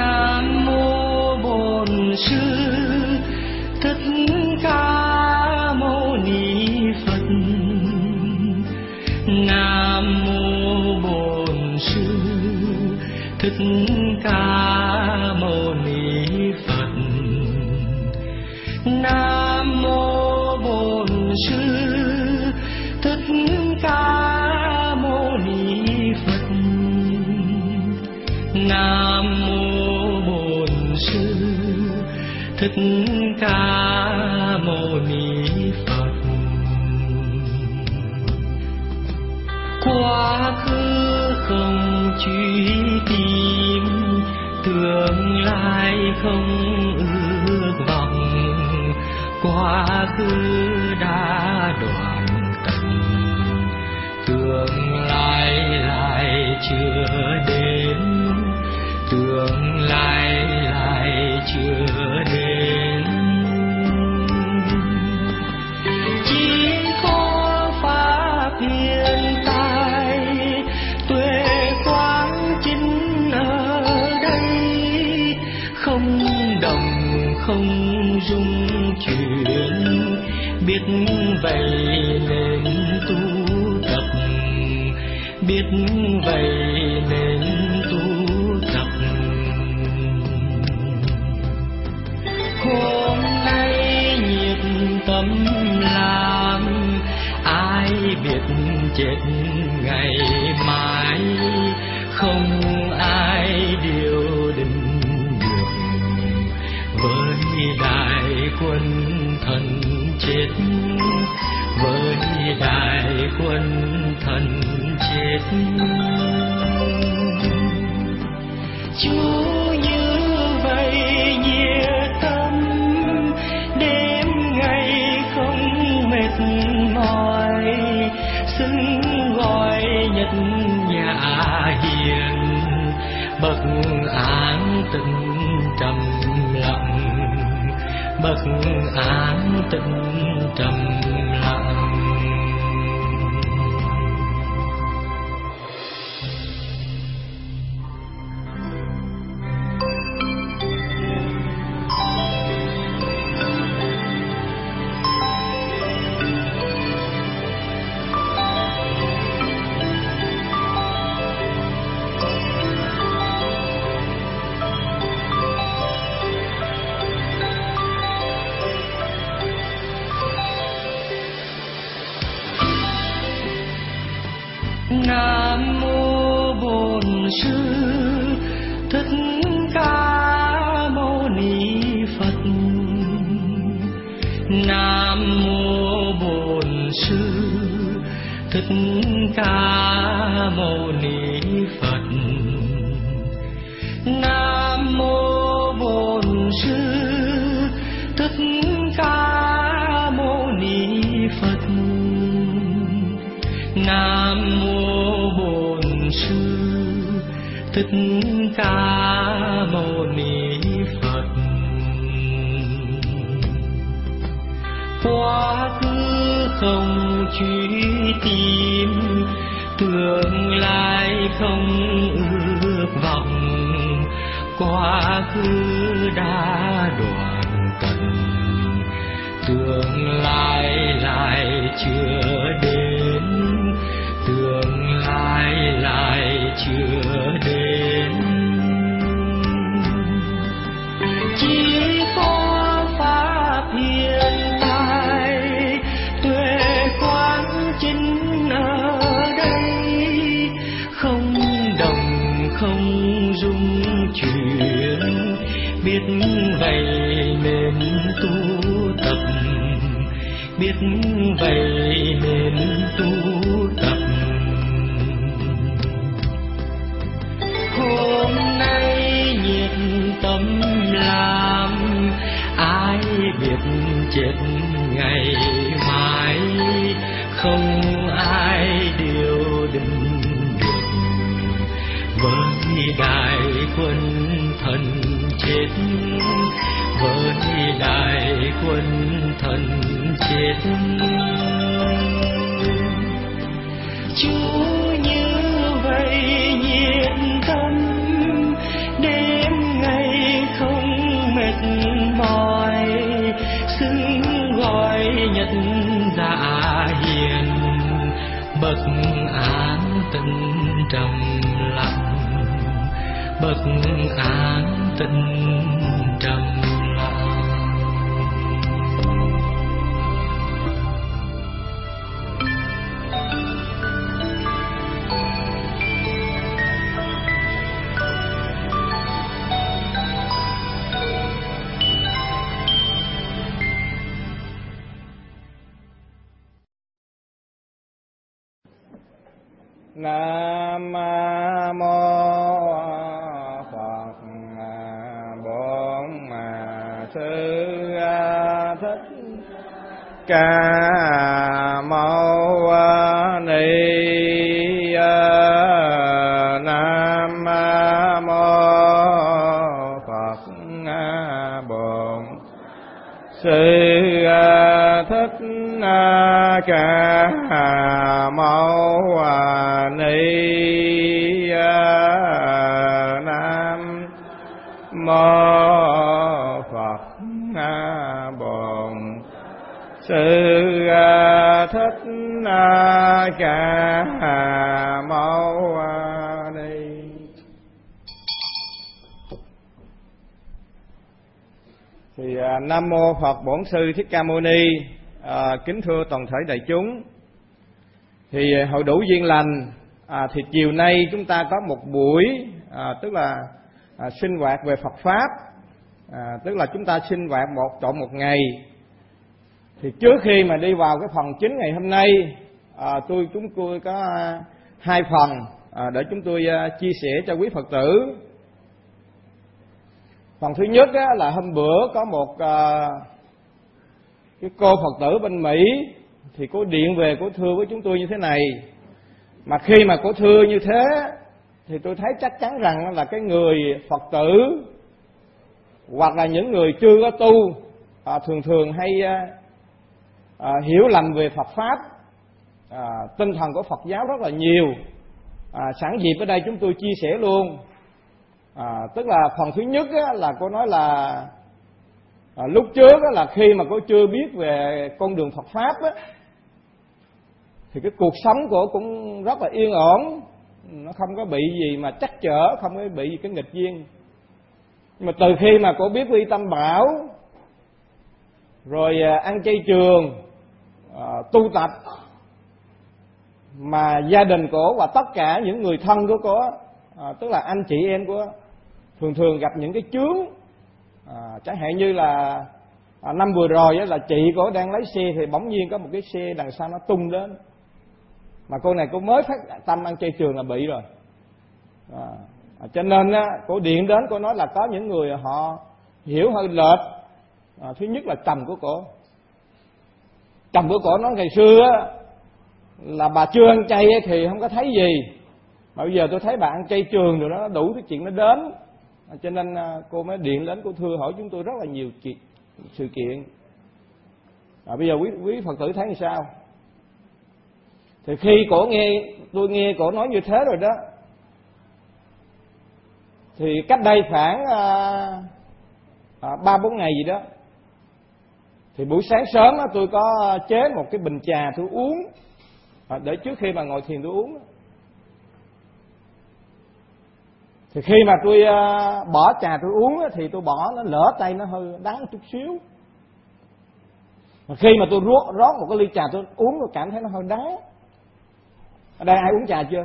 Nam mô Bổn Sư Thích Ca Mâu Ni Phật. Nam mô Bổn Sư Thích Ca Mâu Ni Phật. Nam mô Bổn Sư Thích Ca Mâu Ni Phật. Nam mô Bổn Sư Thích Ca Mâu Ni Phật. Quá khứ không truy tìm, tương lai không ước vọng. Quá khứ đã đoạn tận, tương lai lại chưa đến. Tương lai lại chưa đến. Chỉ có pháp hiện tại, tuệ quang chính ở đây. Không đồng không dung chuyển, biết vậy nên tu tập. Biết vậy nên tu tập. Hôm nay nhiệt tâm làm, ai biết chết ngày mai. Không ai điều định được với đại quân thần chết. Với đại quân thần chết. Chú như vậy nhiệt tâm, đêm ngày không mệt mỏi. Xưng gọi nhật nhã hiền, bậc an tịnh trầm lặng. Bậc an tịnh trầm lặng. Nam mô Bổn Sư Thích Ca Mâu Ni Phật. Nam mô Bổn Sư Thích Ca Mâu Ni Phật. Nam mô Bổn Sư Thích Ca Mâu Ni Phật. Nam mô Bổn Sư Thích Ca Mâu Ni Phật. Quá khứ không truy tìm, tương lai không ước vọng. Quá khứ đã đoạn tận, tương lai lại chưa đến. Tương lai lại chưa đến. Chỉ có pháp hiện tại, tuệ quang chính ở đây. Không đồng không dung chuyển, biết vậy nên tu tập. Biết vậy nên tu tập. Hôm nay nhiệt tâm làm, ai biết chết ngày mai. Không ai điều định được với đại quân thần chết. Với đại quân thần chết. Chú như vậy nhiệt tâm, đêm ngày bậc an tịnh trầm lặng, bậc an tịnh trầm lặng. Nam mô Phật Bổn Sư Thích Ca Mâu Ni. Nam mô Phật Bổn Sư Thích Ca Mâu Ni. Nam mô Phật Bổn Sư Thích Ca Mâu Ni. Thì Nam mô Phật Bổn Sư Thích Ca Mâu Ni. Kính thưa toàn thể đại chúng, thì hội đủ duyên lành, thì chiều nay chúng ta có một buổi tức là sinh hoạt về Phật pháp, tức là chúng ta sinh hoạt trọn một ngày. Thì trước khi mà đi vào cái phần chính ngày hôm nay, chúng tôi có hai phần để chúng tôi chia sẻ cho quý Phật tử. Phần thứ nhất là hôm bữa có một cái cô Phật tử bên Mỹ, thì cô điện về cô thưa với chúng tôi như thế này. Mà khi mà cô thưa như thế thì tôi thấy chắc chắn rằng là cái người Phật tử hoặc là những người chưa có tu thường hay hiểu lầm về Phật pháp, tinh thần của Phật giáo rất là nhiều. Sẵn dịp ở đây chúng tôi chia sẻ luôn. Tức là phần thứ nhất là cô nói là lúc trước là khi mà cô chưa biết về con đường Phật pháp thì cái cuộc sống của cô cũng rất là yên ổn, nó không có bị gì mà trắc trở, không có bị gì cái nghịch duyên. Nhưng mà từ khi mà cô biết quy tâm bảo, rồi ăn chay trường, tu tập, mà gia đình của và tất cả những người thân của cô, tức là anh chị em của, thường gặp những cái chướng. Chẳng hạn như là năm vừa rồi là chị cô đang lái xe thì bỗng nhiên có một cái xe đằng sau nó tung đến, mà cô này cô mới phát tâm ăn chay trường là bị rồi. Cho nên cô điện đến, cô nói là có những người họ hiểu hơi lệch. Thứ nhất là chồng của cổ nói ngày xưa là bà chưa ăn chay thì không có thấy gì, mà bây giờ tôi thấy bà ăn chay trường rồi, nó đủ cái chuyện nó đến. Cho nên cô mới điện đến, cô thưa hỏi chúng tôi rất là nhiều sự kiện. Bây giờ quý Phật tử thấy như sao? Thì khi tôi nghe cổ nói như thế rồi đó, thì cách đây khoảng 3-4 ngày gì đó, thì buổi sáng sớm tôi có chế một cái bình trà tôi uống, để trước khi mà ngồi thiền tôi uống. Thì khi mà tôi bỏ trà tôi uống thì tôi bỏ nó lỡ tay, nó hơi đắng chút xíu. Mà khi mà tôi rót một cái ly trà tôi uống, tôi cảm thấy nó hơi đắng. Ở đây ai uống trà chưa?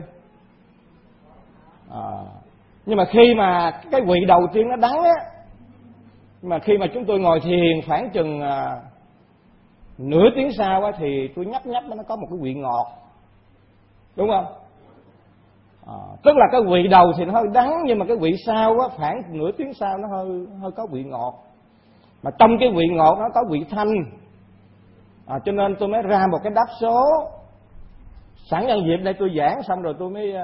Nhưng mà khi mà cái vị đầu tiên nó đắng mà khi mà chúng tôi ngồi thiền khoảng chừng nửa tiếng sau thì tôi nhấp nó có một cái vị ngọt, đúng không? Tức là cái vị đầu thì nó hơi đắng, nhưng mà cái vị sau khoảng nửa tiếng sau nó hơi có vị ngọt. Mà trong cái vị ngọt nó có vị thanh. Cho nên tôi mới ra một cái đáp số. Sẵn nhân dịp đây tôi giảng xong rồi tôi mới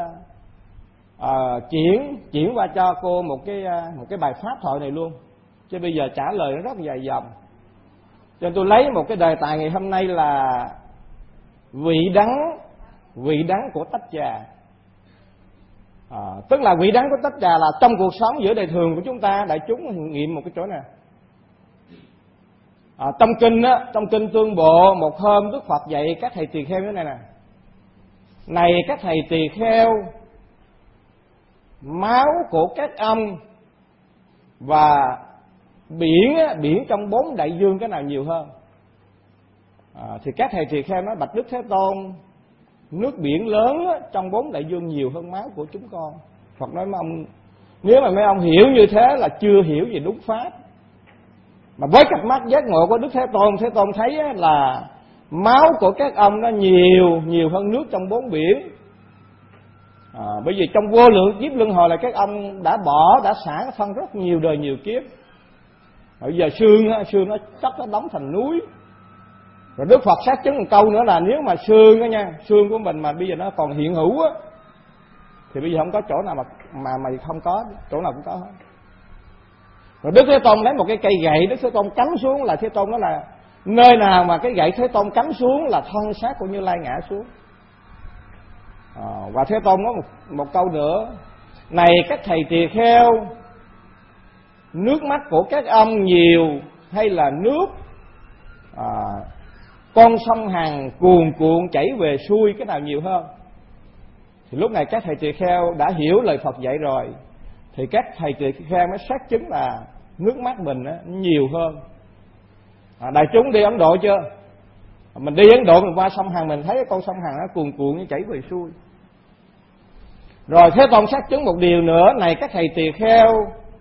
chuyển qua cho cô một cái bài pháp thoại này luôn. Chứ bây giờ trả lời nó rất dài dòng. Cho nên tôi lấy một cái đề tài ngày hôm nay là vị đắng của tách trà. Tức là vị đắng của tách trà là trong cuộc sống giữa đời thường của chúng ta, đại chúng nghiệm một cái chỗ này. Trong kinh Tương Bộ, một hôm Đức Phật dạy các thầy tỳ kheo như thế này nè: Này các thầy tỳ kheo, máu của các ông và biển trong 4 đại dương cái nào nhiều hơn? Thì các thầy tỳ kheo nói: bạch Đức Thế Tôn, nước biển lớn trong 4 đại dương nhiều hơn máu của chúng con. Phật nói: nếu mà mấy ông hiểu như thế là chưa hiểu về đúng pháp. Mà với cặp mắt giác ngộ của Đức Thế Tôn thấy là máu của các ông nó nhiều hơn nước trong 4 biển. Bởi vì trong vô lượng kiếp luân hồi là các ông đã xả phân rất nhiều đời nhiều kiếp. Bây giờ xương nó chất nó đóng thành núi. Rồi Đức Phật xác chứng một câu nữa là nếu mà xương của mình mà bây giờ nó còn hiện hữu á, thì bây giờ không có chỗ nào mà không có, chỗ nào cũng có hết. Rồi Đức Thế Tôn lấy một cái cây gậy, Đức Thế Tôn cắm xuống, là Thế Tôn nói là nơi nào mà cái gậy Thế Tôn cắm xuống là thân xác của Như Lai ngã xuống. Và Thế Tôn có một câu nữa: này các thầy tỳ kheo, nước mắt của các ông nhiều hay là nước con sông Hằng cuồn cuộn chảy về xuôi, cái nào nhiều hơn? Thì lúc này các thầy tỳ kheo đã hiểu lời Phật dạy rồi, thì các thầy tỳ kheo mới xác chứng là nước mắt mình nhiều hơn. Đại chúng đi Ấn Độ chưa? Mình đi Ấn Độ, mình qua sông Hằng, mình thấy con sông Hằng nó cuồn cuộn chảy về xuôi. Rồi Thế Tôn xác chứng một điều nữa: này các thầy tỳ kheo,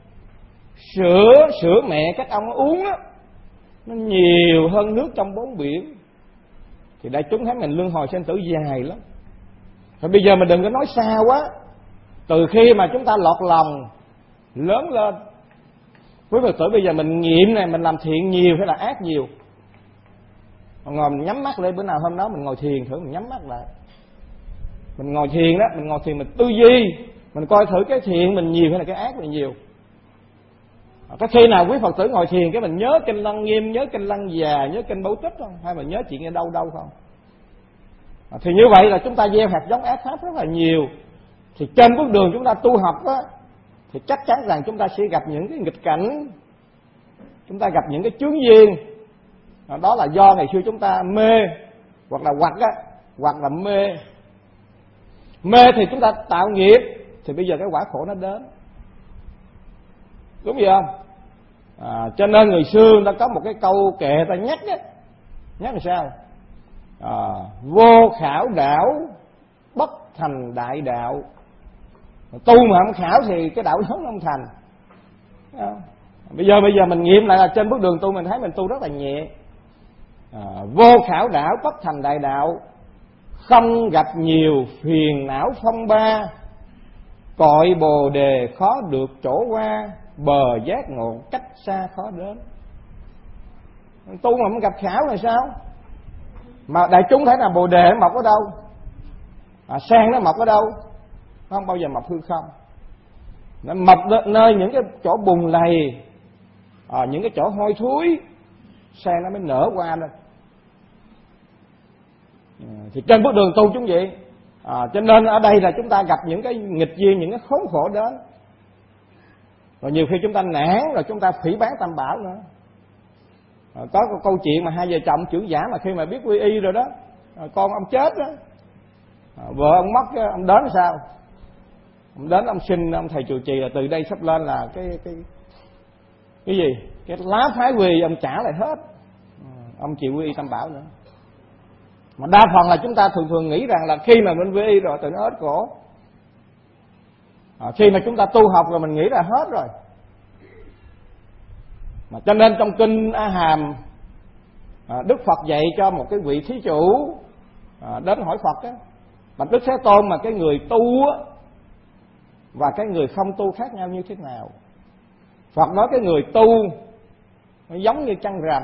sữa mẹ các ông uống á, nó nhiều hơn nước trong 4 biển. Thì đại chúng thấy mình luân hồi sinh tử dài lắm. Rồi bây giờ mình đừng có nói xa quá. Từ khi mà chúng ta lọt lòng lớn lên, quý Phật tử bây giờ mình nghiệm này, mình làm thiện nhiều hay là ác nhiều? Ngồi mình nhắm mắt lên, bữa nào hôm đó mình ngồi thiền thử, mình nhắm mắt lại, mình ngồi thiền đó, mình tư duy, mình coi thử cái thiện mình nhiều hay là cái ác mình nhiều. Có khi nào quý Phật tử ngồi thiền cái mình nhớ kinh Lăng Nghiêm, nhớ kinh Lăng Già, nhớ kinh Bảo Tích không? Hay mình nhớ chuyện ở đâu không? Thì như vậy là chúng ta gieo hạt giống ác pháp rất là nhiều. Thì trên bước đường chúng ta tu học á, thì chắc chắn rằng chúng ta sẽ gặp những cái nghịch cảnh, chúng ta gặp những cái chướng duyên. Đó là do ngày xưa chúng ta mê, hoặc là mê thì chúng ta tạo nghiệp, thì bây giờ cái quả khổ nó đến. Đúng vậy không? Cho nên người xưa ta có một cái câu kệ ta nhắc làm sao? Vô khảo đạo bất thành đại đạo. Tu mà không khảo thì cái đạo lớn không thành. Bây giờ mình nghiệm lại là trên bước đường tu mình thấy mình tu rất là nhẹ. Vô khảo đạo bất thành đại đạo, không gặp nhiều phiền não phong ba, cội bồ đề khó được chỗ qua, bờ giác ngộ cách xa khó đến. Tu mà không gặp khảo là sao? Mà đại chúng thấy là bồ đề mọc ở đâu? Sen nó mọc ở đâu? Nó không bao giờ mọc hư không. Nó mọc nơi những cái chỗ bùn lầy, những cái chỗ hôi thối, sen nó mới nở qua lên. Thì trên bước đường tu chúng vậy. Cho nên ở đây là chúng ta gặp những cái nghịch duyên, những cái khốn khổ đến. Rồi nhiều khi chúng ta nản, rồi chúng ta phỉ báng Tam Bảo nữa. Có một câu chuyện mà hai vợ chồng trưởng giả mà khi mà biết quy y rồi đó, con ông chết đó, vợ ông mất, ông đến sao? Ông đến ông xin ông thầy trụ trì là từ đây sắp lên là cái gì? Cái lá phái quy ông trả lại hết. Ông chịu quy y Tam Bảo nữa. Mà đa phần là chúng ta thường nghĩ rằng là khi mà mình quy y rồi thì nó hết khổ. Khi mà chúng ta tu học rồi mình nghĩ là hết rồi. Mà cho nên trong kinh A Hàm, Đức Phật dạy cho một cái vị thí chủ đến hỏi Phật á: bạch Đức Thế Tôn, mà cái người tu á và cái người không tu khác nhau như thế nào? Phật nói cái người tu nó giống như trăng rằm.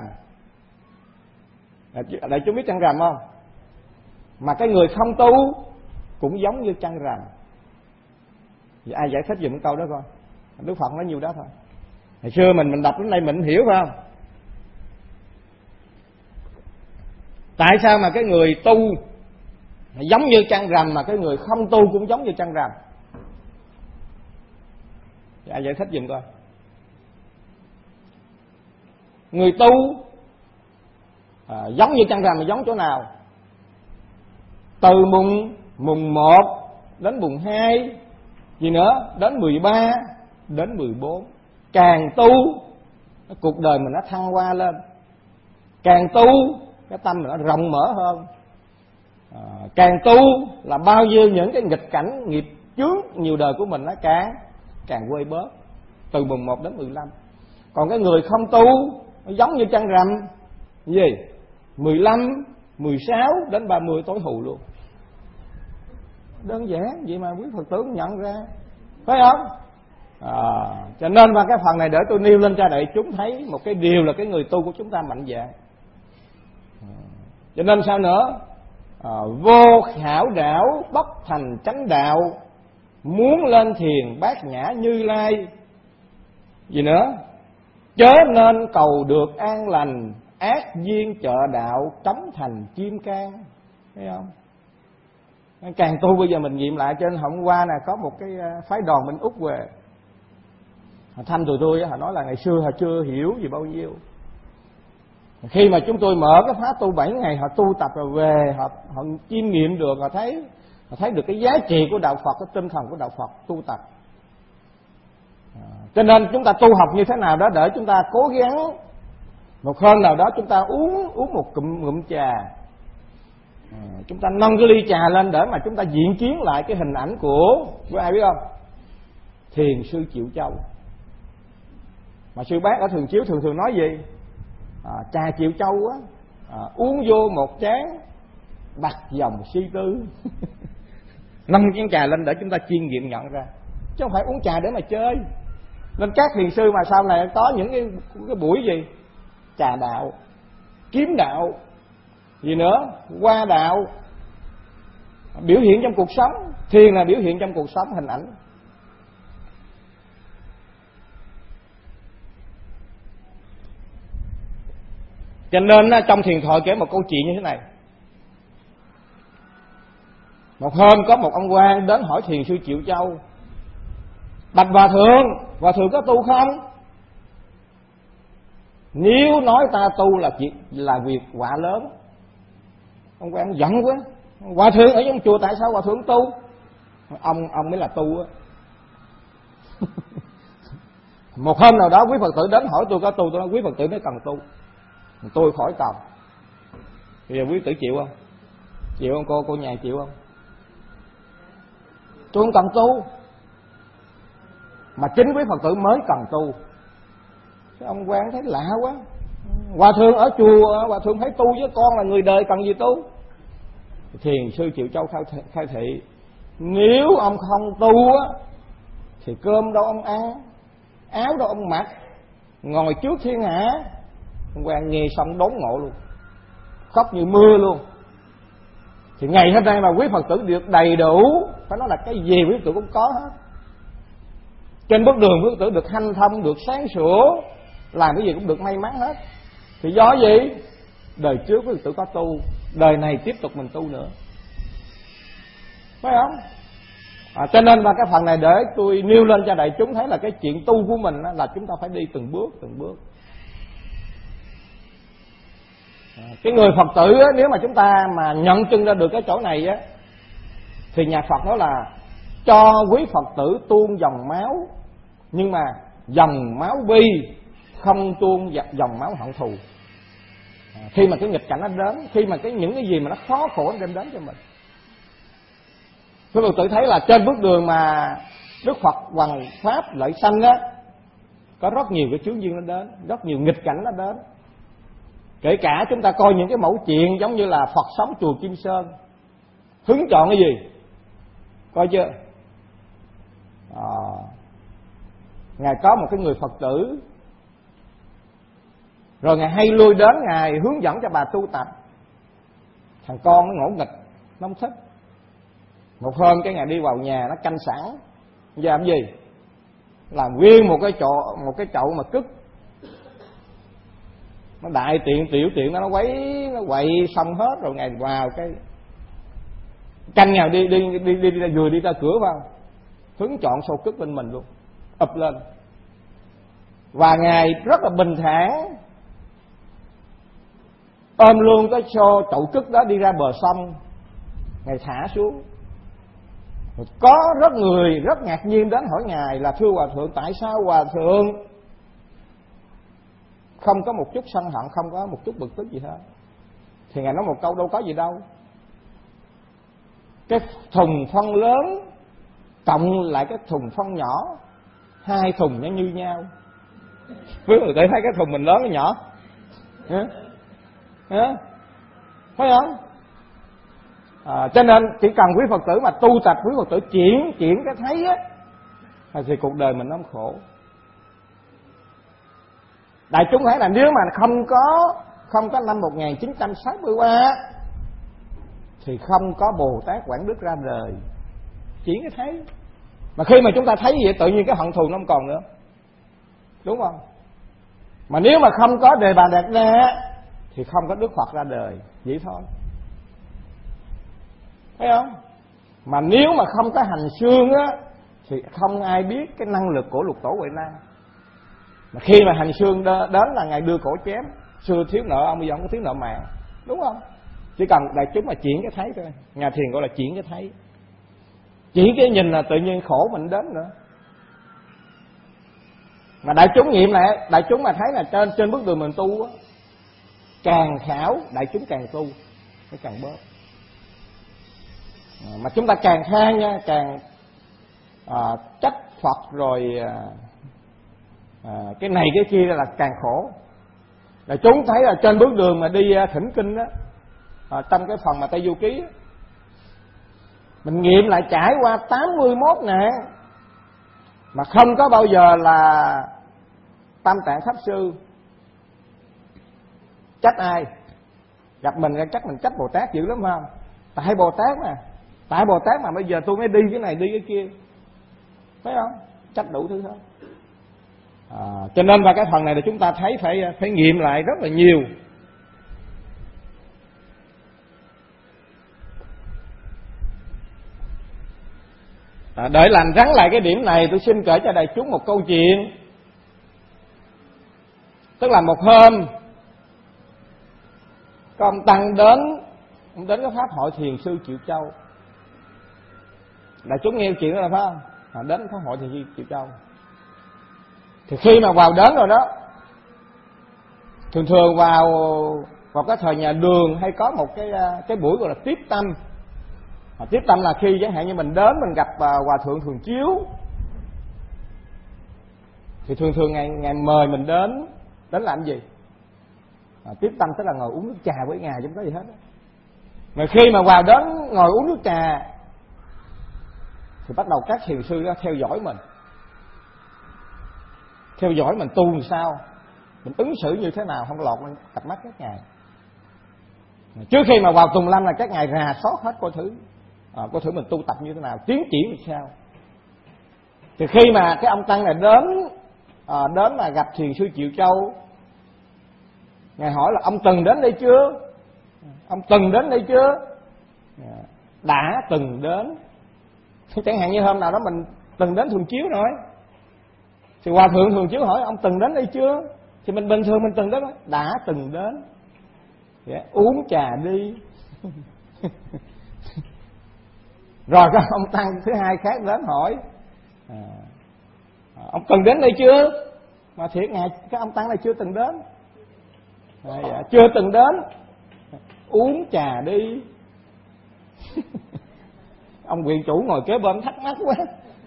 Đại chúng biết trăng rằm không? Mà cái người không tu cũng giống như trăng rằm. Vậy ai giải thích dùm câu đó coi? Đức Phật nói nhiều đó thôi. Hồi xưa mình đọc đến đây mình hiểu phải không? Tại sao mà cái người tu giống như trăng rằm mà cái người không tu cũng giống như trăng rằm? Vậy ai giải thích dùm coi? Người tu giống như trăng rằm mà giống chỗ nào? Từ mùng mùng 1 đến mùng 2, gì nữa, đến 13, đến 14. Càng tu cuộc đời mình nó thăng hoa lên, càng tu cái tâm mình nó rộng mở hơn. Càng tu là bao nhiêu những cái nghịch cảnh nghiệp chướng nhiều đời của mình nó càng quê bớt, từ mùng 1 đến 15. Còn cái người không tu nó giống như trăng rằm gì 15, 16 đến 30 tối hù luôn. Đơn giản vậy mà quý Phật tử nhận ra, phải không? Cho nên vào cái phần này để tôi nêu lên cho đại chúng thấy một cái điều là cái người tu của chúng ta mạnh dạn. Cho nên sao nữa? Vô khảo đảo bất thành chánh đạo, muốn lên thiền bát nhã Như Lai. Gì nữa? Chớ nên cầu được an lành, ác duyên chợ đạo cấm thành chim can. Thấy không? Càng tu bây giờ mình nghiệm lại. Trên hôm qua nè có một cái phái đoàn bên Úc về, họ thăm tụi tôi, họ nói là ngày xưa họ chưa hiểu gì bao nhiêu. Khi mà chúng tôi mở cái khóa tu 7 ngày, họ tu tập rồi về, họ chiêm nghiệm được, họ thấy được cái giá trị của đạo Phật, cái tinh thần của đạo Phật tu tập. Cho nên chúng ta tu học như thế nào đó để chúng ta cố gắng một hôm nào đó chúng ta uống một ngụm trà, chúng ta nâng cái ly trà lên để mà chúng ta diễn kiến lại cái hình ảnh của ai biết không? Thiền sư Triệu Châu. Mà sư bác ở Thường Chiếu thường nói gì? Trà Triệu Châu á, uống vô một chén bạc dòng suy tư. Nâng chén trà lên để chúng ta chiêm nghiệm nhận ra, chứ không phải uống trà để mà chơi. Nên các thiền sư mà sau này có những cái buổi gì trà đạo, kiếm đạo, gì nữa, qua đạo, biểu hiện trong cuộc sống. Thiền là biểu hiện trong cuộc sống, hình ảnh. Cho nên trong thiền thoại kể một câu chuyện như thế này. Một hôm có một ông quan đến hỏi thiền sư Triệu Châu: bạch hòa thượng có tu không? Nếu nói ta tu là việc quả lớn. Ông quan giận quá: hòa thượng ở trong chùa tại sao hòa thượng tu? Ông mới là tu á. Một hôm nào đó quý Phật tử đến hỏi tôi có tu, tôi nói quý Phật tử mới cần tu, tôi khỏi cần. Bây giờ quý tử chịu không? Chịu không cô nhà chịu không? Tôi không cần tu, mà chính quý Phật tử mới cần tu. Cái ông quan thấy lạ quá: hòa thượng ở chùa, hòa thượng phải tu với con là người đời cần gì tu? Thiền sư Triệu Châu khai thị: nếu ông không tu á thì cơm đâu ông ăn, áo đâu ông mặc, ngồi trước thiên hạ. Ông quan nghe xong đốn ngộ luôn, khóc như mưa luôn. Thì ngày hôm nay mà quý Phật tử được đầy đủ, phải nói là cái gì quý Phật tử cũng có hết. Trên bước đường quý Phật tử được hanh thông, được sáng sủa, làm cái gì cũng được may mắn hết. Thì do gì? Đời trước quý Phật tử có tu, đời này tiếp tục mình tu nữa, phải không? Cho nên vào cái phần này để tôi nêu lên cho đại chúng thấy là cái chuyện tu của mình là chúng ta phải đi từng bước. Cái người Phật tử á, nếu mà chúng ta mà nhận chân ra được cái chỗ này á, thì nhà Phật nói là cho quý Phật tử tuôn dòng máu, nhưng mà dòng máu bi, không tuôn dòng máu hận thù. Khi mà cái nghịch cảnh nó đến, khi mà những cái gì mà nó khó khổ nó đem đến cho mình. Quý Phật tử thấy là trên bước đường mà Đức Phật hoằng pháp lợi sanh á, có rất nhiều cái chướng duyên nó đến, rất nhiều nghịch cảnh nó đến. Kể cả chúng ta coi những cái mẫu chuyện giống như là Phật sống chùa Kim Sơn, hứng chọn cái gì? Coi chưa? Ngài có một cái người Phật tử, rồi Ngài hay lui đến Ngài hướng dẫn cho bà tu tập. Thằng con nó ngỗ nghịch, nó không thích. Một hôm cái Ngài đi vào nhà, nó canh sẵn. Giờ làm gì? Làm nguyên một cái chậu mà cứt. Nó đại tiện tiểu tiện nó quậy xong hết rồi. Ngài vào cái canh Ngài đi ra cửa vào, hứng chọn sâu cứt bên mình luôn, ập lên. Và Ngài rất là bình thản ôm luôn cái chậu cứt đó đi ra bờ sông. Ngài thả xuống, Có rất người rất ngạc nhiên đến hỏi Ngài là: thưa Hòa Thượng, tại sao Hòa Thượng không có một chút sân hận, không có một chút bực tức gì hết? Thì Ngài nói một câu: đâu có gì đâu. Cái thùng phân lớn cộng lại cái thùng phân nhỏ, hai thùng nó như nhau. Quý Phật tử thấy cái thùng mình lớn hay nhỏ? Thấy không? Cho nên chỉ cần quý Phật tử mà tu tập, quý Phật tử chuyển cái thấy á, thì cuộc đời mình nó khổ. Đại chúng thấy là nếu mà không có năm 1963 thì không có Bồ Tát Quảng Đức ra đời. Chuyển cái thấy. Mà khi mà chúng ta thấy vậy, tự nhiên cái hận thù nó không còn nữa, đúng không? Mà nếu mà không có Đề Bà Đạt Đa thì không có Đức Phật ra đời, vậy thôi. Thấy không? Mà nếu mà không có hành xương á thì không ai biết cái năng lực của Lục Tổ Huệ Năng. Mà khi mà hành xương đến là Ngài đưa cổ chém: xưa thiếu nợ ông, bây giờ không có thiếu nợ mạng, đúng không? Chỉ cần đại chúng mà chuyển cái thấy thôi. Nhà thiền gọi là chuyển cái thấy. Chuyển cái nhìn là tự nhiên khổ mình đến nữa. Mà đại chúng nghiệm lại, đại chúng mà thấy là trên bước đường mình tu á, càng khảo đại chúng càng tu, nó càng bớt. Mà chúng ta càng than nha, càng trách Phật rồi cái này cái kia là càng khổ. Đại chúng thấy là trên bước đường mà đi thỉnh kinh á, trong cái phần mà Tây Du Ký á, mình nghiệm lại trải qua 81 nạn mà không có bao giờ là Tam Tạng Pháp Sư trách ai. Gặp mình chắc mình trách Bồ Tát dữ lắm phải không? Tại Bồ Tát mà, tại Bồ Tát mà bây giờ tôi mới đi cái này đi cái kia, phải không? Trách đủ thứ hết. Cho nên vào cái phần này là chúng ta thấy phải nghiệm lại rất là nhiều. Để làm rắn lại cái điểm này, tôi xin kể cho đại chúng một câu chuyện. Tức là một hôm có ông tăng đến cái pháp hội Thiền sư Triệu Châu. Đại chúng nghe chuyện đó là phải không? Đến pháp hội Thiền sư Triệu Châu. Thì khi mà vào đến rồi đó, thường vào cái thời nhà Đường hay có một cái buổi gọi là tiếp tâm. Tiếp tâm là khi chẳng hạn như mình đến mình gặp Hòa Thượng Thường Chiếu, thì thường ngày mời mình đến làm gì? Tiếp tâm tức là ngồi uống nước trà với Ngài, chứ không có gì hết. Mà khi mà vào đến ngồi uống nước trà thì bắt đầu các thiền sư đó theo dõi mình, tu làm sao, mình ứng xử như thế nào không lọt lên cặp mắt các ngài. Trước khi mà vào Tùng Lâm là các ngài rà soát hết coi thử mình tu tập như thế nào, tiến triển như sao. Thì khi mà cái ông tăng này đến mà gặp Thiền sư Triệu Châu, ngài hỏi là: ông từng đến đây chưa? Ông từng đến đây chưa? Đã từng đến. Chẳng hạn như hôm nào đó mình từng đến Thường Chiếu rồi, thì Hòa Thượng Thường Chiếu hỏi: ông từng đến đây chưa? Thì mình bình thường mình từng đến, đã từng đến. Uống trà đi. Rồi có ông tăng thứ hai khác đến hỏi: ông từng đến đây chưa? Mà thiệt ngài, cái ông tăng này chưa từng đến. Chưa từng đến. Uống trà đi. Ông viện chủ ngồi kế bên thắc mắc quá.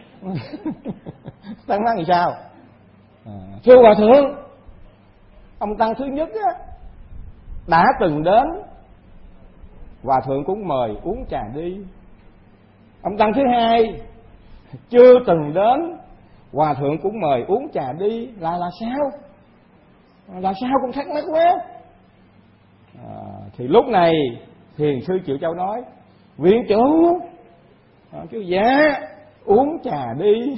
Thắc mắc làm sao? Thưa Hòa Thượng, ông tăng thứ nhất á, đã từng đến, Hòa Thượng cũng mời uống trà đi. Ông tăng thứ hai chưa từng đến, Hòa Thượng cũng mời uống trà đi. Là sao? Là sao cũng thắc mắc quá. Thì lúc này Thiền sư Triệu Châu nói: viện chủ, kêu dạ uống trà đi.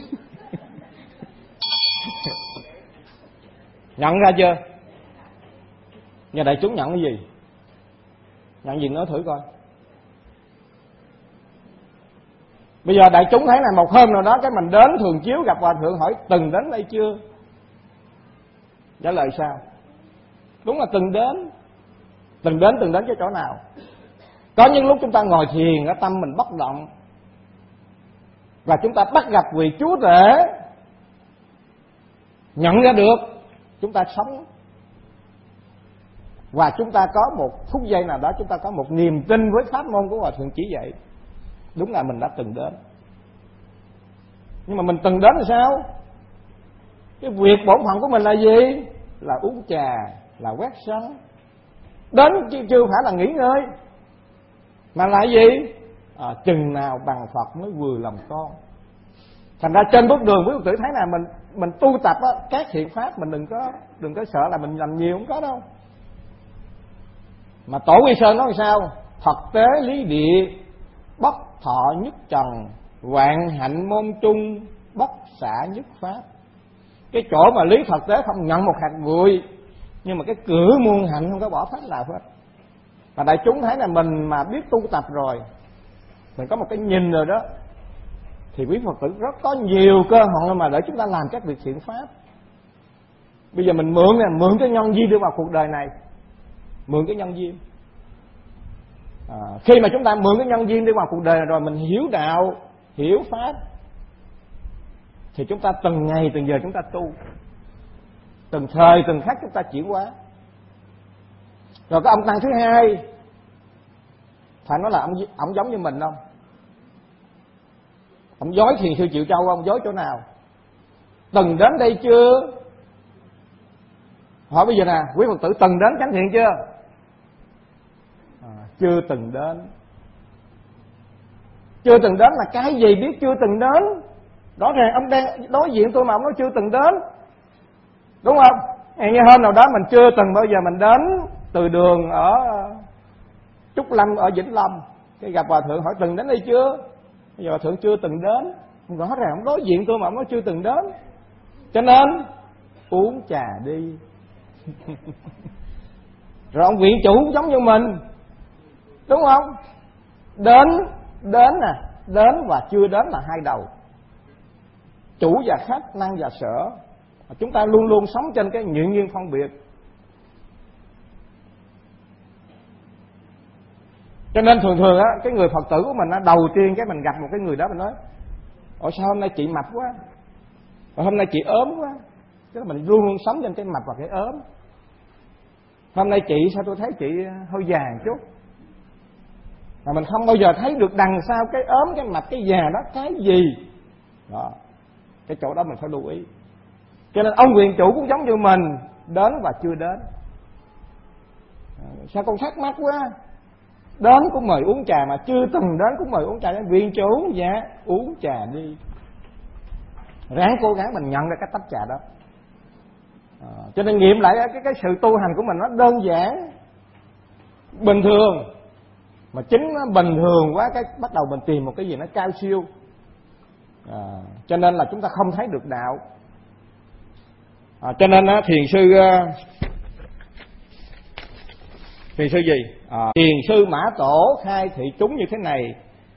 Nhận ra chưa? Nhà đại chúng nhận cái gì? Nhận gì nói thử coi. Bây giờ đại chúng thấy là một hôm nào đó cái mình đến Thường Chiếu gặp Hòa Thượng hỏi: từng đến đây chưa? Trả lời sao? Đúng là từng đến. Từng đến cái chỗ nào? Có những lúc chúng ta ngồi thiền, ở tâm mình bất động, và chúng ta bắt gặp vị Chúa Tể, nhận ra được, chúng ta sống. Và chúng ta có một phút giây nào đó, chúng ta có một niềm tin với pháp môn của Hòa Thượng chỉ dạy. Đúng là mình đã từng đến. Nhưng mà mình từng đến là sao? Cái việc bổn phận của mình là gì? Là uống trà, là quét sân. Đến chứ chưa phải là nghỉ ngơi. Mà là gì? Chừng nào bằng Phật mới vừa lòng con. Thành ra trên bước đường quý Phật tử thấy là mình tu tập á, các thiện pháp mình đừng có sợ là mình làm nhiều, không có đâu. Mà Tổ Quy Sơn nói sao? Thật tế lý địa, bất thọ nhất trần, vạn hạnh môn trung, bất xả nhất pháp. Cái chỗ mà lý Phật tế không nhận một hạt bụi, nhưng mà cái cửa muôn hạnh không có bỏ pháp nào hết. Và đại chúng thấy là mình mà biết tu tập rồi, mình có một cái nhìn rồi đó, thì quý Phật tử rất có nhiều cơ hội mà để chúng ta làm các việc thiện pháp. Bây giờ mình mượn cái nhân duyên đưa vào cuộc đời này, mượn cái nhân duyên. Khi mà chúng ta mượn cái nhân duyên đi vào cuộc đời rồi, mình hiểu đạo, hiểu pháp, thì chúng ta từng ngày từng giờ chúng ta tu, từng thời từng khắc chúng ta chuyển hóa. Rồi cái ông tăng thứ hai, phải nói là ông giống như mình không? Ông dối Thiền Sư Triệu Châu không? Dối chỗ nào? Từng đến đây chưa? Hỏi bây giờ nè, quý Phật tử từng đến chánh thiện chưa? Chưa từng đến. Chưa từng đến là cái gì biết chưa từng đến? Rõ ràng ông đang đối diện tôi mà ông nói chưa từng đến, đúng không? Như hôm nào đó mình chưa từng bao giờ mình đến từ đường ở Trúc Lâm ở Vĩnh Long, cái gặp Hòa Thượng hỏi từng đến đây chưa? Bây giờ Hòa Thượng chưa từng đến. Rõ ràng ông đối diện tôi mà ông nói chưa từng đến. Cho nên uống trà đi. Rồi ông viện chủ cũng giống như mình, đúng không? Đến nè, đến và chưa đến là hai đầu. Chủ và khách, năng và sở. Chúng ta luôn luôn sống trên cái nhuyễn duyên phân biệt. Cho nên thường á, cái người Phật tử của mình á, đầu tiên cái mình gặp một cái người đó mình nói: ủa sao hôm nay chị mập quá, rồi hôm nay chị ốm quá. Tức là mình luôn luôn sống trên cái mập và cái ốm. Hôm nay chị sao tôi thấy chị hơi già một chút, mà mình không bao giờ thấy được đằng sau cái ốm, cái mập, cái già đó cái gì đó. Cái chỗ đó mình phải lưu ý. Cho nên ông quyền chủ cũng giống như mình, đến và chưa đến. Sao con thắc mắc quá, đến cũng mời uống trà mà chưa từng đến cũng mời uống trà. Viện chủ dạ uống trà đi, ráng cố gắng mình nhận ra cái tách trà đó. Cho nên nghiệm lại cái sự tu hành của mình nó đơn giản, bình thường. Mà chính nó bình thường quá, cái bắt đầu mình tìm một cái gì nó cao siêu. Cho nên là chúng ta không thấy được đạo. Cho nên thiền sư gì? Thiền sư Mã Tổ khai thị chúng như thế này: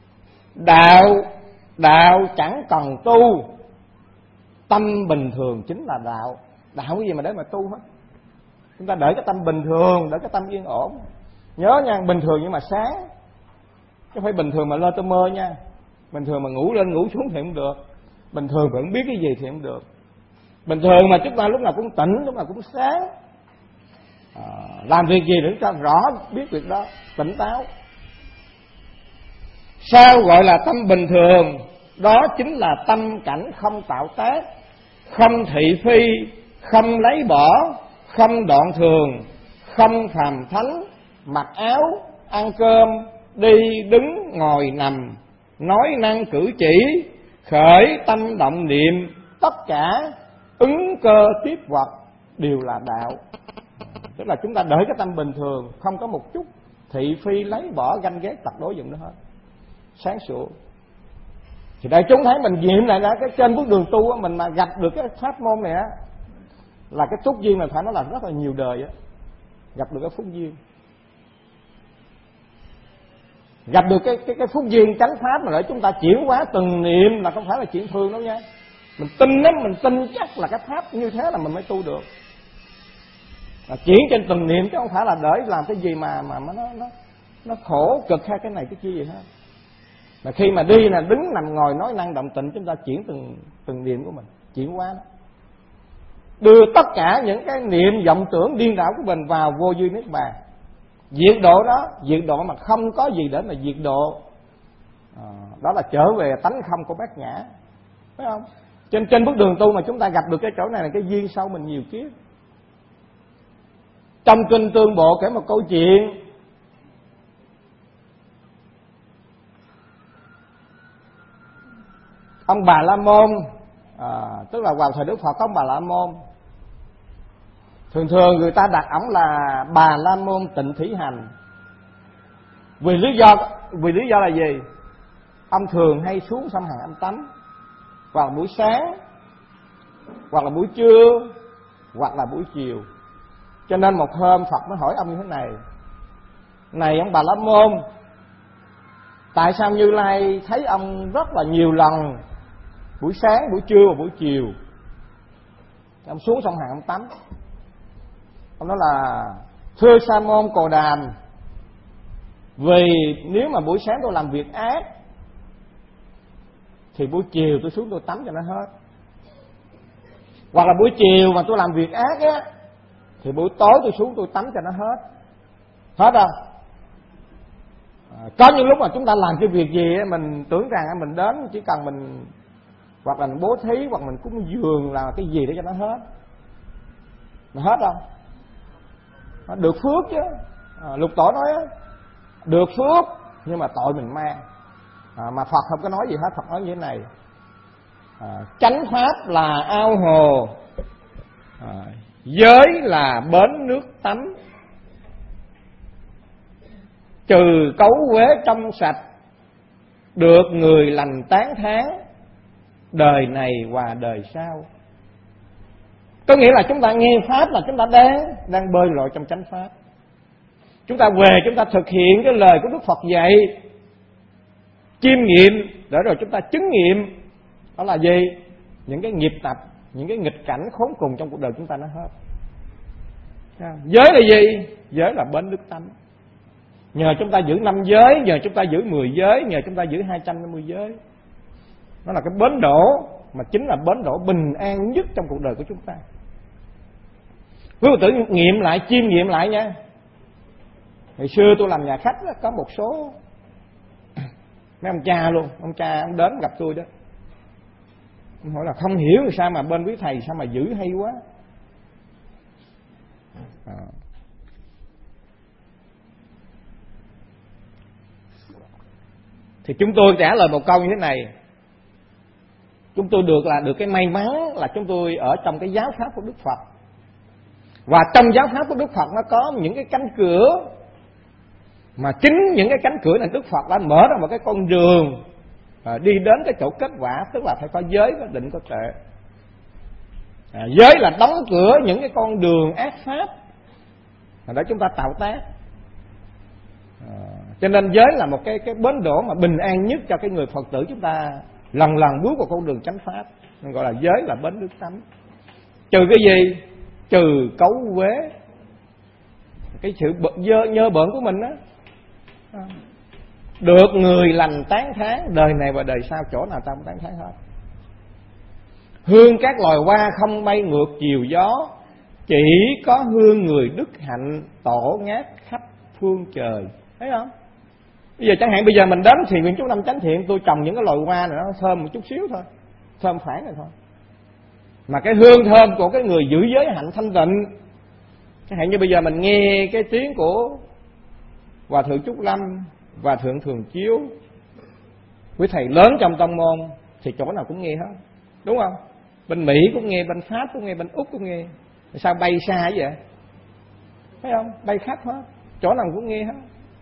đạo chẳng cần tu, tâm bình thường chính là đạo. Đạo cái gì mà để mà tu hết. Chúng ta để cái tâm bình thường, để cái tâm yên ổn. Nhớ nha, bình thường nhưng mà sáng, chứ không phải bình thường mà lơ tơ mơ nha. Bình thường mà ngủ lên ngủ xuống thì không được, bình thường mà không biết cái gì thì không được. Bình thường mà chúng ta lúc nào cũng tỉnh, lúc nào cũng sáng, làm việc gì để cho rõ biết việc đó, tỉnh táo. Sao gọi là tâm bình thường? Đó chính là tâm cảnh không tạo tác, không thị phi, không lấy bỏ, không đoạn thường, không phàm thánh, mặc áo, ăn cơm, đi đứng ngồi nằm, nói năng cử chỉ, khởi tâm động niệm, tất cả ứng cơ tiếp vật đều là đạo. Tức là chúng ta để cái tâm bình thường, không có một chút thị phi, lấy bỏ, ganh ghét, tật đối dụng nữa hết, sáng suốt. Thì đại chúng thấy mình nghiệm lại cái trên bước đường tu mình mà gặp được cái pháp môn này á, là cái phúc duyên mà phải nói là rất là nhiều đời á, gặp được cái phúc duyên, gặp được cái phúc duyên chánh pháp mà để chúng ta chuyển hóa từng niệm, là không phải là chuyện thường đâu nha. Mình tin lắm, mình tin chắc là cái pháp như thế là mình mới tu được. Chuyển trên từng niệm chứ không phải là để làm cái gì mà nó khổ cực hay cái này cái kia gì hết. Mà khi mà đi là đứng nằm ngồi nói năng động tịnh, chúng ta chuyển từng niệm của mình, chuyển hóa nó, đưa tất cả những cái niệm vọng tưởng điên đảo của mình vào vô vi niết bàn, diệt độ đó, diệt độ mà không có gì để mà diệt độ. Đó là trở về tánh không của bát nhã, phải không? Trên bước đường tu mà chúng ta gặp được cái chỗ này là cái duyên sâu mình nhiều kiếp. Trong kinh Tương Bộ kể một câu chuyện, ông Bà La Môn, tức là vào thời Đức Phật có ông Bà La Môn. Thường người ta đặt ổng là Bà La Môn Tịnh Thủy Hành. Vì lý do là gì? Ông thường hay xuống sông Hằng ông tắm, hoặc là buổi sáng, hoặc là buổi trưa, hoặc là buổi chiều. Cho nên một hôm Phật mới hỏi ông như thế này: này ông Bà La Môn, tại sao Như Lai thấy ông rất là nhiều lần buổi sáng, buổi trưa và buổi chiều ông xuống sông Hằng ông tắm? Ông nói là: thưa Sa môn Cồ Đàm, vì nếu mà buổi sáng tôi làm việc ác thì buổi chiều tôi xuống tôi tắm cho nó hết. Hoặc là buổi chiều mà tôi làm việc ác á thì buổi tối tôi xuống tôi tắm cho nó hết. Hết không? Có những lúc mà chúng ta làm cái việc gì á, mình tưởng rằng mình đến chỉ cần mình hoặc là mình bố thí, hoặc mình cúng dường, là cái gì để cho nó hết. Mà hết không? Nó được phước chứ. Lục Tổ nói á, được phước nhưng mà tội mình mang. Mà Phật không có nói gì hết. Phật nói như thế này: chánh pháp là ao hồ, giới là bến nước tắm, trừ cấu uế trong sạch, được người lành tán thán, đời này và đời sau. Có nghĩa là chúng ta nghe pháp là chúng ta đang bơi lội trong chánh pháp. Chúng ta về chúng ta thực hiện cái lời của Đức Phật dạy, chiêm nghiệm để rồi chúng ta chứng nghiệm. Đó là gì? Những cái nghiệp tập, những cái nghịch cảnh khốn cùng trong cuộc đời chúng ta nó hết. Giới là gì? Giới là bến nước tắm. Nhờ chúng ta giữ 5 giới, nhờ chúng ta giữ 10 giới, nhờ chúng ta giữ 250 giới. Nó là cái bến đỗ, mà chính là bến đỗ bình an nhất trong cuộc đời của chúng ta. Quý vị tự nghiệm lại, chiêm nghiệm lại nha. Ngày xưa tôi làm nhà khách đó, có một số mấy ông cha luôn, ông cha ông đến gặp tôi đó, ông hỏi là không hiểu sao mà bên quý thầy sao mà giữ hay quá. Thì chúng tôi trả lời một câu như thế này: chúng tôi được cái may mắn là chúng tôi ở trong cái giáo pháp của Đức Phật. Và trong giáo pháp của Đức Phật nó có những cái cánh cửa, mà chính những cái cánh cửa này Đức Phật đã mở ra một cái con đường đi đến cái chỗ kết quả, tức là phải có giới, có định, có tuệ. Giới là đóng cửa những cái con đường ác pháp để chúng ta tạo tác. Cho nên giới là một cái bến đỗ mà bình an nhất cho cái người Phật tử chúng ta lần lần bước vào con đường chánh pháp. Nên gọi là giới là bến nước tắm. Trừ cái gì? Trừ cấu uế, cái sự nhơ bẩn của mình đó. Được người lành tán thán, đời này và đời sau chỗ nào ta cũng tán thán hết. Hương các loài hoa không bay ngược chiều gió, chỉ có hương người đức hạnh tổ ngát khắp phương trời. Thấy không? Bây giờ chẳng hạn bây giờ mình đến thiền viện Chú Năm Chánh Thiện, tôi trồng những cái loài hoa này nó thơm một chút xíu thôi, thơm phản này thôi. Mà cái hương thơm của cái người giữ giới hạnh thanh tịnh, chẳng hạn như bây giờ mình nghe cái tiếng của Hòa Thượng Trúc Lâm, Hòa Thượng Thường Chiếu, quý thầy lớn trong tông môn, thì chỗ nào cũng nghe hết, đúng không? Bên Mỹ cũng nghe, bên Pháp cũng nghe, bên Úc cũng nghe. Sao bay xa vậy? Thấy không? Bay khắp hết, chỗ nào cũng nghe hết.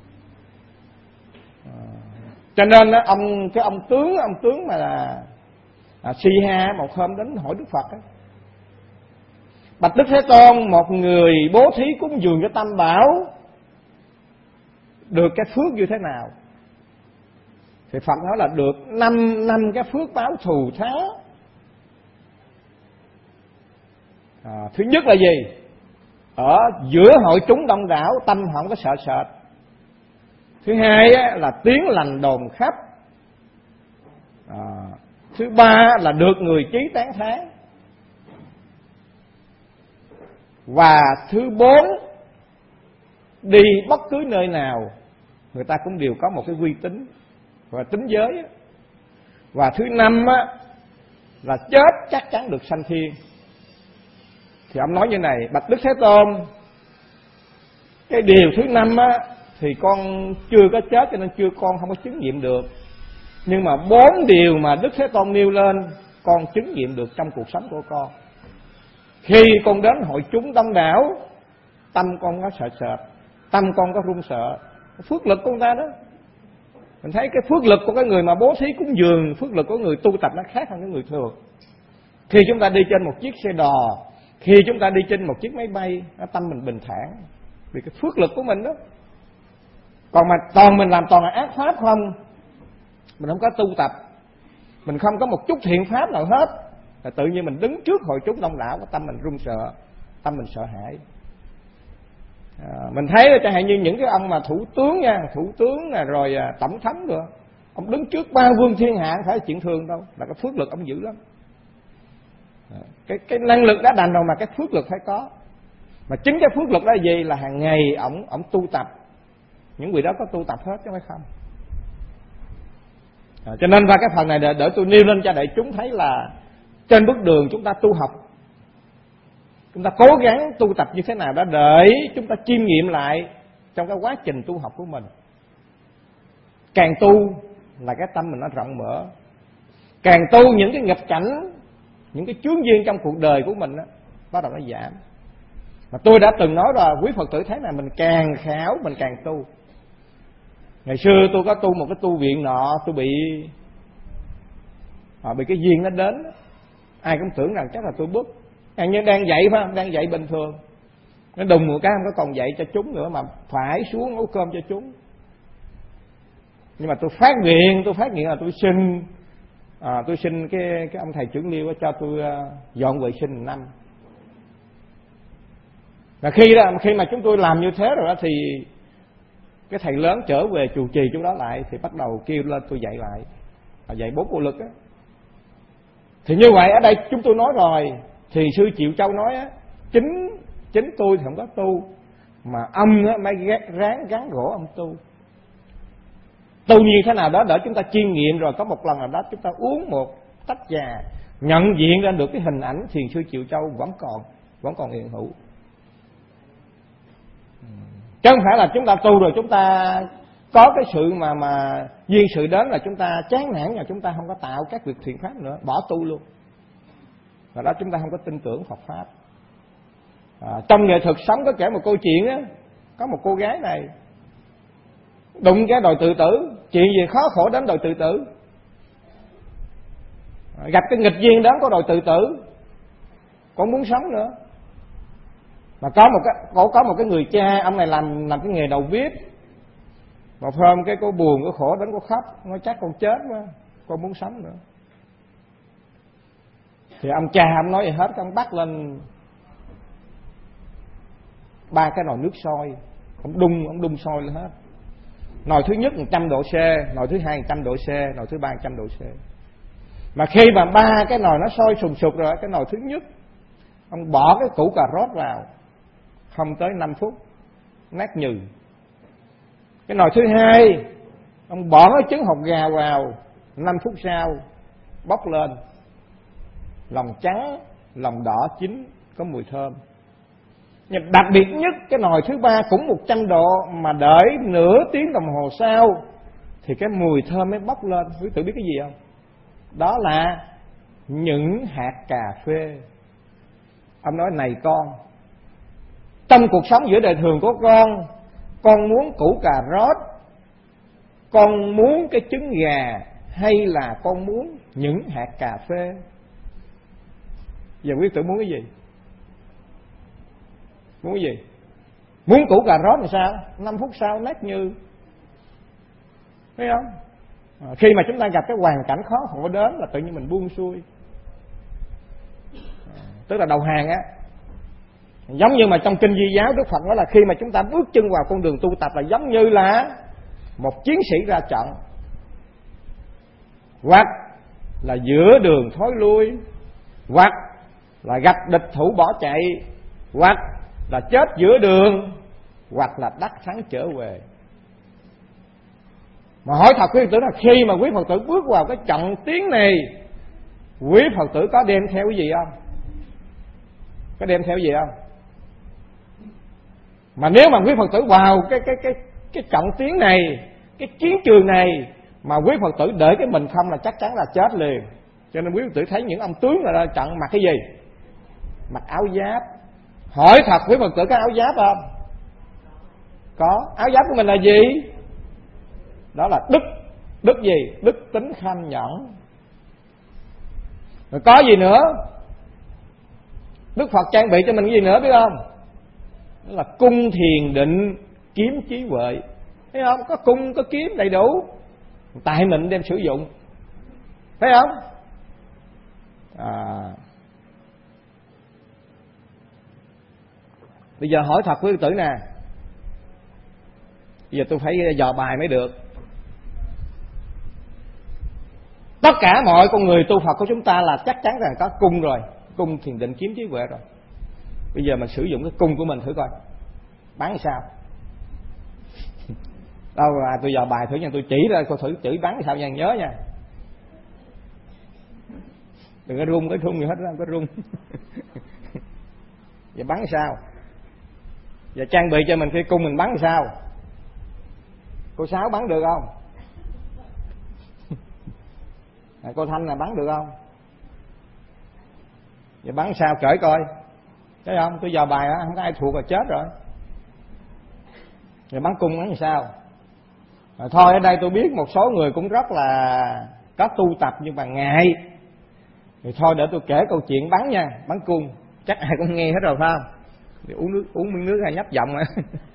Cho nên ông tướng mà là Si-ha một hôm đến hỏi Đức Phật ấy: bạch Đức Thế Tôn, một người bố thí cúng dường cho Tam Bảo được cái phước như thế nào? Thì Phật nói là được 5 cái phước báo thù thắng. Thứ nhất là gì? Ở giữa hội chúng đông đảo, tâm không có sợ sệt. Thứ hai là tiếng lành đồn khắp. Thứ ba là được người chí tán thán. Và thứ bốn, đi bất cứ nơi nào người ta cũng đều có một cái uy tín và tính giới. Và thứ năm á, là chết chắc chắn được sanh thiên. Thì ông nói như này: bạch Đức Thế Tôn, cái điều thứ năm á thì con chưa có chết cho nên con không có chứng nghiệm được. Nhưng mà 4 điều mà Đức Thế Tôn nêu lên con chứng nghiệm được trong cuộc sống của con. Khi con đến hội chúng đông đảo, tâm con có sợ sệt, tâm con có run sợ. Phước lực của người ta đó. Mình thấy cái phước lực của cái người mà bố thí cúng dường, phước lực của người tu tập nó khác hơn cái người thường. Khi chúng ta đi trên một chiếc xe đò, khi chúng ta đi trên một chiếc máy bay, tâm mình bình thản vì cái phước lực của mình đó. Còn mà toàn mình làm toàn là ác pháp không, mình không có tu tập, mình không có một chút thiện pháp nào hết, là tự nhiên mình đứng trước hội chúng đông đảo, tâm mình run sợ, tâm mình sợ hãi. Mình thấy chẳng hạn như những cái ông mà thủ tướng nha, thủ tướng rồi tổng thống rồi, ông đứng trước ba vương thiên hạ không phải là chuyện thường đâu, là cái phước lực ông dữ lắm. Cái năng lực đã đành rồi mà cái phước lực phải có. Mà chính cái phước lực đó là gì? Là hàng ngày ổng tu tập. Những vị đó có tu tập hết chứ phải không? Cho nên và cái phần này để tôi nêu lên cho đại chúng thấy là trên bước đường chúng ta tu học, chúng ta cố gắng tu tập như thế nào đó để chúng ta chiêm nghiệm lại trong cái quá trình tu học của mình. Càng tu là cái tâm mình nó rộng mở, càng tu những cái nghịch cảnh, những cái chướng duyên trong cuộc đời của mình đó, bắt đầu nó giảm. Mà tôi đã từng nói rồi, quý Phật tử thấy là mình càng khảo mình càng tu. Ngày xưa tôi có tu một cái tu viện nọ, tôi bị cái duyên nó đến, ai cũng tưởng rằng chắc là tôi bút, nhưng đang dạy phải không? Đang dạy bình thường, nó đùng một cái không có còn dạy cho chúng nữa mà phải xuống nấu cơm cho chúng. Nhưng mà tôi phát nguyện là tôi xin cái ông thầy trưởng liêu cho tôi dọn vệ sinh 1 năm. Và khi mà chúng tôi làm như thế rồi đó thì cái thầy lớn trở về trụ trì chỗ đó lại thì bắt đầu kêu lên tôi dạy lại, dạy 4 bộ lực á. Thì như vậy ở đây chúng tôi nói rồi, thì sư Triệu Châu nói á, chính tôi thì không có tu, mà ông á mới ráng gắn gỗ ông tu như thế nào đó để chúng ta chiêm nghiệm, rồi có một lần nào đó chúng ta uống một tách trà, nhận diện ra được cái hình ảnh thiền sư Triệu Châu vẫn còn hiện hữu. Chứ không phải là chúng ta tu rồi chúng ta có cái sự mà duyên sự đến là chúng ta chán nản, là chúng ta không có tạo các việc thiện pháp nữa, bỏ tu luôn. Và đó chúng ta không có tin tưởng Phật pháp. Trong nghệ thuật sống có kể một câu chuyện á, có một cô gái này đụng cái đòi tự tử. Chuyện gì khó khổ đến đòi tự tử, gặp cái nghịch duyên đó có đòi tự tử, con muốn sống nữa. Mà có một cái người cha, ông này làm cái nghề đầu bếp. Một hôm cái cô buồn, cô khổ đến cô khóc, nói chắc con chết quá, con muốn sống nữa. Thì ông cha ông nói gì hết, ông bắt lên 3 cái nồi nước sôi, ông đun sôi lên hết. Nồi thứ nhất 100 độ C, nồi thứ hai 100 độ C, nồi thứ ba 100 độ C. Mà khi mà 3 cái nồi nó sôi sùng sục rồi, cái nồi thứ nhất ông bỏ cái củ cà rốt vào, không tới 5 phút nát nhừ. Cái nồi thứ hai ông bỏ cái trứng hột gà vào, 5 phút sau bốc lên, lòng trắng lòng đỏ chín, có mùi thơm. Nhưng đặc biệt nhất cái nồi thứ ba cũng 100 độ, mà đợi nửa tiếng đồng hồ sau thì cái mùi thơm mới bốc lên. Quý tử biết cái gì không? Đó là những hạt cà phê. Ông nói này con, trong cuộc sống giữa đời thường của con muốn củ cà rốt, con muốn cái trứng gà, hay là con muốn những hạt cà phê? Giờ quý tử muốn cái gì? Muốn cái gì? Muốn củ cà rốt thì sao? 5 phút sau nát như. Thấy không? Khi mà chúng ta gặp cái hoàn cảnh khó khổ đến là tự nhiên mình buông xuôi, tức là đầu hàng á. Giống như mà trong kinh Di giáo Đức Phật nói là khi mà chúng ta bước chân vào con đường tu tập là giống như là một chiến sĩ ra trận, hoặc là giữa đường thối lui, hoặc là gặp địch thủ bỏ chạy, hoặc là chết giữa đường, hoặc là đắc thắng trở về. Mà hỏi thật quý Phật tử là khi mà quý Phật tử bước vào cái trận tiến này, quý Phật tử có đem theo cái gì không? Có đem theo gì không? Mà nếu mà quý Phật tử vào cái trận tiến này, cái chiến trường này mà quý Phật tử để cái mình không là chắc chắn là chết liền. Cho nên quý Phật tử thấy những ông tướng là ra trận mặc cái gì? Mặc áo giáp. Hỏi thật quý Phật tử có áo giáp không? Có. Áo giáp của mình là gì? Đó là đức gì? Đức tính kham nhẫn. Rồi có gì nữa? Đức Phật trang bị cho mình cái gì nữa biết không? Đó là cung thiền định kiếm trí huệ. Thấy không? Có cung có kiếm đầy đủ, tại mình đem sử dụng. Thấy không? Bây giờ hỏi thật quý Phật tử nè, bây giờ tôi phải dò bài mới được. Tất cả mọi con người tu Phật của chúng ta là chắc chắn rằng có cung rồi, cung thiền định kiếm trí huệ rồi. Bây giờ mình sử dụng cái cung của mình thử coi bắn sao. Đâu là tôi dò bài thử nha, tôi chỉ ra cô thử chữ bắn sao nha, nhớ nha. Đừng có run, cái run gì hết đó, có run. Giờ bắn sao? Giờ trang bị cho mình cái cung mình bắn sao? Cô Sáu bắn được không? Cô Thanh là bắn được không? Giờ bắn sao cởi coi. Thấy không? Tôi dò bài đó, không có ai thuộc là chết rồi. Giờ bắn cung bắn sao? Thôi ở đây tôi biết một số người cũng rất là có tu tập nhưng mà ngại. Thì thôi để tôi kể câu chuyện bắn nha, bắn cung. Chắc ai cũng nghe hết rồi phải không? Thì uống miếng nước hay nhấp giọng mà.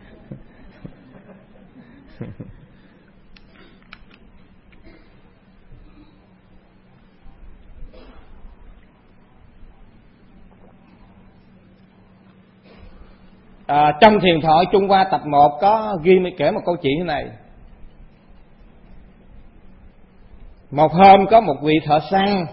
Trong Thiền Thoại Trung Hoa tập 1 có ghi kể một câu chuyện như này. Một hôm có một vị thợ săn,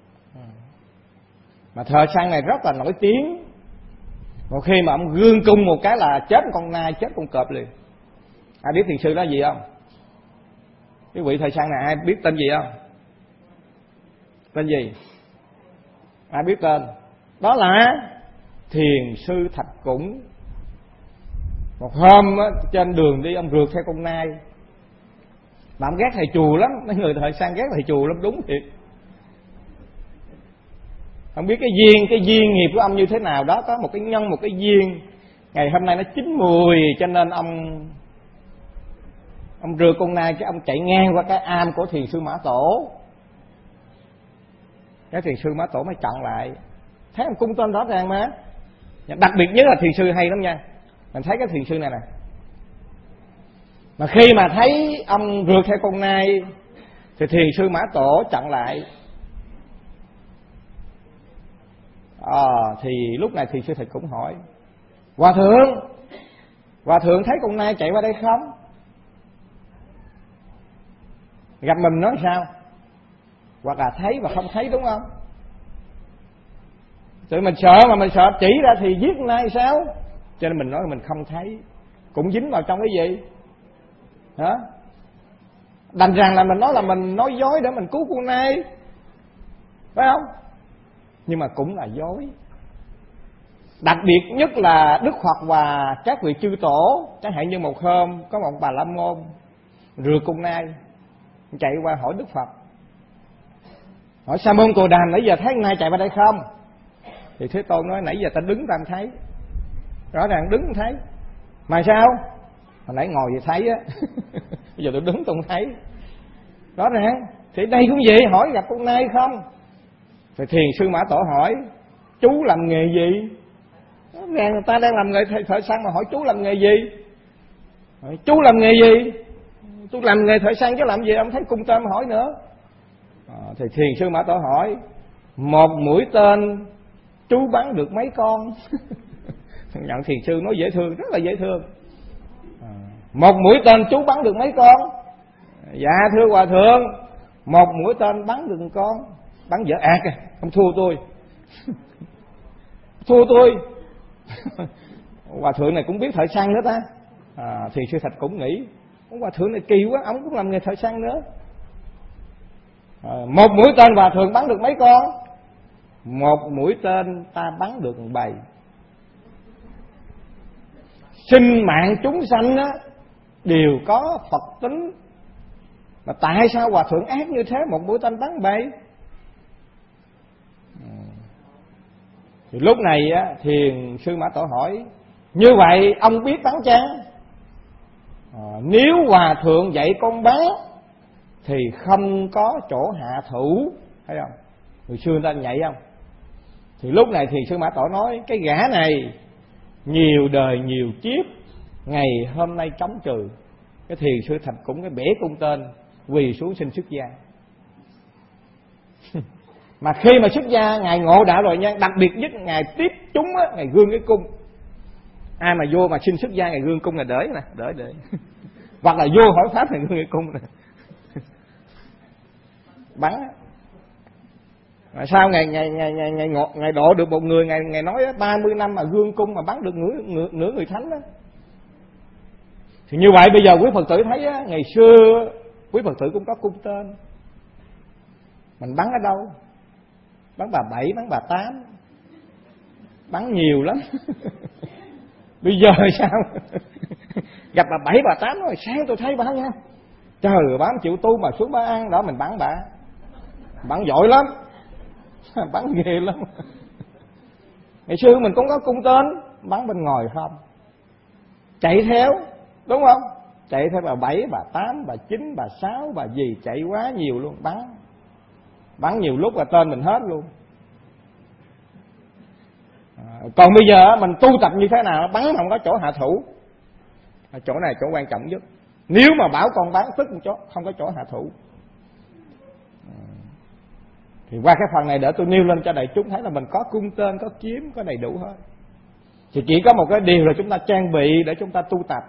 mà thợ săn này rất là nổi tiếng. Một khi mà ông gương cung một cái là chết con nai, chết con cọp liền. Ai biết thiền sư đó gì không? Cái vị thợ săn này ai biết tên gì không? Tên gì? Ai biết tên? Đó là Thiền sư Thạch Củng. Một hôm á, trên đường đi ông rượt theo con nai. Mà ông ghét thầy chùa lắm. Mấy người thợ săn ghét thầy chùa lắm, đúng thiệt. Không biết cái duyên nghiệp của ông như thế nào đó. Có một cái nhân, một cái duyên. Ngày hôm nay nó chín mùi, cho nên ông rượt con nai, cái ông chạy ngang qua cái am của Thiền sư Mã Tổ. Cái Thiền sư Mã Tổ mới chặn lại. Thấy ông cung tên rõ ràng mà. Đặc biệt nhất là Thiền sư hay lắm nha. Mình thấy cái thiền sư này nè, mà khi mà thấy ông rượt theo con nai thì Thiền sư Mã Tổ chặn lại. Thì lúc này Thiền sư Thạch cũng hỏi: Hòa thượng thấy con nai chạy qua đây không? Gặp mình nói sao? Hoặc là thấy và không thấy, đúng không? Tụi mình sợ, mà mình sợ chỉ ra thì giết con nai sao? Cho nên mình nói mình không thấy, cũng dính vào trong cái gì hả? Đành rằng là mình nói là mình nói dối để mình cứu con nai, phải không? Nhưng mà cũng là dối. Đặc biệt nhất là Đức Phật và các vị chư tổ. Chẳng hạn như một hôm có một bà la môn rượt con nai, chạy qua hỏi Đức Phật, hỏi Sa môn Cồ Đàm, nãy giờ thấy con nai chạy qua đây không? Thì Thế Tôn nói: nãy giờ ta đứng ta không thấy. Rõ ràng đứng không thấy. Mà sao? Hồi nãy ngồi vậy thấy á. Bây giờ tôi đứng tôi không thấy. Rõ ràng. Thì đây cũng vậy, hỏi gặp con nai không? Thì Thiền sư Mã Tổ hỏi: chú làm nghề gì? Rõ ràng người ta đang làm nghề thợ săn mà hỏi chú làm nghề gì? Hỏi, chú làm nghề gì? Tôi làm nghề thợ săn chứ làm gì? Ông thấy cung tên mà hỏi nữa. Thì Thiền sư Mã Tổ hỏi: một mũi tên chú bắn được mấy con? Nhận thiền sư nói dễ thương, rất là dễ thương. Một mũi tên chú bắn được mấy con? Dạ thưa hòa thượng, một mũi tên bắn được một con. bắn dở ạt kìa, ông thua tôi. Thua tôi. Hòa thượng này cũng biết thợ săn nữa ta. Thì Sư Thạch cũng nghĩ ông hòa thượng này kỳ quá, ông cũng làm nghề thợ săn nữa. Một mũi tên hòa thượng bắn được mấy con? Một mũi tên ta bắn được 7. Sinh mạng chúng sanh á đều có Phật tính, mà tại sao hòa thượng ác như thế, một mũi tên bắn 7? Thì lúc này á, Thiền Sư Mã Tổ hỏi: như vậy ông biết bắn chăng? Nếu hòa thượng dạy con bắn thì không có chỗ hạ thủ, thấy không? Người xưa người ta nhạy không? Thì lúc này Thiền Sư Mã Tổ nói: cái gã này nhiều đời nhiều kiếp, ngày hôm nay chống trừ. Cái Thiền Sư Thạch cũng cái bẻ cung tên, quỳ xuống xin xuất gia. Mà khi mà xuất gia, ngài ngộ đạo rồi nha, đặc biệt nhất ngài tiếp chúng á, ngài gương cái cung. Ai mà vô mà xin xuất gia, ngài gương cung là đỡ nè, đỡ. Hoặc là vô hỏi pháp, ngài gương cái cung nè. Bắn. Mà sao ngài độ được một người, ngài nói 30 năm mà gương cung mà bắn được nửa người thánh đó. Thì như vậy bây giờ quý Phật tử thấy á, ngày xưa quý Phật tử cũng có cung tên. Mình bắn ở đâu? Bắn bà 7, bắn bà 8, bắn nhiều lắm. Bây giờ sao? Gặp bà 7, bà 8 rồi, sáng tôi thấy bà nha, trời, bà chịu tu mà xuống bà ăn đó, mình bắn bà. Bắn giỏi lắm. Bắn ghê lắm. Ngày xưa mình cũng có cung tên, bắn bên ngoài không, chạy theo, đúng không? Chạy theo bà 7, bà 8, bà 9, bà 6, bà gì, chạy quá nhiều luôn, bắn nhiều lúc là tên mình hết luôn. Còn bây giờ mình tu tập như thế nào, bắn không có chỗ hạ thủ. Chỗ này chỗ quan trọng nhất. Nếu mà bảo con bắn tức một chỗ, không có chỗ hạ thủ. Thì qua cái phần này để tôi nêu lên cho đại chúng thấy là mình có cung tên, có kiếm, có đầy đủ hết. Thì chỉ có một cái điều là chúng ta trang bị để chúng ta tu tập.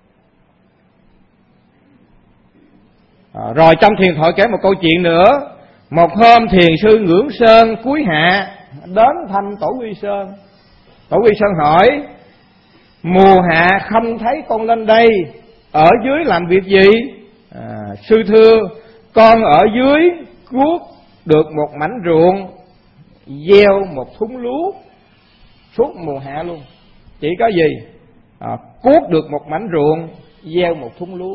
Rồi trong thiền thoại kể một câu chuyện nữa. Một hôm Thiền Sư Ngưỡng Sơn cuối hạ đến thăm Tổ Quy Sơn. Tổ Quy Sơn hỏi: mùa hạ không thấy con lên đây, ở dưới làm việc gì? Sư thưa, con ở dưới cuốc được một mảnh ruộng, gieo một thúng lúa suốt mùa hạ luôn. Chỉ có gì? Cuốc được một mảnh ruộng, gieo một thúng lúa.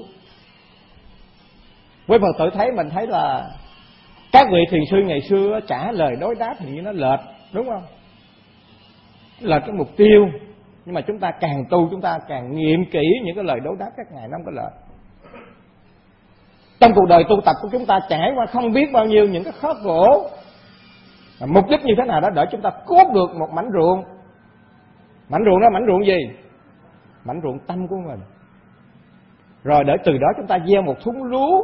Với Phật tử thấy, mình thấy là các vị thiền sư ngày xưa trả lời đối đáp thì như nó lệch, đúng không? Lệch cái mục tiêu. Nhưng mà chúng ta càng tu, chúng ta càng nghiệm kỹ những cái lời đối đáp các ngài, nó không có lệch. Trong cuộc đời tu tập của chúng ta trải qua không biết bao nhiêu những cái khó khổ. Mục đích như thế nào đó để chúng ta cuốc được một mảnh ruộng. Mảnh ruộng đó mảnh ruộng gì? Mảnh ruộng tâm của mình. Rồi để từ đó chúng ta gieo một thúng lúa,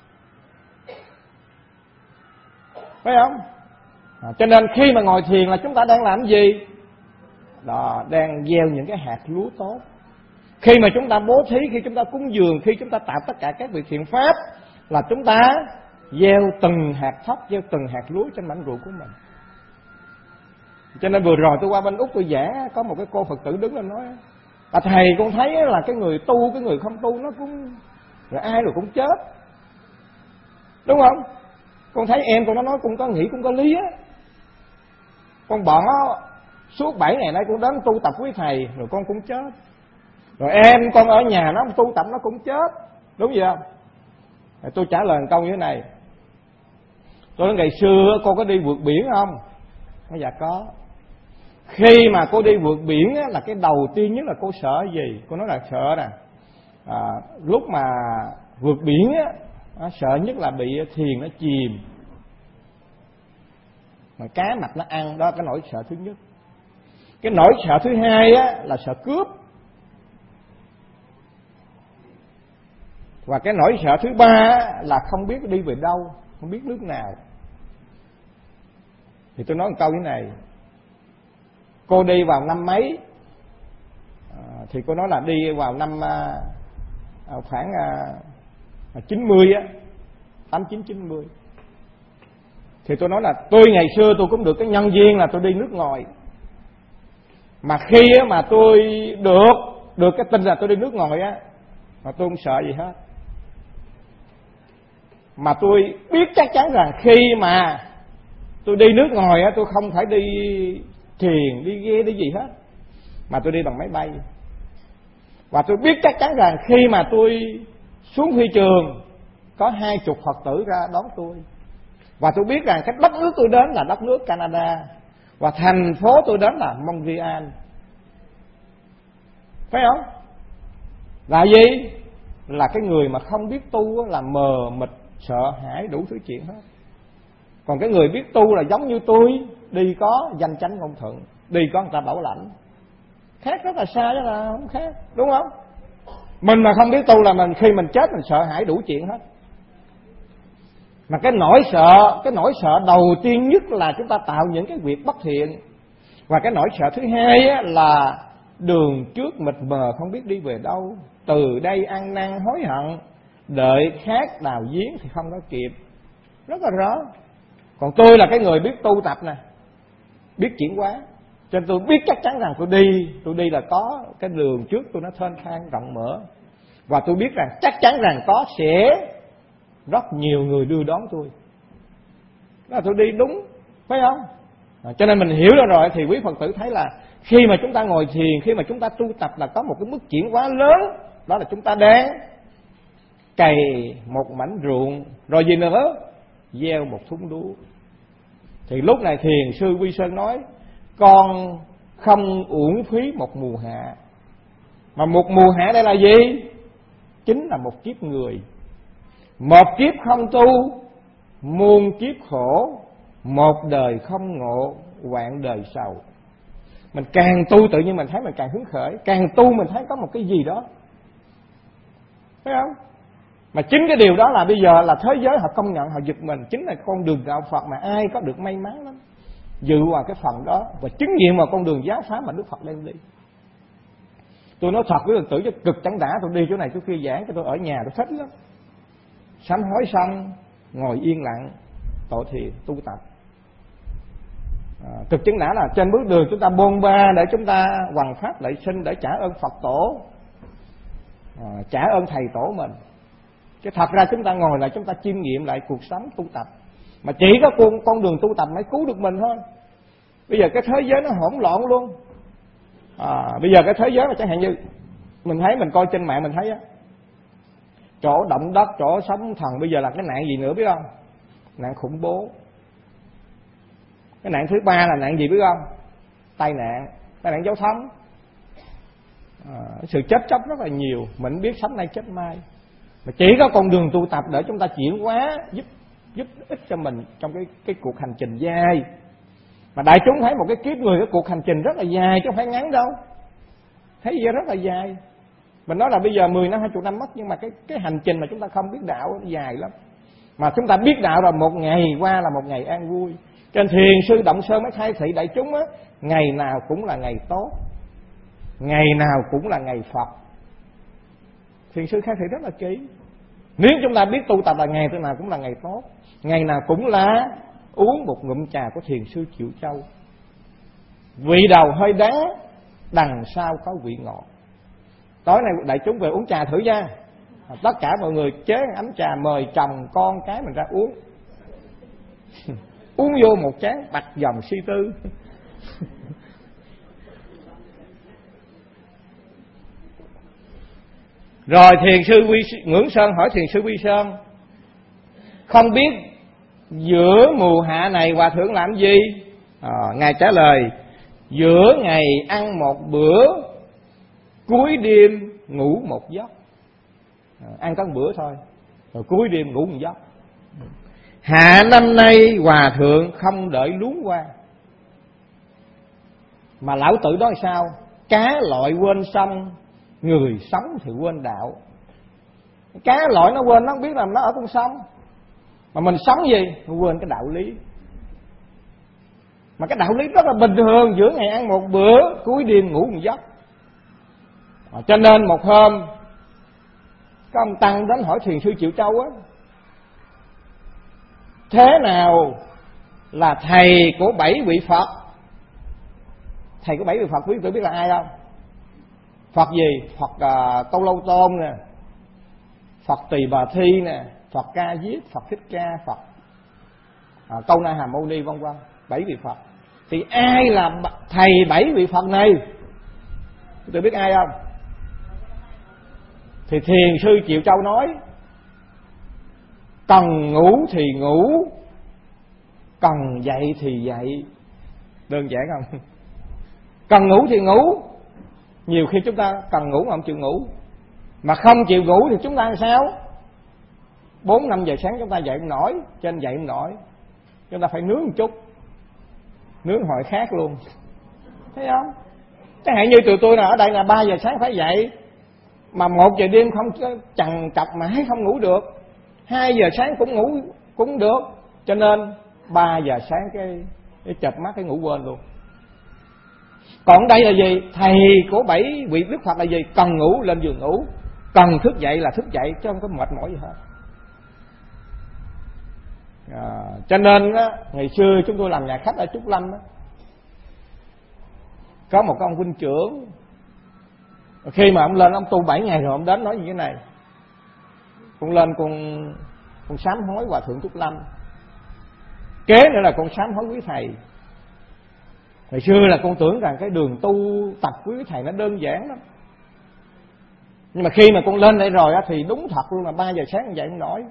phải không? Cho nên khi mà ngồi thiền là chúng ta đang làm gì? Đó, đang gieo những cái hạt lúa tốt. Khi mà chúng ta bố thí, khi chúng ta cúng dường, khi chúng ta tạo tất cả các việc thiện pháp, là chúng ta gieo từng hạt thóc, gieo từng hạt lúa trên mảnh ruộng của mình. Cho nên vừa rồi tôi qua bên Úc tôi giảng, có một cái cô Phật tử đứng lên nói: thầy con thấy là cái người tu, cái người không tu nó cũng, rồi ai rồi cũng chết, đúng không? Con thấy em con nó nói cũng có nghĩ, cũng có lý á. Con bỏ suốt 7 ngày nay con đến tu tập với thầy, rồi con cũng chết. Rồi em con ở nhà nó tu tập nó cũng chết, đúng vậy không? Tôi trả lời một câu như thế này. Tôi nói ngày xưa cô có đi vượt biển không? Nói dạ có. Khi mà cô đi vượt biển á, là cái đầu tiên nhất là cô sợ gì? Cô nói là sợ nè, lúc mà vượt biển á, sợ nhất là bị thuyền nó chìm, mà cá mập nó ăn, đó cái nỗi sợ thứ nhất. Cái nỗi sợ thứ hai á, là sợ cướp. Và cái nỗi sợ thứ ba là không biết đi về đâu, không biết nước nào. Thì tôi nói một câu như này. Cô đi vào năm mấy? Thì cô nói là đi vào năm khoảng 90 á, 89-90. Thì tôi nói là tôi ngày xưa tôi cũng được cái nhân duyên là tôi đi nước ngoài. Mà khi mà tôi được cái tin là tôi đi nước ngoài á, mà tôi không sợ gì hết. Mà tôi biết chắc chắn rằng khi mà tôi đi nước ngoài á, tôi không phải đi thuyền, đi ghe, đi gì hết, mà tôi đi bằng máy bay. Và tôi biết chắc chắn rằng khi mà tôi xuống phi trường, có 20 Phật tử ra đón tôi. Và tôi biết rằng cái đất nước tôi đến là đất nước Canada, và thành phố tôi đến là Montreal. Phải không? Là gì? Là cái người mà không biết tu là mờ mịt, sợ hãi đủ thứ chuyện hết. Còn cái người biết tu là giống như tôi, đi có danh chánh ngôn thuận, đi có người ta bảo lãnh. Khác rất là xa chứ là không khác, đúng không? Mình mà không biết tu là mình khi mình chết mình sợ hãi đủ chuyện hết. Mà cái nỗi sợ đầu tiên nhất là chúng ta tạo những cái việc bất thiện. Và cái nỗi sợ thứ hai á, là đường trước mịt mờ không biết đi về đâu, từ đây ăn năn hối hận, đợi khác đào giếng thì không có kịp. Rất là rõ. Còn tôi là cái người biết tu tập nè, biết chuyển hóa, cho nên tôi biết chắc chắn rằng tôi đi là có cái đường trước tôi nó thênh thang rộng mở. Và tôi biết rằng chắc chắn rằng sẽ rất nhiều người đưa đón tôi. Đó là tôi đi đúng, phải không? Cho nên mình hiểu rồi thì quý Phật tử thấy là khi mà chúng ta ngồi thiền, khi mà chúng ta tu tập là có một cái mức chuyển hóa lớn. Đó là chúng ta đang cày một mảnh ruộng, rồi gì nữa? Gieo một thúng lúa. Thì lúc này thiền sư Quy Sơn nói, con không uổng phí một mùa hạ. Mà một mùa hạ đây là gì? Chính là một kiếp người. Một kiếp không tu, muôn kiếp khổ. Một đời không ngộ, vạn đời sầu. Mình càng tu tự nhiên mình thấy mình càng hứng khởi. Càng tu mình thấy có một cái gì đó, thấy không? Mà chính cái điều đó là bây giờ là thế giới họ công nhận, họ giật mình. Chính là con đường đạo Phật mà ai có được may mắn lắm, dự vào cái phần đó và chứng nghiệm vào con đường giáo pháp mà Đức Phật đem đi. Tôi nói thật với Phật tử, cho cực chẳng đã, tôi đi chỗ này chỗ kia giảng, cho tôi ở nhà tôi thích lắm. Sám hối xong ngồi yên lặng tọa thiền tu tập. Cực chứng đã là trên bước đường chúng ta bôn ba để chúng ta hoằng pháp lại sinh, để trả ơn Phật tổ, trả ơn thầy tổ mình. Chứ thật ra chúng ta ngồi lại chúng ta chiêm nghiệm lại cuộc sống tu tập. Mà chỉ có con đường tu tập mới cứu được mình thôi. Bây giờ cái thế giới nó hỗn loạn luôn. Bây giờ cái thế giới mà chẳng hạn như mình thấy, mình coi trên mạng mình thấy á, chỗ động đất, chỗ sóng thần, bây giờ là cái nạn gì nữa biết không? Nạn khủng bố. Cái nạn thứ ba là nạn gì biết không? Tai nạn giao thông. Sự chết chóc rất là nhiều, mình biết sống nay chết mai. Mà chỉ có con đường tu tập để chúng ta chuyển hóa, giúp ích cho mình trong cái cuộc hành trình dài. Mà đại chúng thấy một cái kiếp người, cái cuộc hành trình rất là dài chứ không phải ngắn đâu. Thấy gì rất là dài. Mình nói là bây giờ 10 năm 20 năm mất, nhưng mà cái hành trình mà chúng ta không biết đạo nó dài lắm. Mà chúng ta biết đạo là một ngày qua là một ngày an vui. Trên thiền sư Động Sơn mới khai thị đại chúng á, ngày nào cũng là ngày tốt, ngày nào cũng là ngày Phật. Thiền sư khai thị rất là kỹ. Nếu chúng ta biết tu tập là ngày nào cũng là ngày tốt, ngày nào cũng là uống một ngụm trà của thiền sư Triệu Châu, vị đầu hơi đắng, đằng sau có vị ngọt. Tối nay đại chúng về uống trà thử nha. Tất cả mọi người chế ấm trà, mời chồng con cái mình ra uống. Uống vô một chén bạch dòng suy tư. Rồi thiền sư Ngưỡng Sơn hỏi thiền sư Quy Sơn, không biết giữa mùa hạ này hòa thượng làm gì? Ngài trả lời, giữa ngày ăn một bữa, cuối đêm ngủ một giấc. Ăn có một bữa thôi, rồi cuối đêm ngủ một giấc. Hạ năm nay hòa thượng không đợi luống qua. Mà lão tử đó là sao? Cá lội quên sông, người sống thì quên đạo. Cá lội nó quên, nó không biết là nó ở con sông. Mà mình sống gì? Nó quên cái đạo lý. Mà cái đạo lý rất là bình thường, giữa ngày ăn một bữa, cuối đêm ngủ một giấc. Cho nên một hôm có ông Tăng đến hỏi thiền sư Triệu Châu á, thế nào là thầy của 7 vị Phật. Thầy của 7 vị Phật quý vị biết là ai không? Phật gì? Phật Câu Lâu Tôn nè, Phật Tỳ Bà Thi nè, Phật Ca Diếp, Phật Thích Ca, Phật Câu Na Hàm Mâu Ni, vân vân. 7 vị Phật. Thì ai là thầy 7 vị Phật này? Tôi biết ai không? Thì Thiền sư Triệu Châu nói: cần ngủ thì ngủ, cần dậy thì dậy. Đơn giản không? Cần ngủ thì ngủ. Nhiều khi chúng ta cần ngủ mà không chịu ngủ, mà không chịu ngủ thì chúng ta làm sao? 4-5 giờ sáng chúng ta dậy không nổi, trên dậy không nổi, chúng ta phải nướng một chút, nướng hồi khác luôn, thấy không? Chẳng hạn như tụi tôi là ở đây là 3 giờ sáng phải dậy, mà 1 giờ đêm không chằn chọc mãi không ngủ được, 2 giờ sáng cũng ngủ cũng được, cho nên 3 giờ sáng cái chợp mắt cái ngủ quên luôn. Còn đây là gì? Thầy của 7 vị Đức Phật là gì? Cần ngủ lên giường ngủ, cần thức dậy là thức dậy, chứ không có mệt mỏi gì hết. Cho nên á, ngày xưa chúng tôi làm nhà khách ở Trúc Lâm á, có một ông huynh trưởng, khi mà ông lên ông tu 7 ngày rồi ông đến nói như thế này: con lên con sám hối Hòa Thượng Trúc Lâm, kế nữa là con sám hối quý thầy. Ngày xưa là con tưởng rằng cái đường tu tập quý thầy nó đơn giản lắm, nhưng mà khi mà con lên đây rồi á thì đúng thật luôn là 3 giờ sáng dậy không nổi,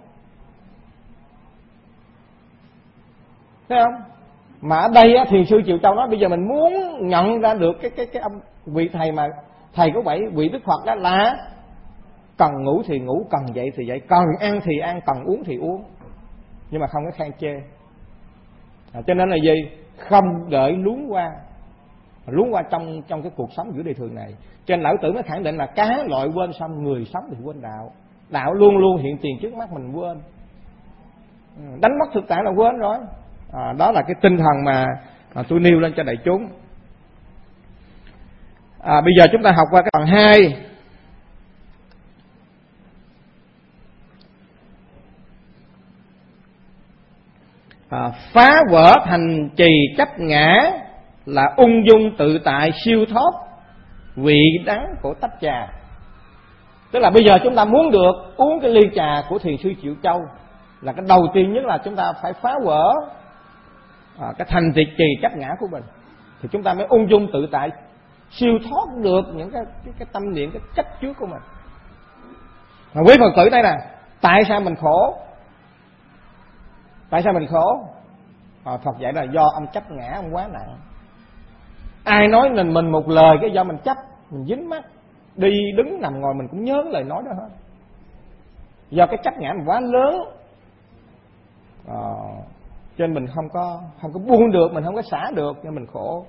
thấy không? Mà ở đây á, Thiền sư Triệu Châu nói bây giờ mình muốn nhận ra được cái ông vị thầy mà thầy của 7 vị Đức Phật đó là cần ngủ thì ngủ, cần dậy thì dậy, cần ăn thì ăn, cần uống thì uống, nhưng mà không có khen chê. Cho nên là gì? Không để luống qua trong cái cuộc sống giữa đời thường này. Cho nên lão tử mới khẳng định là cá loại quên xong, người sống thì quên đạo. Đạo luôn luôn hiện tiền trước mắt mình quên, đánh mất thực tại là quên rồi. Đó là cái tinh thần mà tôi nêu lên cho đại chúng. Bây giờ chúng ta học qua cái phần 2. Phá vỡ thành trì chấp ngã là ung dung tự tại siêu thoát vị đắng của tách trà. Tức là bây giờ chúng ta muốn được uống cái ly trà của Thiền sư Triệu Châu, là cái đầu tiên nhất là chúng ta phải phá vỡ cái thành trì chấp ngã của mình, thì chúng ta mới ung dung tự tại siêu thoát được những cái tâm niệm, cái chấp trước của mình. Mà quý Phật tử đây nè, tại sao mình khổ? Tại sao mình khổ? Phật dạy là do ông chấp ngã ông quá nặng. Ai nói mình một lời cái do mình chấp, mình dính mắt, đi đứng nằm ngồi mình cũng nhớ lời nói đó hết. Do cái chấp ngã mình quá lớn, cho nên mình không có buông được, mình không có xả được, nên mình khổ.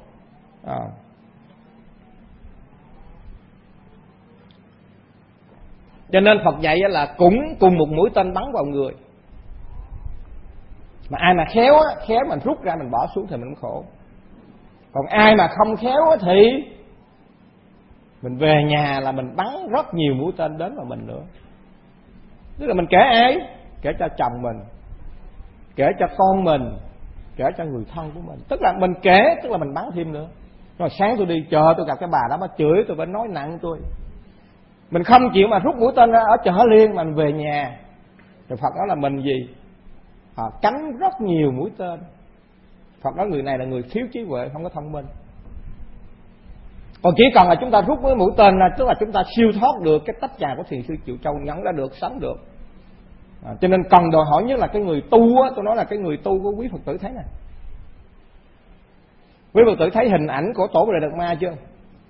Cho nên Phật dạy là cũng cùng một mũi tên bắn vào người, mà ai mà khéo mình rút ra mình bỏ xuống thì mình cũng khổ. Còn ai mà không khéo thì mình về nhà là mình bắn rất nhiều mũi tên đến vào mình nữa. Tức là mình kể ai? Kể cho chồng mình, kể cho con mình, kể cho người thân của mình. Tức là mình kể, tức là mình bắn thêm nữa. Rồi sáng tôi đi chợ tôi gặp cái bà đó, bà chửi tôi, bà nói nặng tôi, mình không chịu mà rút mũi tên ra ở chợ liền, mà mình về nhà thì Phật nói là mình gì? Cắm rất nhiều mũi tên. Phật nói người này là người thiếu trí huệ, không có thông minh. Còn chỉ cần là chúng ta rút cái mũi tên ra, tức là chúng ta siêu thoát được cái tách trà của Thiền sư Triệu Châu, nhận ra được, sống được. Cho nên cần đòi hỏi nhất là cái người tu á, tôi nói là cái người tu của quý Phật tử thấy nè. Quý Phật tử thấy hình ảnh của Tổ Bồ Đề Đạt Ma chưa?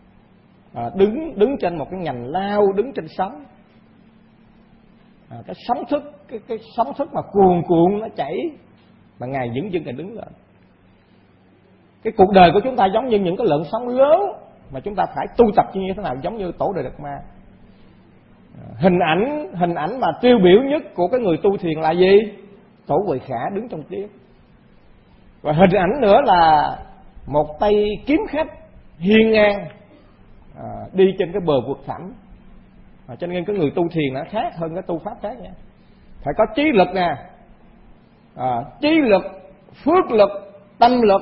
Đứng trên một cái nhành lao, đứng trên sóng. Cái sóng thức, cái sóng thức mà cuồn cuộn nó chảy, mà Ngài dững dưng Ngài đứng lên. Cái cuộc đời của chúng ta giống như những cái lợn sóng lớn mà chúng ta phải tu tập như thế nào, giống như Tổ Bồ Đề Đạt Ma. Hình ảnh mà tiêu biểu nhất của cái người tu thiền là gì? Tổ Huệ Khả đứng trong tiếng. Và hình ảnh nữa là một tay kiếm khách hiên ngang đi trên cái bờ vực thẳm. Cho nên cái người tu thiền nó khác hơn cái tu pháp khác nha. Phải có trí lực nè, trí lực, phước lực, tâm lực,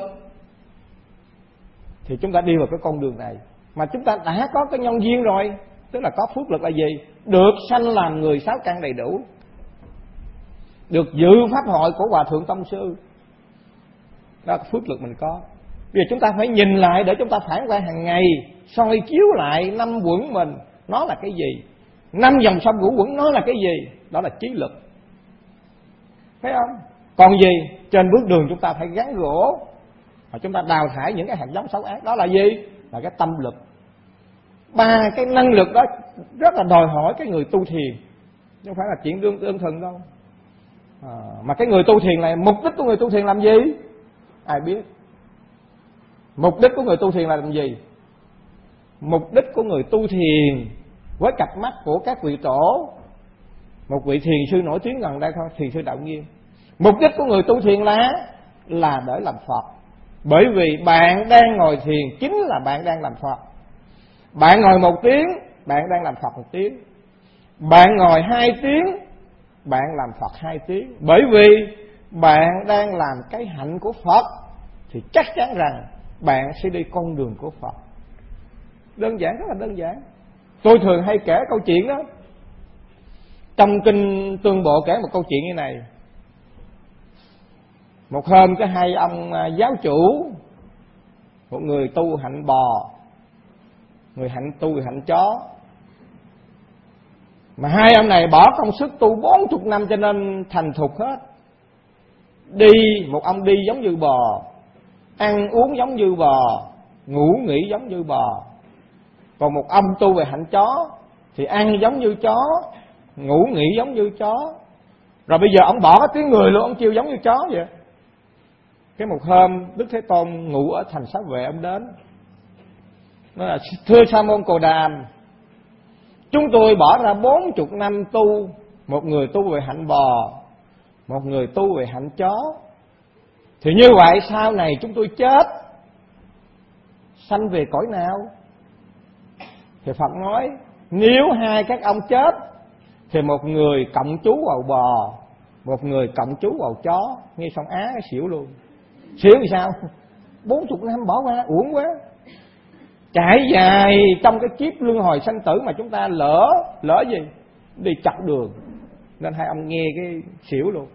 thì chúng ta đi vào cái con đường này. Mà chúng ta đã có cái nhân duyên rồi, tức là có phước lực là gì? Được sanh làm người sáu căn đầy đủ, được dự pháp hội của Hòa Thượng Tông Sư. Đó là phước lực mình có. Bây giờ chúng ta phải nhìn lại để chúng ta phản quan hàng ngày, soi chiếu lại năm quẩn mình nó là cái gì, năm dòng sông ngũ quẩn nó là cái gì. Đó là trí lực, thấy không? Còn gì? Trên bước đường chúng ta phải gắn gỗ, và chúng ta đào thải những cái hạt giống xấu ác. Đó là gì? Là cái tâm lực. Ba cái năng lực đó rất là đòi hỏi cái người tu thiền, không phải là chuyện đơn thuần đâu. Mà cái người tu thiền này, mục đích của người tu thiền làm gì? Ai biết? Mục đích của người tu thiền là làm gì? Mục đích của người tu thiền với cặp mắt của các vị tổ, một vị thiền sư nổi tiếng gần đây thôi, thiền sư Đạo Nghiêm. Mục đích của người tu thiền là để làm Phật. Bởi vì bạn đang ngồi thiền chính là bạn đang làm Phật. Bạn ngồi 1 tiếng, bạn đang làm Phật 1 tiếng. Bạn ngồi 2 tiếng, bạn làm Phật 2 tiếng. Bởi vì bạn đang làm cái hạnh của Phật, thì chắc chắn rằng bạn sẽ đi con đường của Phật. Đơn giản, rất là đơn giản. Tôi thường hay kể câu chuyện đó. Trong kinh Tương Bộ kể một câu chuyện như này. Một hôm có hai ông giáo chủ, một người tu hạnh bò, người tu hạnh chó. Mà hai ông này bỏ công sức tu 40 năm cho nên thành thục hết. Đi, một ông đi giống như bò, ăn uống giống như bò, ngủ nghỉ giống như bò. Còn một ông tu về hạnh chó thì ăn giống như chó, ngủ nghỉ giống như chó. Rồi bây giờ ông bỏ cái tiếng người luôn, ông kêu giống như chó vậy. Cái một hôm Đức Thế Tôn ngủ ở thành Xá Vệ, ông đến nói là: thưa Sa môn Cồ Đàm, chúng tôi bỏ ra 40 năm tu, một người tu về hạnh bò, một người tu về hạnh chó. Thì như vậy sau này chúng tôi chết, sanh về cõi nào? Thì Phật nói: nếu hai các ông chết thì một người cộng chú vào bò, một người cộng chú vào chó. Nghe xong á xỉu luôn. Xỉu thì sao? 40 năm bỏ qua uổng quá. Trải dài trong cái kiếp luân hồi sanh tử mà chúng ta lỡ gì? Đi chặt đường. Nên hai ông nghe cái xỉu luôn.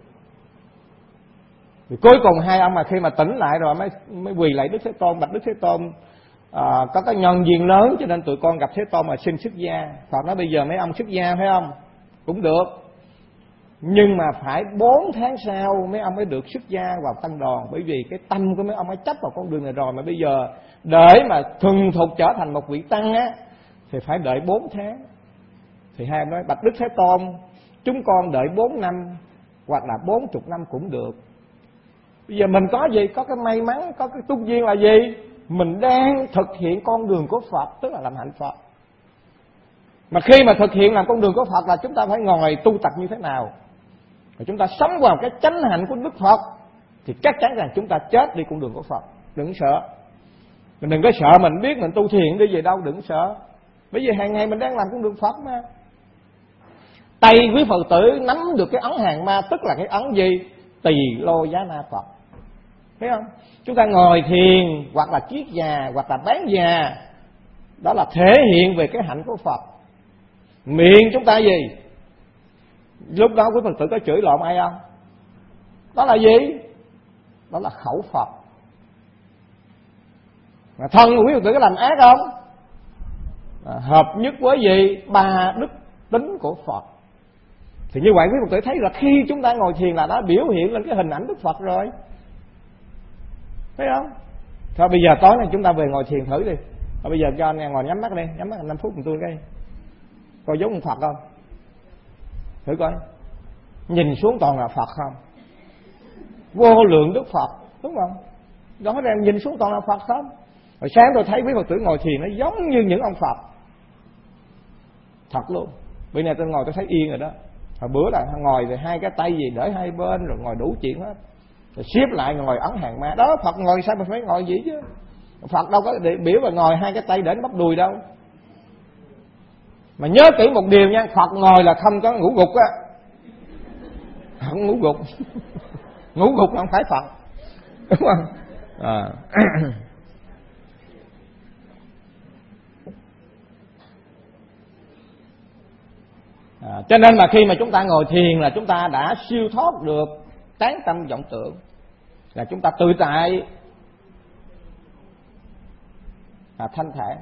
Thì cuối cùng hai ông mà khi mà tỉnh lại rồi mới quỳ lại Đức Thế Tôn, bạch Đức Thế Tôn: có cái nhân duyên lớn cho nên tụi con gặp Thế Tôn mà xin xuất gia. Phật nói: bây giờ mấy ông xuất gia phải không? Cũng được, nhưng mà phải 4 tháng sau mấy ông mới được xuất gia vào tăng đoàn. Bởi vì cái tâm của mấy ông ấy chấp vào con đường này rồi, mà bây giờ để mà thuần thục trở thành một vị tăng á thì phải đợi 4 tháng. Thì hai ông nói: bạch Đức Thế Tôn, chúng con đợi 4 năm hoặc là 40 năm cũng được. Bây giờ mình có gì? Có cái may mắn, có cái túc duyên là gì? Mình đang thực hiện con đường của Phật, tức là làm hạnh Phật. Mà khi mà thực hiện làm con đường của Phật là chúng ta phải ngồi tu tập như thế nào, và chúng ta sống vào cái chánh hạnh của Đức Phật, thì chắc chắn rằng chúng ta chết đi con đường của Phật. Đừng sợ. Mình đừng có sợ mình biết mình tu thiền đi về đâu, đừng sợ. Bởi vì hàng ngày mình đang làm con đường Phật mà. Tay quý Phật tử nắm được cái ấn hàng ma, tức là cái ấn gì? Tỳ lô giá na Phật. Thấy không? Chúng ta ngồi thiền hoặc là triết già hoặc là bán già, đó là thể hiện về cái hạnh của Phật. Miệng chúng ta gì? Lúc đó quý Phật tử có chửi lộn ai không? Đó là gì? Đó là khẩu Phật. Mà thân của quý Phật tử có làm ác không? Hợp nhất với gì? 3 đức tính của Phật. Thì như vậy quý Phật tử thấy là khi chúng ta ngồi thiền là đã biểu hiện lên cái hình ảnh Đức Phật rồi. Thấy không? Thôi bây giờ tối nay chúng ta về ngồi thiền thử đi. Thôi bây giờ cho anh ngồi nhắm mắt đi, nhắm mắt 5 phút một tôi cái. Coi giống ông Phật không? Thử coi. Nhìn xuống toàn là Phật không? Vô lượng Đức Phật, đúng không? Rõ ràng nhìn xuống toàn là Phật không? Rồi sáng tôi thấy quý Phật tử ngồi thiền nó giống như những ông Phật. Thật luôn. Bữa nay tôi ngồi tôi thấy yên rồi đó. Hồi bữa là ngồi thì 2 cái tay gì để hai bên rồi ngồi đủ chuyện hết. Rồi xếp lại ngồi ấn hàng ma. Đó, Phật ngồi sao mà phải ngồi vậy chứ? Phật đâu có biểu mà ngồi 2 cái tay để bắp đùi đâu. Mà nhớ kỹ một điều nha, Phật ngồi là không có ngủ gục á. Không ngủ gục. Ngủ gục không phải Phật, đúng không? Cho nên mà khi mà chúng ta ngồi thiền là chúng ta đã siêu thoát được tán tâm vọng tưởng, là chúng ta tự tại, thanh thản.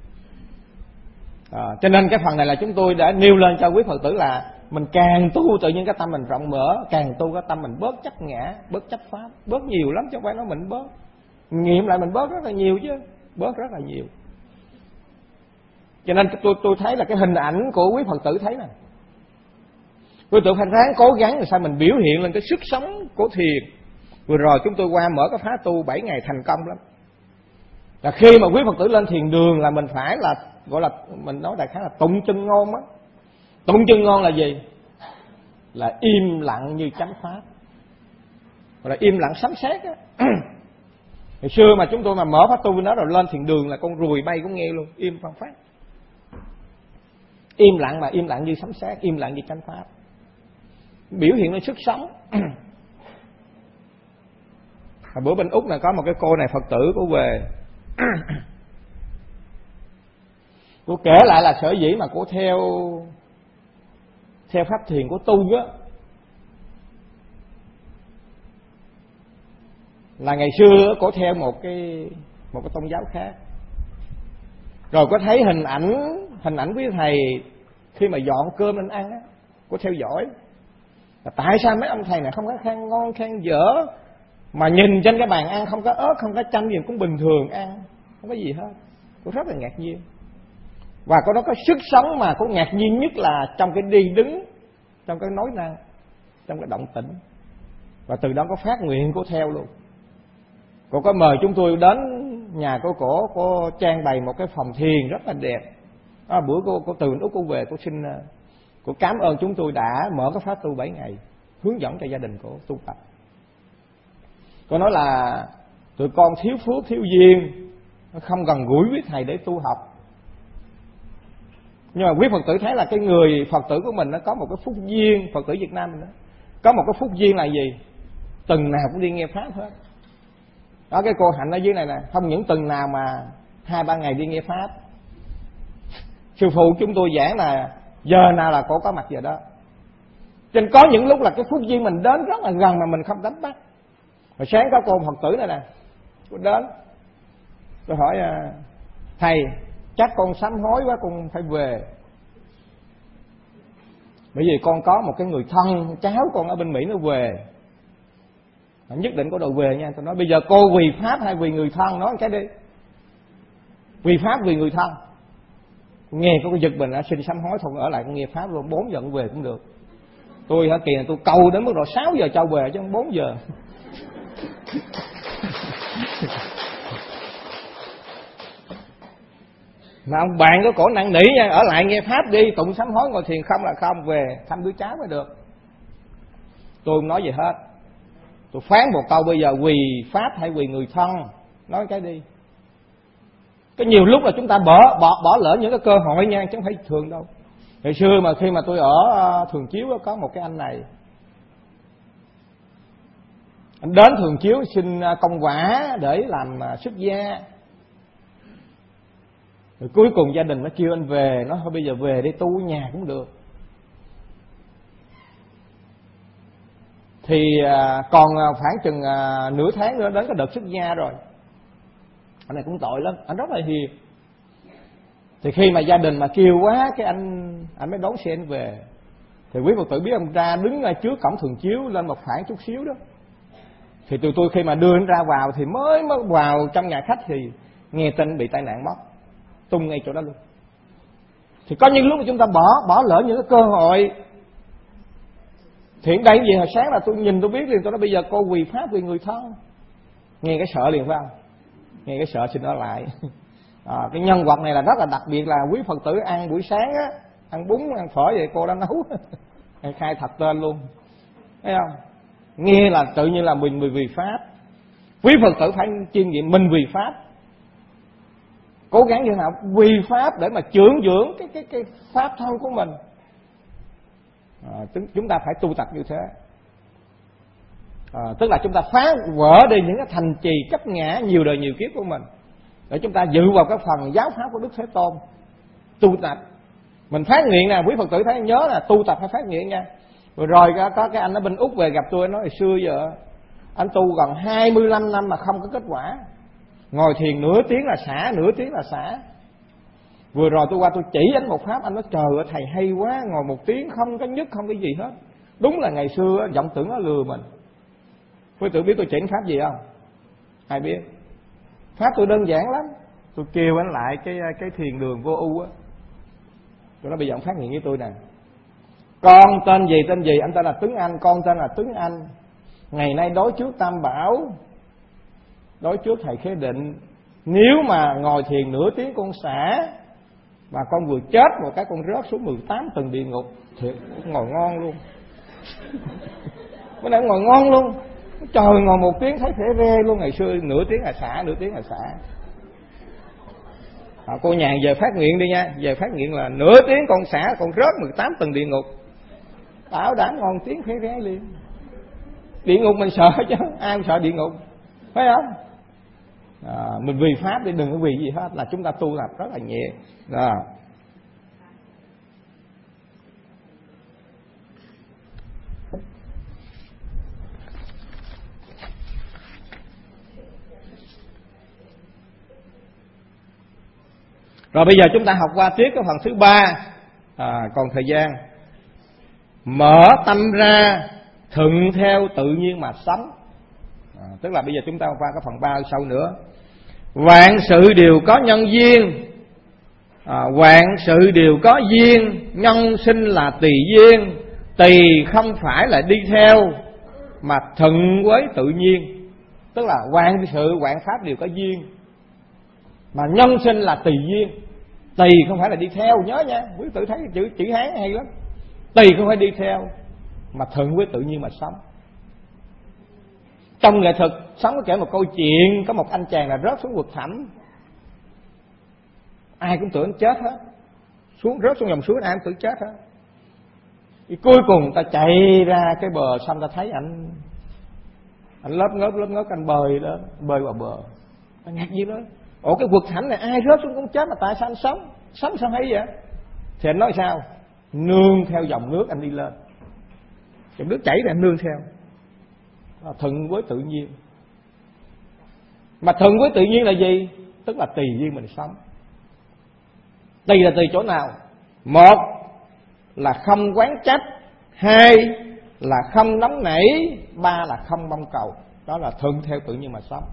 Cho nên cái phần này là chúng tôi đã nêu lên cho quý Phật tử là mình càng tu tự nhiên cái tâm mình rộng mở, càng tu cái tâm mình bớt chấp ngã, bớt chấp pháp, bớt nhiều lắm chứ không phải nói mình bớt. Nghiệm lại mình bớt rất là nhiều chứ, bớt rất là nhiều. Cho nên tôi thấy là cái hình ảnh của quý Phật tử thấy nè, quý Phật tử phải ráng cố gắng làm sao mình biểu hiện lên cái sức sống của thiền. Vừa rồi chúng tôi qua mở cái khóa tu 7 ngày thành công lắm. Là khi mà quý Phật tử lên thiền đường là mình phải là gọi là mình nói đại khái là tụng chân ngôn á. Tụng chân ngôn là gì? Là im lặng như chánh pháp, gọi là im lặng sấm sét á. Hồi xưa mà chúng tôi mà mở khóa tu nó rồi lên thiền đường là con ruồi bay cũng nghe luôn, im phăng phát. Im lặng mà im lặng như sấm sét, im lặng như chánh pháp, biểu hiện lên sức sống. Bữa bên Úc này có một cái cô này Phật tử, cô về cô kể lại là sở dĩ mà cô theo pháp thiền của tu á, là ngày xưa cô theo một cái tôn giáo khác, rồi có thấy hình ảnh quý thầy khi mà dọn cơm lên ăn á, cô theo dõi là tại sao mấy ông thầy này không có khan ngon khan dở, mà nhìn trên cái bàn ăn không có ớt không có chanh gì cũng bình thường ăn, không có gì hết. Cô rất là ngạc nhiên. Và cô đó có sức sống mà cô ngạc nhiên nhất là trong cái đi đứng, trong cái nói năng, trong cái động tĩnh. Và từ đó có phát nguyện cô theo luôn. Cô có mời chúng tôi đến nhà cô trang bày một cái phòng thiền rất là đẹp. Bữa cô từ lúc cô về cô cảm ơn chúng tôi đã mở cái khóa tu 7 ngày, hướng dẫn cho gia đình cô tu tập. Cô nói là tụi con thiếu phước thiếu duyên, không gần gũi với thầy để tu học. Nhưng mà quý Phật tử thấy là cái người Phật tử của mình nó có một cái phúc duyên, Phật tử Việt Nam mình đó, có một cái phúc duyên là gì? Tuần nào cũng đi nghe pháp hết. Đó, cái cô Hạnh ở dưới này nè, không những tuần nào mà 2-3 ngày đi nghe pháp. Sư phụ chúng tôi giảng là giờ nào là cô có mặt giờ đó. Cho nên có những lúc là cái phúc duyên mình đến rất là gần mà mình không đánh bắt. Hồi sáng có cô Phật tử này nè, cô đến, tôi hỏi thầy, chắc con sám hối quá con phải về, bởi vì con có một cái người thân cháu con ở bên Mỹ nó về, nhất định có đồ về nha. Tôi nói bây giờ cô vì pháp hay vì người thân, nói cái đi. Vì pháp vì người thân. Nghe có cái giật mình xin sám hối, thôi ở lại con nghe pháp luôn, 4 giờ con về cũng được. Tôi kỳ này tôi câu đến mức độ 6 giờ cho về chứ không 4 giờ. Mà ông bạn có cổ năn nỉ nha, ở lại nghe pháp đi, tụng sám hối ngồi thiền không là không, về thăm đứa cháu mới được. Tôi không nói gì hết. Tôi phán một câu bây giờ vì pháp hay vì người thân, nói cái đi. Có nhiều lúc là chúng ta bỏ lỡ những cái cơ hội nha, chứ không phải thường đâu. Hồi xưa mà khi mà tôi ở Thường Chiếu có một cái anh này, anh đến Thường Chiếu xin công quả để làm xuất gia. Rồi cuối cùng gia đình nó kêu anh về, nói thôi bây giờ về đi tu ở nhà cũng được. Thì còn khoảng chừng nửa tháng nữa đến cái đợt xuất gia rồi. Anh này cũng tội lắm, anh rất là hiền. Thì khi mà gia đình mà kêu quá, cái anh mới đón xe anh về. Thì quý Phật tử biết ông ra đứng ngay trước cổng Thường Chiếu lên một khoảng chút xíu đó. Thì tụi tôi khi mà đưa anh ra vào thì mới vào trong nhà khách thì nghe tin bị tai nạn mất, tung ngay chỗ đó luôn. Thì có những lúc mà chúng ta bỏ lỡ những cái cơ hội. Thì đây gì hồi sáng là tôi nhìn tôi biết liền, tôi nói bây giờ cô vì pháp vì người thân. Nghe cái sợ liền phải không? Nghe cái sợ xin ở lại. Cái nhân vật này là rất là đặc biệt, là quý Phật tử ăn buổi sáng á, ăn bún ăn phở vậy cô đã nấu. Khai thật tên luôn, thấy không? Nghe là tự nhiên là mình vì pháp. Quý Phật tử phải chiêm nghiệm mình vì pháp, cố gắng như thế nào vì pháp để mà trưởng dưỡng cái pháp thân của mình. Chúng ta phải tu tập như thế. Tức là chúng ta phá vỡ đi những cái thành trì chấp ngã nhiều đời nhiều kiếp của mình, để chúng ta dự vào cái phần giáo pháp của Đức Thế Tôn. Tu tập, mình phát nguyện nè, quý Phật tử thấy nhớ là tu tập phải phát nguyện nha. Rồi có cái anh ở bên Úc về gặp tôi, nói hồi xưa giờ anh tu gần 25 năm mà không có kết quả, ngồi thiền nửa tiếng là xả, nửa tiếng là xả. Vừa rồi tôi qua tôi chỉ anh một pháp, anh nói trời ơi thầy hay quá, ngồi một tiếng không có nhức không cái gì hết. Đúng là ngày xưa vọng tưởng nó lừa mình. Quý tử biết tôi chỉ pháp gì không? Ai biết? Pháp tôi đơn giản lắm. Tôi kêu anh lại cái thiền đường Vô Ưu á. Tôi nói bây giờ ông phát hiện với tôi nè, con tên gì tên gì? Anh tên là Tuấn Anh, con tên là Tuấn Anh. Ngày nay đối trước Tam Bảo, đối trước thầy Khế Định, nếu mà ngồi thiền nửa tiếng con xả, mà con vừa chết một cái con rớt xuống 18 tầng địa ngục. Thiệt, ngồi ngon luôn. Bữa nay ngồi ngon luôn. Trời, ngồi một tiếng thấy thể rê luôn. Ngày xưa nửa tiếng là xả, nửa tiếng là xả. Cô nhàn về phát nguyện đi nha. Về phát nguyện là nửa tiếng con xả, con rớt 18 tầng địa ngục. Bảo đảm ngon tiếng thể rê liền. Địa ngục mình sợ chứ, ai không sợ địa ngục, phải không? Mình vì pháp đi, đừng có vì gì hết, là chúng ta tu tập rất là nhẹ. Rồi bây giờ chúng ta học qua tiếp cái phần thứ 3. Còn thời gian. Mở tâm ra, thuận theo tự nhiên mà sống. Tức là bây giờ chúng ta qua cái phần 3 sau nữa. Vạn sự đều có nhân duyên, vạn sự đều có duyên, nhân sinh là tùy duyên. Tùy không phải là đi theo, mà thuận với tự nhiên. Tức là vạn sự vạn pháp đều có duyên, mà nhân sinh là tùy duyên. Tùy không phải là đi theo, nhớ nha. Quý tử thấy chữ Hán hay lắm. Tùy không phải đi theo, mà thuận với tự nhiên mà sống. Trong nghệ thuật sống có kể một câu chuyện, có một anh chàng là rớt xuống vực thẳm. Ai cũng tưởng chết hết, rớt xuống dòng suối ai cũng tưởng chết hết. Thì cuối cùng ta chạy ra cái bờ xong ta thấy anh lớp ngớp anh bơi vào bờ. Ta ngạc nhiên đó, ủa cái vực thẳm này ai rớt xuống cũng chết mà tại sao anh sống sao hay vậy? Thì anh nói sao? Nương theo dòng nước anh đi lên, dòng nước chảy thì anh nương theo. Thuận với tự nhiên. Mà thuận với tự nhiên là gì? Tức là tùy duyên mình sống. Tùy là tùy chỗ nào? Một là không quán trách, hai là không nóng nảy, ba là không mong cầu. Đó là thuận theo tự nhiên mà sống.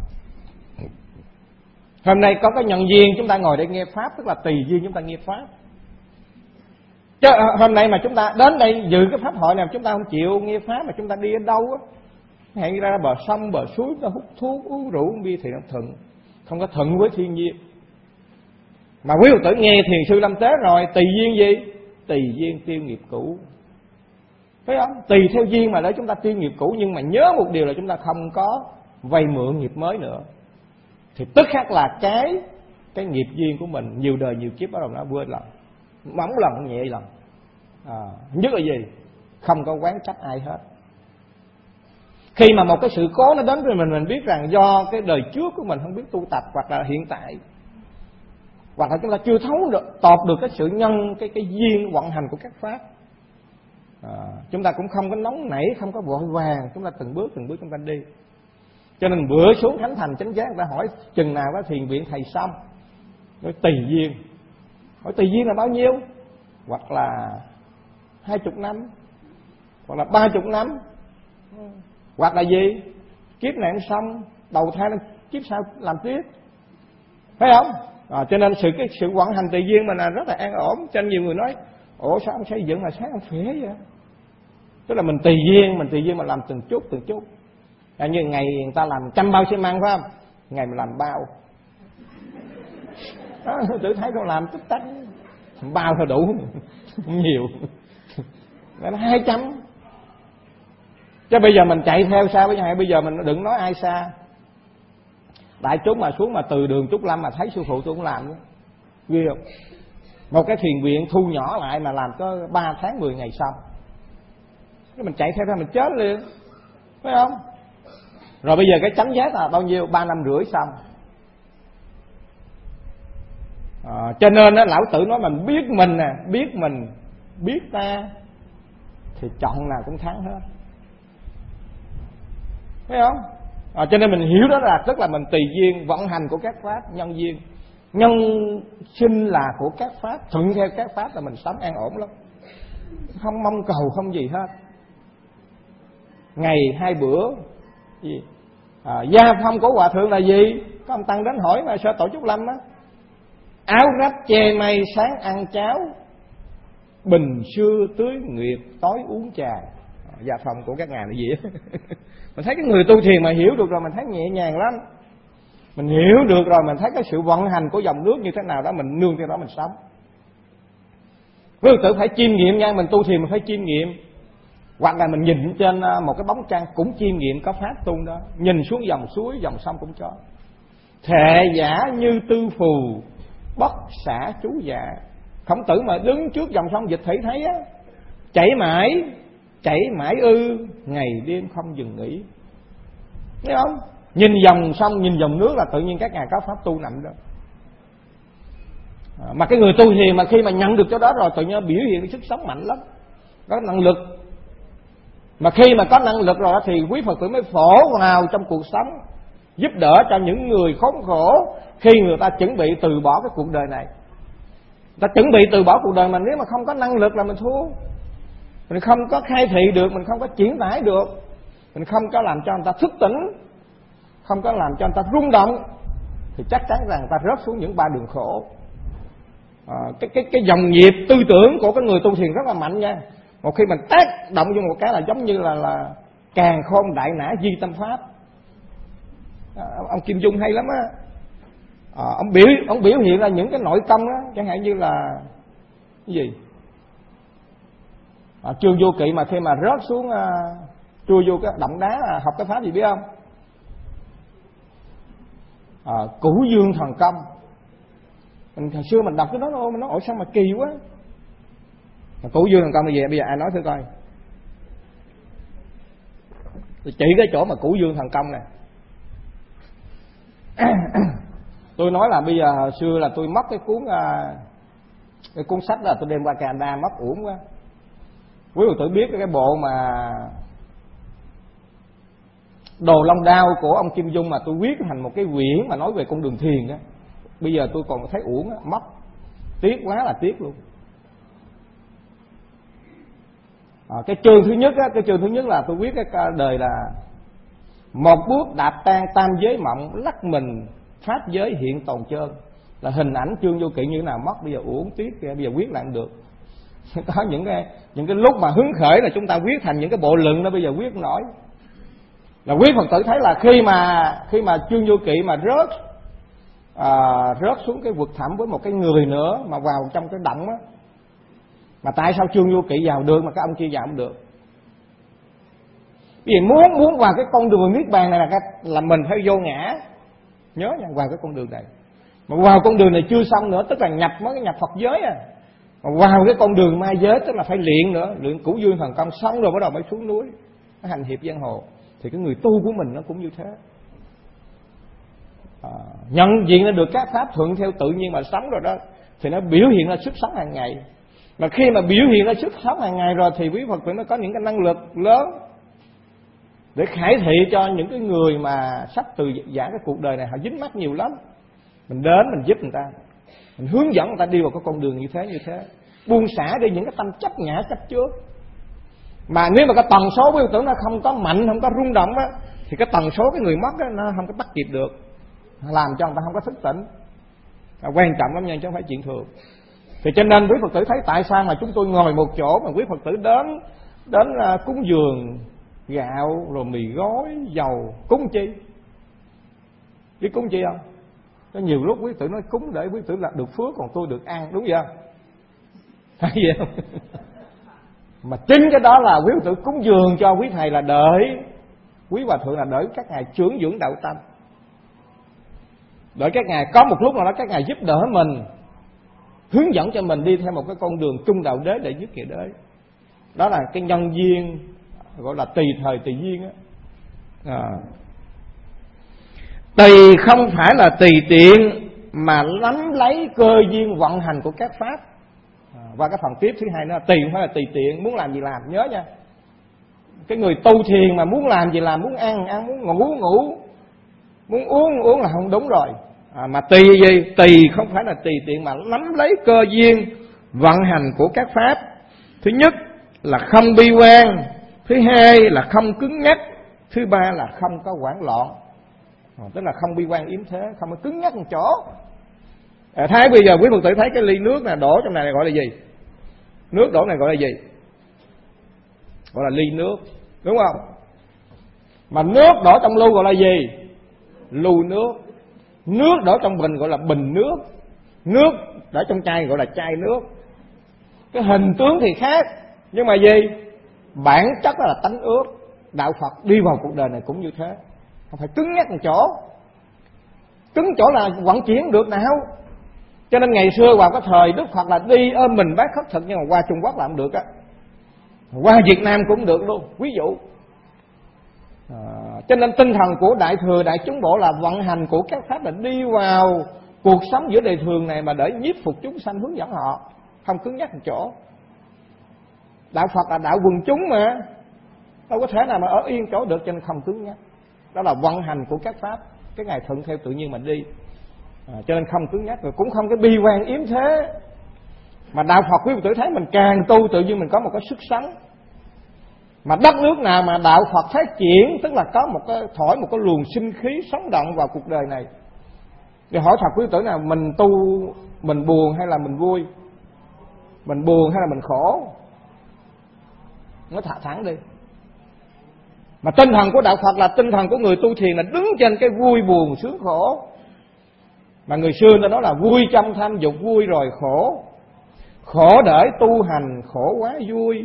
Hôm nay có cái nhân duyên chúng ta ngồi đây nghe pháp, tức là tùy duyên chúng ta nghe pháp. Chứ hôm nay mà chúng ta đến đây dự cái pháp hội này mà chúng ta không chịu nghe pháp, mà chúng ta đi ở đâu á, hẹn ra bờ sông bờ suối ta hút thuốc uống rượu uống bia thì nó thuận, không có thuận với thiên nhiên. Mà quý Phật tử nghe thiền sư Lâm Tế rồi, tùy duyên gì? Tùy duyên tiêu nghiệp cũ, phải không? Tùy theo duyên mà để chúng ta tiêu nghiệp cũ, nhưng mà nhớ một điều là chúng ta không có vay mượn nghiệp mới nữa. Thì tức khắc là cái nghiệp duyên của mình nhiều đời nhiều kiếp bắt đầu nó vơi lòng, mỏng lòng nhẹ lòng. Nhất là gì? Không có oán trách ai hết. Khi mà một cái sự cố nó đến với mình biết rằng do cái đời trước của mình không biết tu tập, hoặc là hiện tại, hoặc là chúng ta chưa thấu được tột được cái sự nhân cái duyên vận hành của các pháp. Chúng ta cũng không có nóng nảy, không có vội vàng, chúng ta từng bước chúng ta đi. Cho nên bữa xuống Khánh Thành Chánh Giác, người ta hỏi chừng nào có thiền viện thầy xong, nói tùy duyên. Hỏi tùy duyên là bao nhiêu? Hoặc là 20 năm, hoặc là 30 năm, hoặc là gì? Kiếp này ăn xong, đầu thai kiếp sau làm tiếp, phải không? Cho nên sự vận hành tùy duyên mình là rất là an ổn. Cho nên nhiều người nói, ủa sao ông xây dựng mà sáng ông phế vậy? Tức là mình tùy duyên mà làm từng chút. Như ngày người ta làm 100 bao xi măng, phải không? Ngày mình làm bao. Tự thấy con làm tích tắc, bao thôi đủ, không nhiều. Là 200. Chứ bây giờ mình chạy theo sao? Bây giờ mình đừng nói ai xa. Đại chúng mà xuống mà từ đường Trúc Lâm mà thấy sư phụ tôi cũng làm nữa, ghê không? Một cái thiền viện thu nhỏ lại mà làm có 3 tháng 10 ngày xong. Cái mình chạy theo mình chết liền, phải không? Rồi bây giờ cái chánh giác là bao nhiêu? 3 năm rưỡi xong. Cho nên đó, lão tử nói mình biết mình nè, biết mình, biết ta, thì chọn nào cũng thắng hết. Thấy không? Cho nên mình hiểu đó là tức là mình tùy duyên vận hành của các pháp, nhân duyên. Nhân sinh là của các pháp, thuận theo các pháp là mình sống an ổn lắm, không mong cầu không gì hết. Ngày 2 bữa gì? Gia phong của hòa thượng là gì? Có ông tăng đến hỏi mà Sơ Tổ Trúc Lâm á, áo rách che mây, sáng ăn cháo, bình xưa tưới nguyệt, tối uống trà. Gia phong của các ngài là gì á? Mình thấy cái người tu thiền mà hiểu được rồi mình thấy nhẹ nhàng lắm. Mình hiểu được rồi mình thấy cái sự vận hành của dòng nước như thế nào đó, mình nương theo đó mình sống. Quý tử phải chiêm nghiệm nha, mình tu thiền mình phải chiêm nghiệm. Hoặc là mình nhìn trên một cái bóng trăng cũng chiêm nghiệm có pháp tu đó. Nhìn xuống dòng suối, dòng sông cũng có. Thệ giả như tư phù, bất xả chú dạ. Khổng Tử mà đứng trước dòng sông Dịch Thủy thấy á, chảy mãi ư, ngày đêm không dừng nghỉ. Thấy không? Nhìn dòng sông, nhìn dòng nước là tự nhiên các ngài có pháp tu nằm đó. Mà cái người tu thiền mà khi mà nhận được chỗ đó rồi tự nhiên biểu hiện sức sống mạnh lắm, có năng lực. Mà khi mà có năng lực rồi thì quý Phật tử mới phổ vào trong cuộc sống, giúp đỡ cho những người khốn khổ khi người ta chuẩn bị từ bỏ cái cuộc đời này. Ta chuẩn bị từ bỏ cuộc đời mình, nếu mà không có năng lực là mình thua. Mình không có khai thị được, mình không có chuyển tải được, mình không có làm cho người ta thức tỉnh, không có làm cho người ta rung động, thì chắc chắn rằng người ta rớt xuống những 3 đường khổ. Cái dòng nghiệp tư tưởng của cái người tu thiền rất là mạnh nha. Một khi mình tác động vô một cái là giống như là càn khôn đại nã di tâm pháp. Ông Kim Dung hay lắm á. Ông biểu hiện là những cái nội công á, chẳng hạn như là cái gì? Trương Vô Kỵ mà khi mà rớt xuống chui vô cái động đá học cái pháp gì biết không? Cửu Dương Thần Công. Hồi xưa mình đọc cái đó mình nói ủa sao mà kỳ quá. Cửu Dương Thần Công là gì? Bây giờ ai nói thử coi. Tôi chỉ cái chỗ mà Cửu Dương Thần Công này. Tôi nói là bây giờ hồi xưa là tôi mất cái cuốn sách là tôi đem qua Canada mất uổng quá. Quý vị tự biết cái bộ mà Đồ Long Đao của ông Kim Dung mà tôi viết thành một cái quyển mà nói về con đường thiền á. Bây giờ tôi còn thấy uổng á, mất. Tiếc quá là tiếc luôn. Cái chương thứ nhất là tôi viết cái đời là một bước đạp tan tam giới mộng, lắc mình pháp giới hiện tồn trơn. Là hình ảnh Trương Vô Kỵ như thế nào mất, bây giờ uổng tiếc, bây giờ viết lại không được. Có những cái lúc mà hứng khởi là chúng ta viết thành những cái bộ luận đó, bây giờ viết không nổi. Là quý Phật tử thấy là khi mà Trương Vô Kỵ mà rớt xuống cái vực thẳm với một cái người nữa mà vào trong cái động á, mà tại sao Trương Vô Kỵ vào được mà cái ông kia vào không được? Vì muốn vào cái con đường niết bàn này là mình phải vô ngã. Nhớ nha, vào cái con đường này. Mà vào con đường này chưa xong nữa, tức là nhập Phật giới à. Mà vào cái con đường ma giới tức là phải luyện nữa, luyện Cửu Dương Thần Công xong rồi bắt đầu mới xuống núi, mới hành hiệp giang hồ. Thì cái người tu của mình nó cũng như thế. Nhận diện ra được các pháp thuận theo tự nhiên mà sống rồi đó, thì nó biểu hiện ra sức sống hàng ngày. Mà khi mà biểu hiện ra sức sống hàng ngày rồi thì quý Phật tử nó có những cái năng lực lớn để khải thị cho những cái người mà sắp từ giã cái cuộc đời này, họ dính mắc nhiều lắm. Mình đến mình giúp người ta, mình hướng dẫn người ta đi vào cái con đường như thế, buông xả đi những cái tâm chấp ngã chấp trước. Mà nếu mà cái tần số quý Phật tử nó không có mạnh, không có rung động á, thì cái tần số cái người mất á, nó không có bắt kịp được, làm cho người ta không có thức tỉnh. Quan trọng lắm nha, chứ không phải chuyện thường. Thì cho nên quý Phật tử thấy tại sao mà chúng tôi ngồi một chỗ mà quý Phật tử đến cúng dường gạo rồi mì gói dầu, cúng chi? Biết cúng chi không? Có nhiều lúc quý Phật tử nói cúng để quý Phật tử là được phước, còn tôi được ăn, đúng vậy không? Thấy gì không? Mà chính cái đó là quý Phật tử cúng dường cho quý thầy là đợi quý hòa thượng, là đợi các ngài chướng dưỡng đạo tâm, đợi các ngài có một lúc nào đó các ngài giúp đỡ mình, hướng dẫn cho mình đi theo một cái con đường trung đạo đế để giúp kẻ đế. Đó là cái nhân duyên gọi là tùy thời tùy duyên á. Tùy không phải là tùy tiện mà nắm lấy cơ duyên vận hành của các pháp. Qua cái phần tiếp thứ hai nữa, tùy không phải là tùy tiện, muốn làm gì làm, nhớ nha. Cái người tu thiền mà muốn làm gì làm, muốn ăn ăn, muốn ngủ ngủ, muốn uống là không đúng rồi. Mà tùy gì? Tùy không phải là tùy tiện mà nắm lấy cơ duyên vận hành của các pháp. Thứ nhất là không bi quan, thứ hai là không cứng nhắc, thứ ba là không có hoảng loạn. Tức là không bi quan yếm thế, không có cứng nhắc một chỗ. Thấy bây giờ quý Phật tử thấy cái ly nước này đổ trong này gọi là gì? Nước đổ này gọi là gì? Gọi là ly nước, đúng không? Mà nước đổ trong lu gọi là gì? Lu nước. Nước đổ trong bình gọi là bình nước. Nước đổ trong chai gọi là chai nước. Cái hình tướng thì khác, nhưng mà gì? Bản chất là tánh ước. Đạo Phật đi vào cuộc đời này cũng như thế, không phải cứng nhắc một chỗ. Cứng chỗ là vận chuyển được nào. Cho nên ngày xưa vào cái thời Đức Phật là đi ôm mình bác khất thực, nhưng mà qua Trung Quốc làm được á, qua Việt Nam cũng được luôn, ví dụ. Cho nên tinh thần của Đại Thừa Đại Chúng Bộ là vận hành của các pháp là đi vào cuộc sống giữa đời thường này mà để nhiếp phục chúng sanh, hướng dẫn họ, không cứng nhắc một chỗ. Đạo Phật là đạo quần chúng mà, đâu có thể nào mà ở yên chỗ được, cho nên không cứng nhắc. Đó là vận hành của các pháp, cái ngày thuận theo tự nhiên mà đi. Cho nên không cứng nhắc, rồi cũng không cái bi quan yếm thế. Mà đạo Phật quý vị tử thấy mình càng tu tự nhiên mình có một cái sức sống. Mà đất nước nào mà đạo Phật phát triển, tức là có một cái thổi một cái luồng sinh khí sống động vào cuộc đời này. Thì hỏi thật quý vị tử nào, mình tu mình buồn hay là mình vui? Mình buồn hay là mình khổ? Nó thẳng đi. Mà tinh thần của đạo Phật là tinh thần của người tu thiền, là đứng trên cái vui buồn sướng khổ. Mà người xưa ta nói là vui trong tham dục, vui rồi khổ. Khổ để tu hành, khổ quá vui.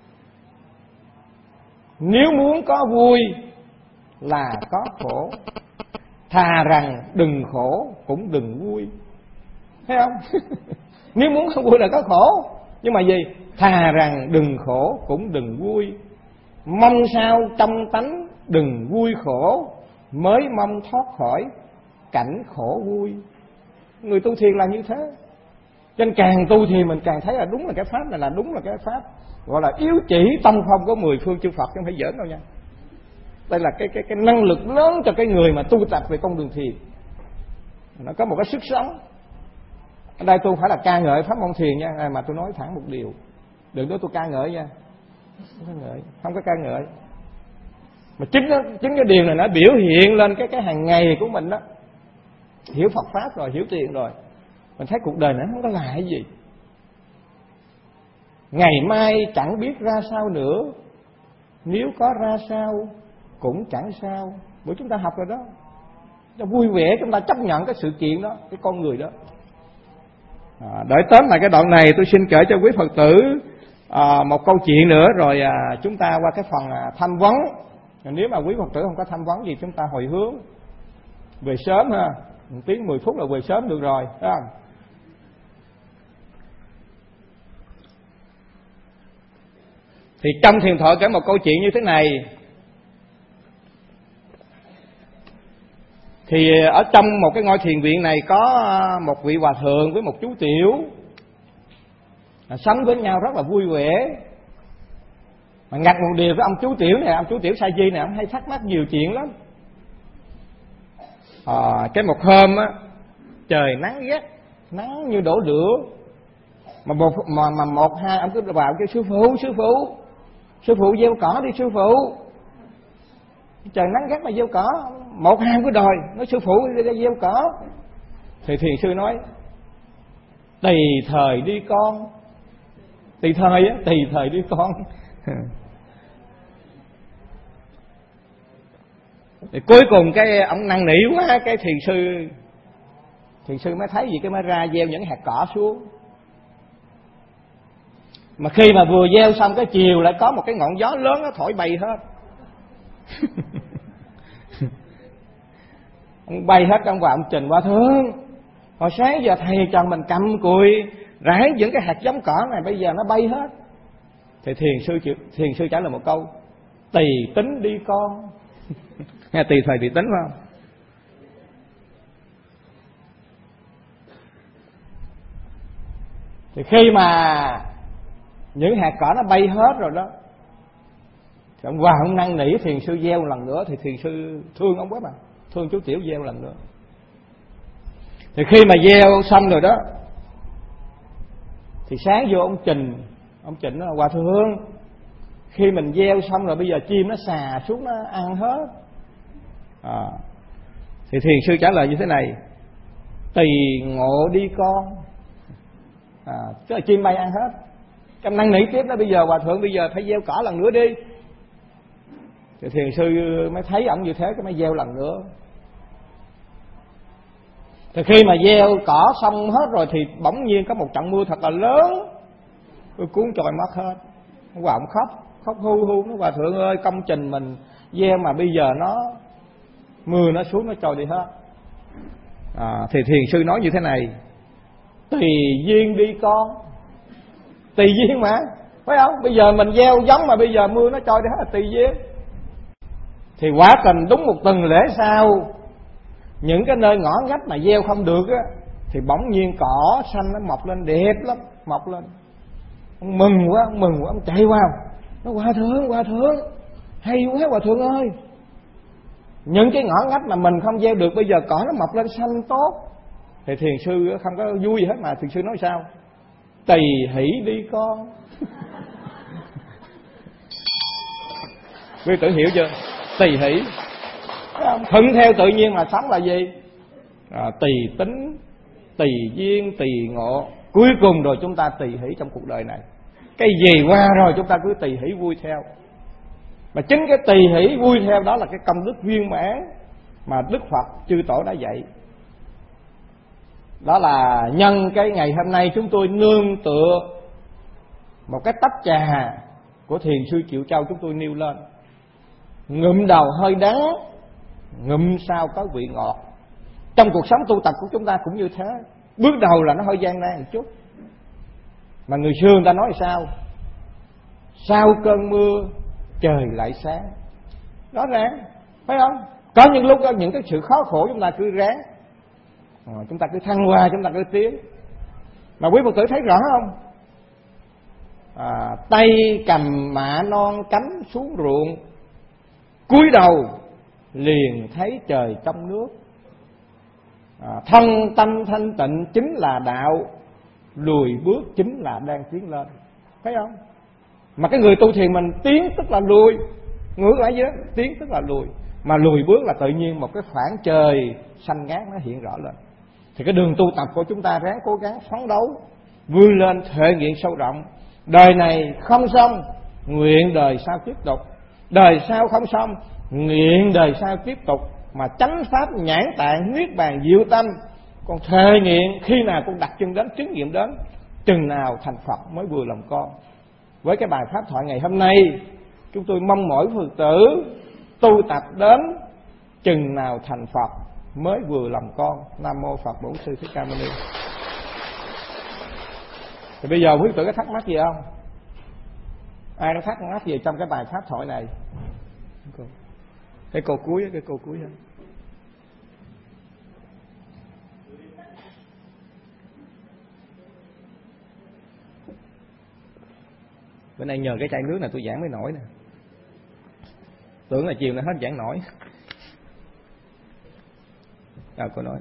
Nếu muốn có vui là có khổ, thà rằng đừng khổ cũng đừng vui. Thấy không? Nếu muốn không vui là có khổ, nhưng mà gì? Thà rằng đừng khổ cũng đừng vui. Mong sao trong tánh đừng vui khổ, mới mong thoát khỏi cảnh khổ vui. Người tu thiền là như thế. Cho nên càng tu thiền mình càng thấy là đúng là cái pháp này là đúng là cái pháp gọi là yếu chỉ tâm phong của 10 phương chư Phật, chứ không phải giỡn đâu nha. Đây là cái năng lực lớn cho cái người mà tu tập về con đường thiền. Nó có một cái sức sống. Ở đây tôi phải là ca ngợi pháp môn thiền nha, mà tôi nói thẳng một điều, đừng nói tôi ca ngợi nha, không có ca ngợi. Mà chính cái điều này nó biểu hiện lên cái hàng ngày của mình đó. Hiểu Phật pháp rồi, hiểu tiền rồi, mình thấy cuộc đời này không có là cái gì. Ngày mai chẳng biết ra sao nữa, nếu có ra sao cũng chẳng sao. Bữa chúng ta học rồi đó, chúng ta vui vẻ, chúng ta chấp nhận cái sự kiện đó, cái con người đó. Đợi tóm lại cái đoạn này, tôi xin kể cho quý Phật tử một câu chuyện nữa, rồi chúng ta qua cái phần tham vấn. Nếu mà quý Phật tử không có tham vấn gì, chúng ta hồi hướng về sớm ha, 1 tiếng 10 phút là về sớm được rồi, phải không? Thì trong thiền thoại kể một câu chuyện như thế này. Thì ở trong một cái ngôi thiền viện này có một vị hòa thượng với một chú tiểu, sống với nhau rất là vui vẻ. Mà ngặt một điều với ông chú tiểu này, ông chú tiểu Sa Di này, ông hay thắc mắc nhiều chuyện lắm. Cái một hôm á, trời nắng gắt, nắng như đổ lửa. Mà một hai ông cứ vào kêu sư phụ gieo cỏ đi sư phụ. Trời nắng gắt mà gieo cỏ. Một hai cứ đòi nói sư phụ đi gieo cỏ. Thì thiền sư nói tùy thời đi con. Tùy thời đi con. Thì cuối cùng cái ông năn nỉ quá, cái thiền sư mới thấy gì cái mới ra gieo những hạt cỏ xuống. Mà khi mà vừa gieo xong cái chiều lại có một cái ngọn gió lớn nó thổi bay hết. Ông bay hết, ông vào ông trình qua thương. Hồi sáng giờ thầy cho mình cầm cùi rải những cái hạt giống cỏ này, bây giờ nó bay hết. Thì thiền sư trả lời một câu tùy tính đi con. Nghe tùy thời tùy tính phải không? Thì khi mà những hạt cỏ nó bay hết rồi đó, thì ông Hòa ông năn nỉ thiền sư gieo lần nữa, thì thiền sư thương ông quá mà, thương chú Tiểu gieo lần nữa. Thì khi mà gieo xong rồi đó, thì sáng vô ông Trình nói: Hòa thượng, khi mình gieo xong rồi bây giờ chim nó xà xuống nó ăn hết. Thì thiền sư trả lời như thế này: tùy ngộ đi con. Tức là chim bay ăn hết. Trong năn nỉ tiếp đó: bây giờ Hòa thượng bây giờ phải gieo cỏ lần nữa đi. Thì thiền sư mới thấy ổng như thế, cái mới gieo lần nữa. Thì khi mà gieo cỏ xong hết rồi thì bỗng nhiên có một trận mưa thật là lớn, cuốn trôi mất hết. Ông Hòa ông khóc hu hu, nói: Hòa thượng ơi, công trình mình gieo mà bây giờ mưa nó xuống nó trôi đi hết. Thì thiền sư nói như thế này: tùy duyên đi con. Tùy duyên mà, phải không? Bây giờ mình gieo giống mà bây giờ mưa nó trôi đi hết là tùy duyên. Thì quả tình đúng một tuần lễ sau, những cái nơi ngõ ngách mà gieo không được á, thì bỗng nhiên cỏ xanh nó mọc lên đẹp lắm, mọc lên. Ông mừng quá, ông chạy qua, nói: Hòa thượng, hay quá Hòa thượng ơi, những cái ngõ ngách mà mình không gieo được bây giờ cỏ nó mọc lên xanh tốt. Thì thiền sư không có vui gì hết, mà thiền sư nói sao? Tùy hỷ đi con. Quý tử hiểu chưa? Tùy hỷ, thuận theo tự nhiên mà sống là gì? Tùy tính, tùy duyên, tùy ngộ. Cuối cùng rồi chúng ta tùy hỷ trong cuộc đời này. Cái gì qua rồi chúng ta cứ tùy hỷ vui theo. Mà chính cái tùy hỷ vui theo đó là cái công đức viên mãn mà Đức Phật chư tổ đã dạy. Đó là nhân cái ngày hôm nay chúng tôi nương tựa một cái tách trà của thiền sư Triệu Châu chúng tôi nêu lên. Ngụm đầu hơi đắng, ngụm sau có vị ngọt. Trong cuộc sống tu tập của chúng ta cũng như thế. Bước đầu là nó hơi gian nan một chút, mà người xưa người ta nói sao? Sau cơn mưa trời lại sáng. Rõ ràng, phải không? Có những lúc đó, những cái sự khó khổ chúng ta cứ ráng, chúng ta cứ thăng hoa, chúng ta cứ tiến. Mà quý Phật tử thấy rõ không? Tay cầm mạ non cánh xuống ruộng, cúi đầu liền thấy trời trong nước. Thân tâm thanh tịnh chính là đạo, lùi bước chính là đang tiến lên, thấy không? Mà cái người tu thiền mình tiến tức là lùi, ngược lại vậy đó, tiến tức là lùi. Mà lùi bước là tự nhiên một cái khoảng trời xanh ngát nó hiện rõ lên. Thì cái đường tu tập của chúng ta ráng cố gắng phấn đấu, vươn lên thể nghiệm sâu rộng. Đời này không xong, nguyện đời sau tiếp tục. Đời sau không xong, nguyện đời sau tiếp tục. Mà chánh pháp nhãn tạng niết bàn diệu tâm, còn thề nguyện khi nào con đặt chân đến, chứng nghiệm đến, chừng nào thành Phật mới vừa lòng con. Với cái bài pháp thoại ngày hôm nay, chúng tôi mong mỗi Phật tử tu tập đến chừng nào thành Phật mới vừa lòng con. Nam mô Phật Bổn Sư Thích Ca Mâu Ni. Thì bây giờ quý Phật tử có thắc mắc gì không? Ai có thắc mắc gì trong cái bài pháp thoại này? Cái câu cuối thôi. Bữa nay nhờ cái chai nước này tôi giảng mới nổi nè. Tưởng là chiều nay hết giảng nổi. Cô nói.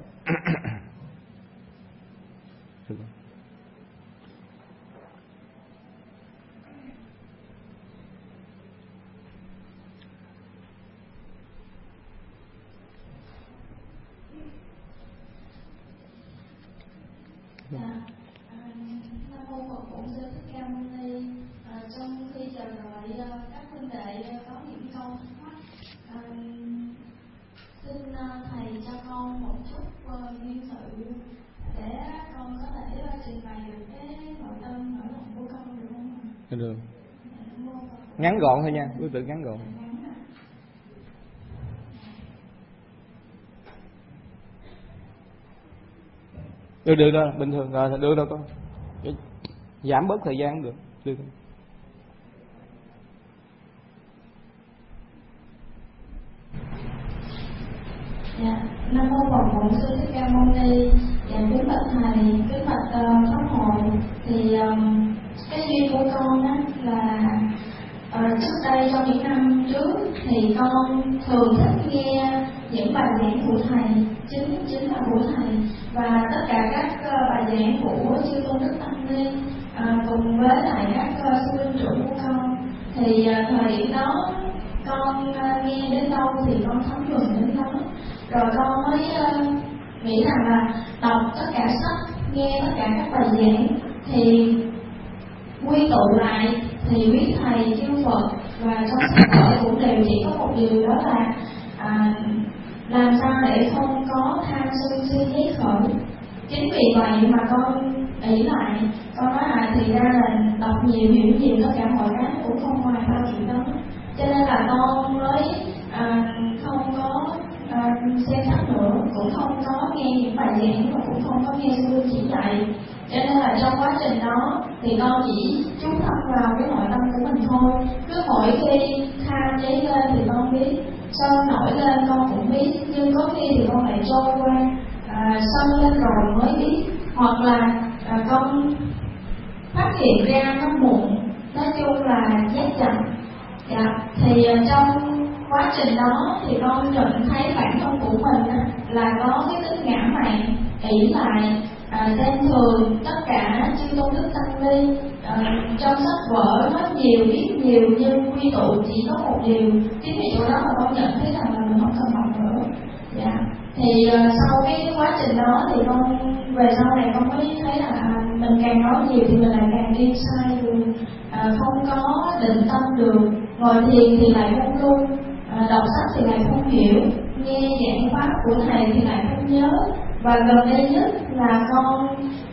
Nam mô Phật Bổn Sư Thích Ca Mâu Ni. Trong khi chờ đợi các huynh đệ có những câu thắc mắc, xin thầy cho con một chút duyên sự để con có thể trình bày được cái nội tâm nỗi lòng của con được không ạ? Được. Ngắn gọn thôi nha, quý vị ngắn gọn. Được đó, bình thường rồi, được đâu con. Giảm bớt thời gian cũng được. Dạ, Nam mô Phật Bổn Sư Thích Ca Mâu Ni. Dạ, kính bạch thầy, kính bạch pháp hội. Thì cái duyên của con đó là trước đây trong những năm trước thì con thường thích nghe những bài giảng của thầy, chính là của thầy, và tất cả các bài giảng của chư tôn đức tăng ni cùng với lại các sư huynh trưởng của con. Thì thời điểm đó con nghe đến đâu thì con thấm nhuần đến đó, rồi con mới nghĩ rằng là đọc tất cả sách, nghe tất cả các bài giảng thì quy tụ lại thì quý thầy chư Phật và trong sách vở cũng đều chỉ có một điều, đó là làm sao để không có tham sân si giấy khởi. Chính vì vậy mà con nghĩ lại, con nói là thì ra là đọc nhiều hiểu nhiều tất cả mọi cái cũng không ngoài ba chuyện đó, cho nên là con mới không có xem sách nữa, cũng không có nghe những bài giảng và cũng không có nghe sư chỉ dạy. Cho nên là trong quá trình đó thì con chỉ chú tâm vào cái nội tâm của mình thôi. Cứ mỗi khi tham cháy lên thì con biết, sân nổi lên con cũng biết, nhưng có khi thì con lại trôi qua, sân lên rồi mới biết, hoặc là con phát hiện ra nó muộn, nói chung là giác chậm. Dạ, thì trong quá trình đó thì con nhận thấy bản thân của mình là có cái tính ngã mạn, ỷ lại, xem thường tất cả chư tôn đức tăng ni. Trong sách vở nói nhiều biết nhiều nhưng quy tụ chỉ có một điều. Chính vì chỗ đó mà con nhận thấy rằng là mình không cần học nữa. Dạ. Thì sau cái quá trình đó thì con về sau này con mới thấy là mình càng nói nhiều thì mình lại càng đi sai đường, không có định tâm được. Ngồi thiền thì lại không luôn, đọc sách thì lại không hiểu, nghe giảng pháp của thầy thì lại không nhớ. Và gần đây nhất là con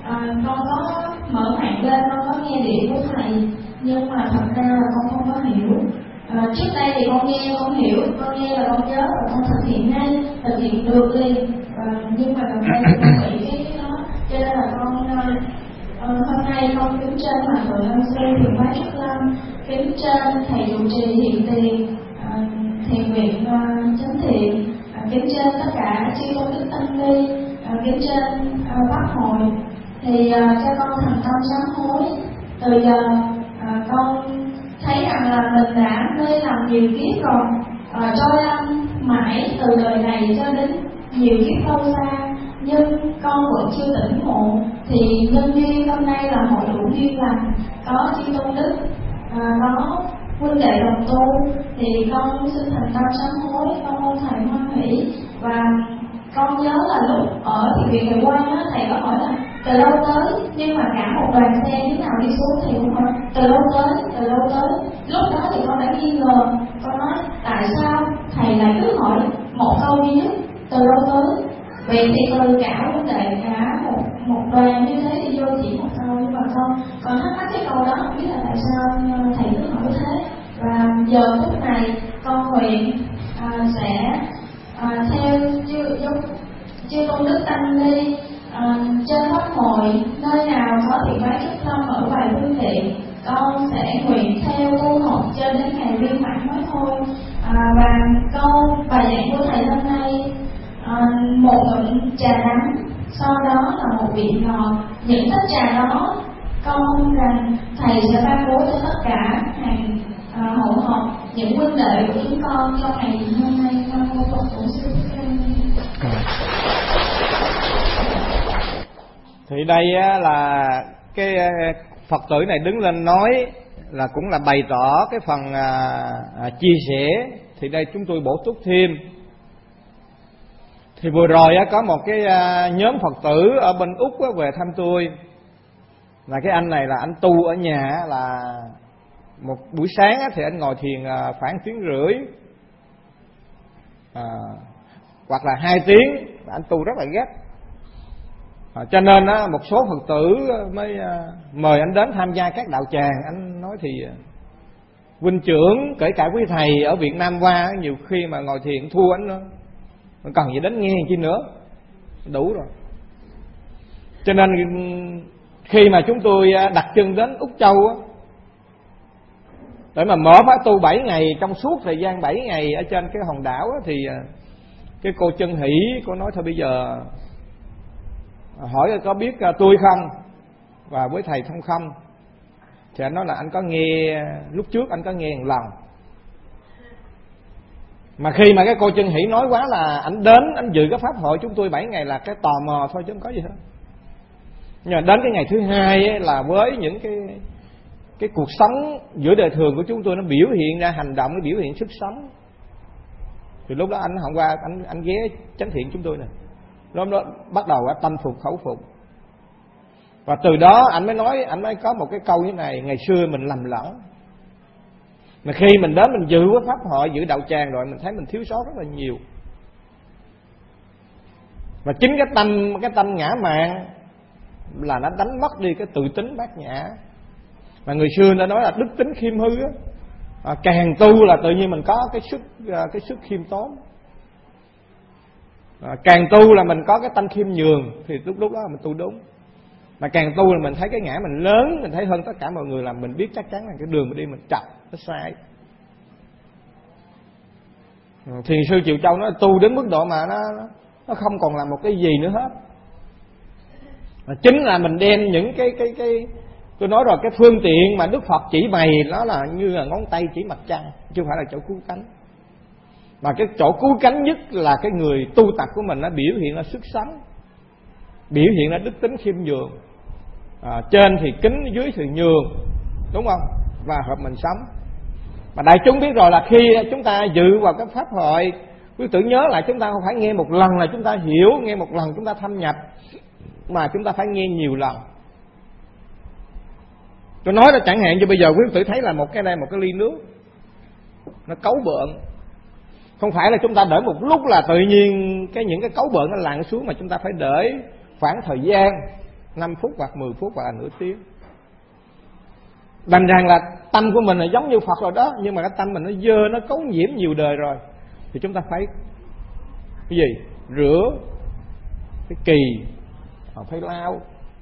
có mở mạng lên, con có nghe điện của thầy, nhưng mà thật ra là con không có hiểu. Trước đây thì con nghe con hiểu, con nghe là con nhớ và con thực hiện ngay, thực hiện được liền. Nhưng mà gần đây thì con bị cái đó, cho nên là con hôm nay con kính trên Hòa thượng Ân Sư Thiền Bá Trúc Lâm, kính trên thầy trụ trì Hiện Tiền, thiền viện Chánh Thiện, kính trên tất cả chư tôn đức tăng ni, kính trên Pháp hội, thì cho con thành tâm sám hối. Từ giờ con thấy rằng là mình đã mê làm nhiều kiếp rồi, trôi lăn mãi từ đời này cho đến nhiều kiếp lâu xa, nhưng con vẫn chưa tỉnh ngộ. Thì nhân duyên hôm nay là hội đủ duyên lành, có chư tôn đức, có huynh đệ đồng tu, thì con xin thành tâm sám hối, con ơn thầy hoan hỷ. Và con nhớ là lúc ở thiền viện Huệ Quang á, thầy có hỏi là từ đâu tới, nhưng mà cả một đoàn xe như nào đi xuống thì cũng hỏi từ đâu tới. Lúc đó thì con đã nghi ngờ, con nói tại sao thầy lại cứ hỏi một câu duy nhất từ đâu tới. Vậy thì từ cả vấn đề cả một đoàn như thế thì vô chỉ một câu, nhưng mà con thắc mắc cái câu đó không biết là tại sao thầy cứ hỏi thế. Và giờ phút này con nguyện sẽ theo chư tôn đức tăng ni trên pháp hội, nơi nào có thiện bái Trúc Lâm ở vài phương tiện, con sẽ nguyện theo tu học cho đến ngày viên mãn mới thôi. Và câu bài giảng của thầy hôm nay, một ngụm trà đắng, sau đó là một vị ngọt. Những tách trà đó con mong rằng thầy sẽ ban bố cho tất cả hàng hậu học những huynh đệ của chúng con trong ngày hôm nay. Nam mô Phật Bổn Sư Thích Ca Mâu Ni. Thì đây là cái Phật tử này đứng lên nói là cũng là bày tỏ cái phần chia sẻ. Thì đây chúng tôi bổ túc thêm. Thì vừa rồi có một cái nhóm Phật tử ở bên Úc về thăm tôi. Là cái anh này là anh tu ở nhà, là một buổi sáng thì anh ngồi thiền khoảng tiếng rưỡi hoặc là 2 tiếng, anh tu rất là gấp. Cho nên một số Phật tử mới mời anh đến tham gia các đạo tràng. Anh nói thì huynh trưởng kể cả quý thầy ở Việt Nam qua, nhiều khi mà ngồi thiền thua anh nữa, cần gì đến nghe chi nữa, đủ rồi. Cho nên khi mà chúng tôi đặt chân đến Úc Châu để mà mở khóa tu 7 ngày, trong suốt thời gian 7 ngày ở trên cái hòn đảo thì cái cô Chân Hỷ, cô nói thôi bây giờ hỏi có biết tôi không. và với thầy Thông Không, thì anh nói là anh có nghe lúc trước anh có nghe một lần, mà khi mà cái cô Chân Hỷ nói quá là anh đến anh dự cái pháp hội chúng tôi 7 ngày là cái tò mò thôi chứ không có gì hết. Nhưng mà đến cái ngày thứ hai ấy, là với những cái cuộc sống giữa đời thường của chúng tôi nó biểu hiện ra hành động, nó biểu hiện sức sống, thì lúc đó anh hôm qua anh ghé chánh thiện chúng tôi nè, lúc đó bắt đầu tâm phục khẩu phục. Và từ đó anh mới có một cái câu như này: ngày xưa mình lầm lẫn, mà khi mình đến mình dự cái pháp hội, dự đạo tràng rồi, mình thấy mình thiếu sót rất là nhiều. Và chính cái tâm ngã mạn là nó đánh mất đi cái tự tính bát nhã. Mà người xưa đã nói là đức tính khiêm hư á, càng tu là tự nhiên mình có cái sức khiêm tốn, càng tu là mình có cái tâm khiêm nhường, thì lúc đó mình tu đúng. Mà càng tu là mình thấy cái ngã mình lớn, mình thấy hơn tất cả mọi người, là mình biết chắc chắn là cái đường mình đi mình trật, nó sai. Thiền sư Triệu Châu nó tu đến mức độ mà nó không còn là một cái gì nữa hết. Chính là mình đem những cái tôi nói rồi, cái phương tiện mà Đức Phật chỉ bày nó là như là ngón tay chỉ mặt trăng, chứ không phải là chỗ cứu cánh. Mà cái chỗ cứu cánh nhất là cái người tu tập của mình, nó biểu hiện ra sức sống, biểu hiện ra đức tính khiêm nhường, trên thì kính, dưới thì nhường, đúng không? Và hợp mình sống. Mà đại chúng biết rồi là khi chúng ta dự vào cái pháp hội, quý tự nhớ lại, chúng ta không phải nghe một lần là chúng ta hiểu, nghe một lần chúng ta thâm nhập, mà chúng ta phải nghe nhiều lần. Tôi nói là chẳng hạn như bây giờ quý tử thấy là một cái ly nước nó cấu bợn, không phải là chúng ta đợi một lúc là tự nhiên những cái cấu bợn nó lặn xuống, mà chúng ta phải đợi khoảng thời gian 5 phút hoặc 10 phút hoặc là nửa tiếng. Đành rằng là tâm của mình là giống như Phật rồi đó, nhưng mà cái tâm mình nó dơ, nó cấu nhiễm nhiều đời rồi, thì chúng ta phải cái gì? Rửa, phải kỳ, phải lau.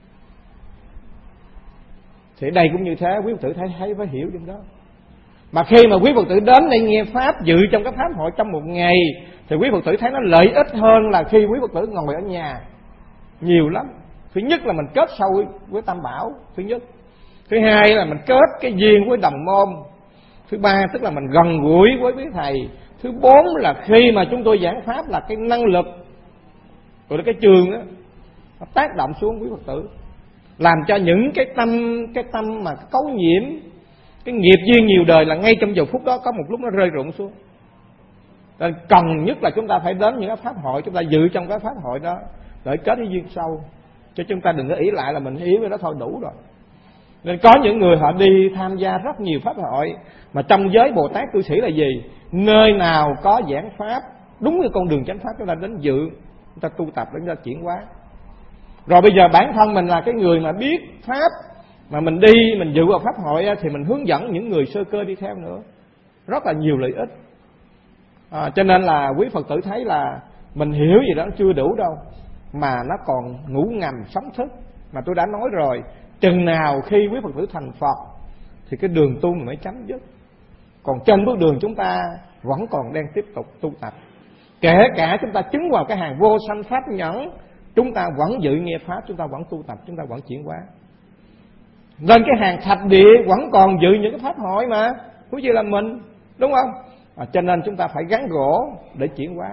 Thì đây cũng như thế, quý Phật tử thấy phải hiểu trong đó. Mà khi mà quý Phật tử đến đây nghe pháp, dự trong cái pháp hội trong một ngày, thì quý Phật tử thấy nó lợi ích hơn là khi quý Phật tử ngồi ở nhà nhiều lắm. Thứ nhất là mình kết sâu với Tam Bảo, thứ nhất. Thứ hai là mình kết cái duyên với đồng môn. Thứ ba tức là mình gần gũi với quý thầy. Thứ bốn là khi mà chúng tôi giảng pháp là cái năng lực rồi cái trường đó, nó tác động xuống quý Phật tử, làm cho những cái tâm mà cấu nhiễm, cái nghiệp duyên nhiều đời là ngay trong giờ phút đó có một lúc nó rơi rụng xuống. Nên cần nhất là chúng ta phải đến những cái pháp hội, chúng ta dự trong cái pháp hội đó để kết cái duyên sâu, cho chúng ta đừng có ý lại là mình hiểu cái đó thôi đủ rồi. Nên có những người họ đi tham gia rất nhiều pháp hội, mà trong giới Bồ Tát cư sĩ là gì? Nơi nào có giảng pháp đúng cái con đường chánh pháp, chúng ta đến dự, chúng ta tu tập, chúng ta chuyển hóa. Rồi bây giờ bản thân mình là cái người mà biết pháp, mà mình đi mình dự vào pháp hội thì mình hướng dẫn những người sơ cơ đi theo nữa, rất là nhiều lợi ích. Cho nên là quý Phật tử thấy là mình hiểu gì đó chưa đủ đâu, mà nó còn ngủ ngầm sống thức. Mà tôi đã nói rồi, chừng nào khi quý Phật tử thành Phật thì cái đường tu mình mới chấm dứt. Còn trên bước đường chúng ta vẫn còn đang tiếp tục tu tập. Kể cả chúng ta chứng vào cái hàng vô sanh pháp nhẫn, chúng ta vẫn dự nghe pháp, chúng ta vẫn tu tập, chúng ta vẫn chuyển hóa. Nên cái hàng thạch địa vẫn còn dự những cái pháp hội mà, cũng như là mình, đúng không? Cho nên chúng ta phải gắn gỗ để chuyển hóa.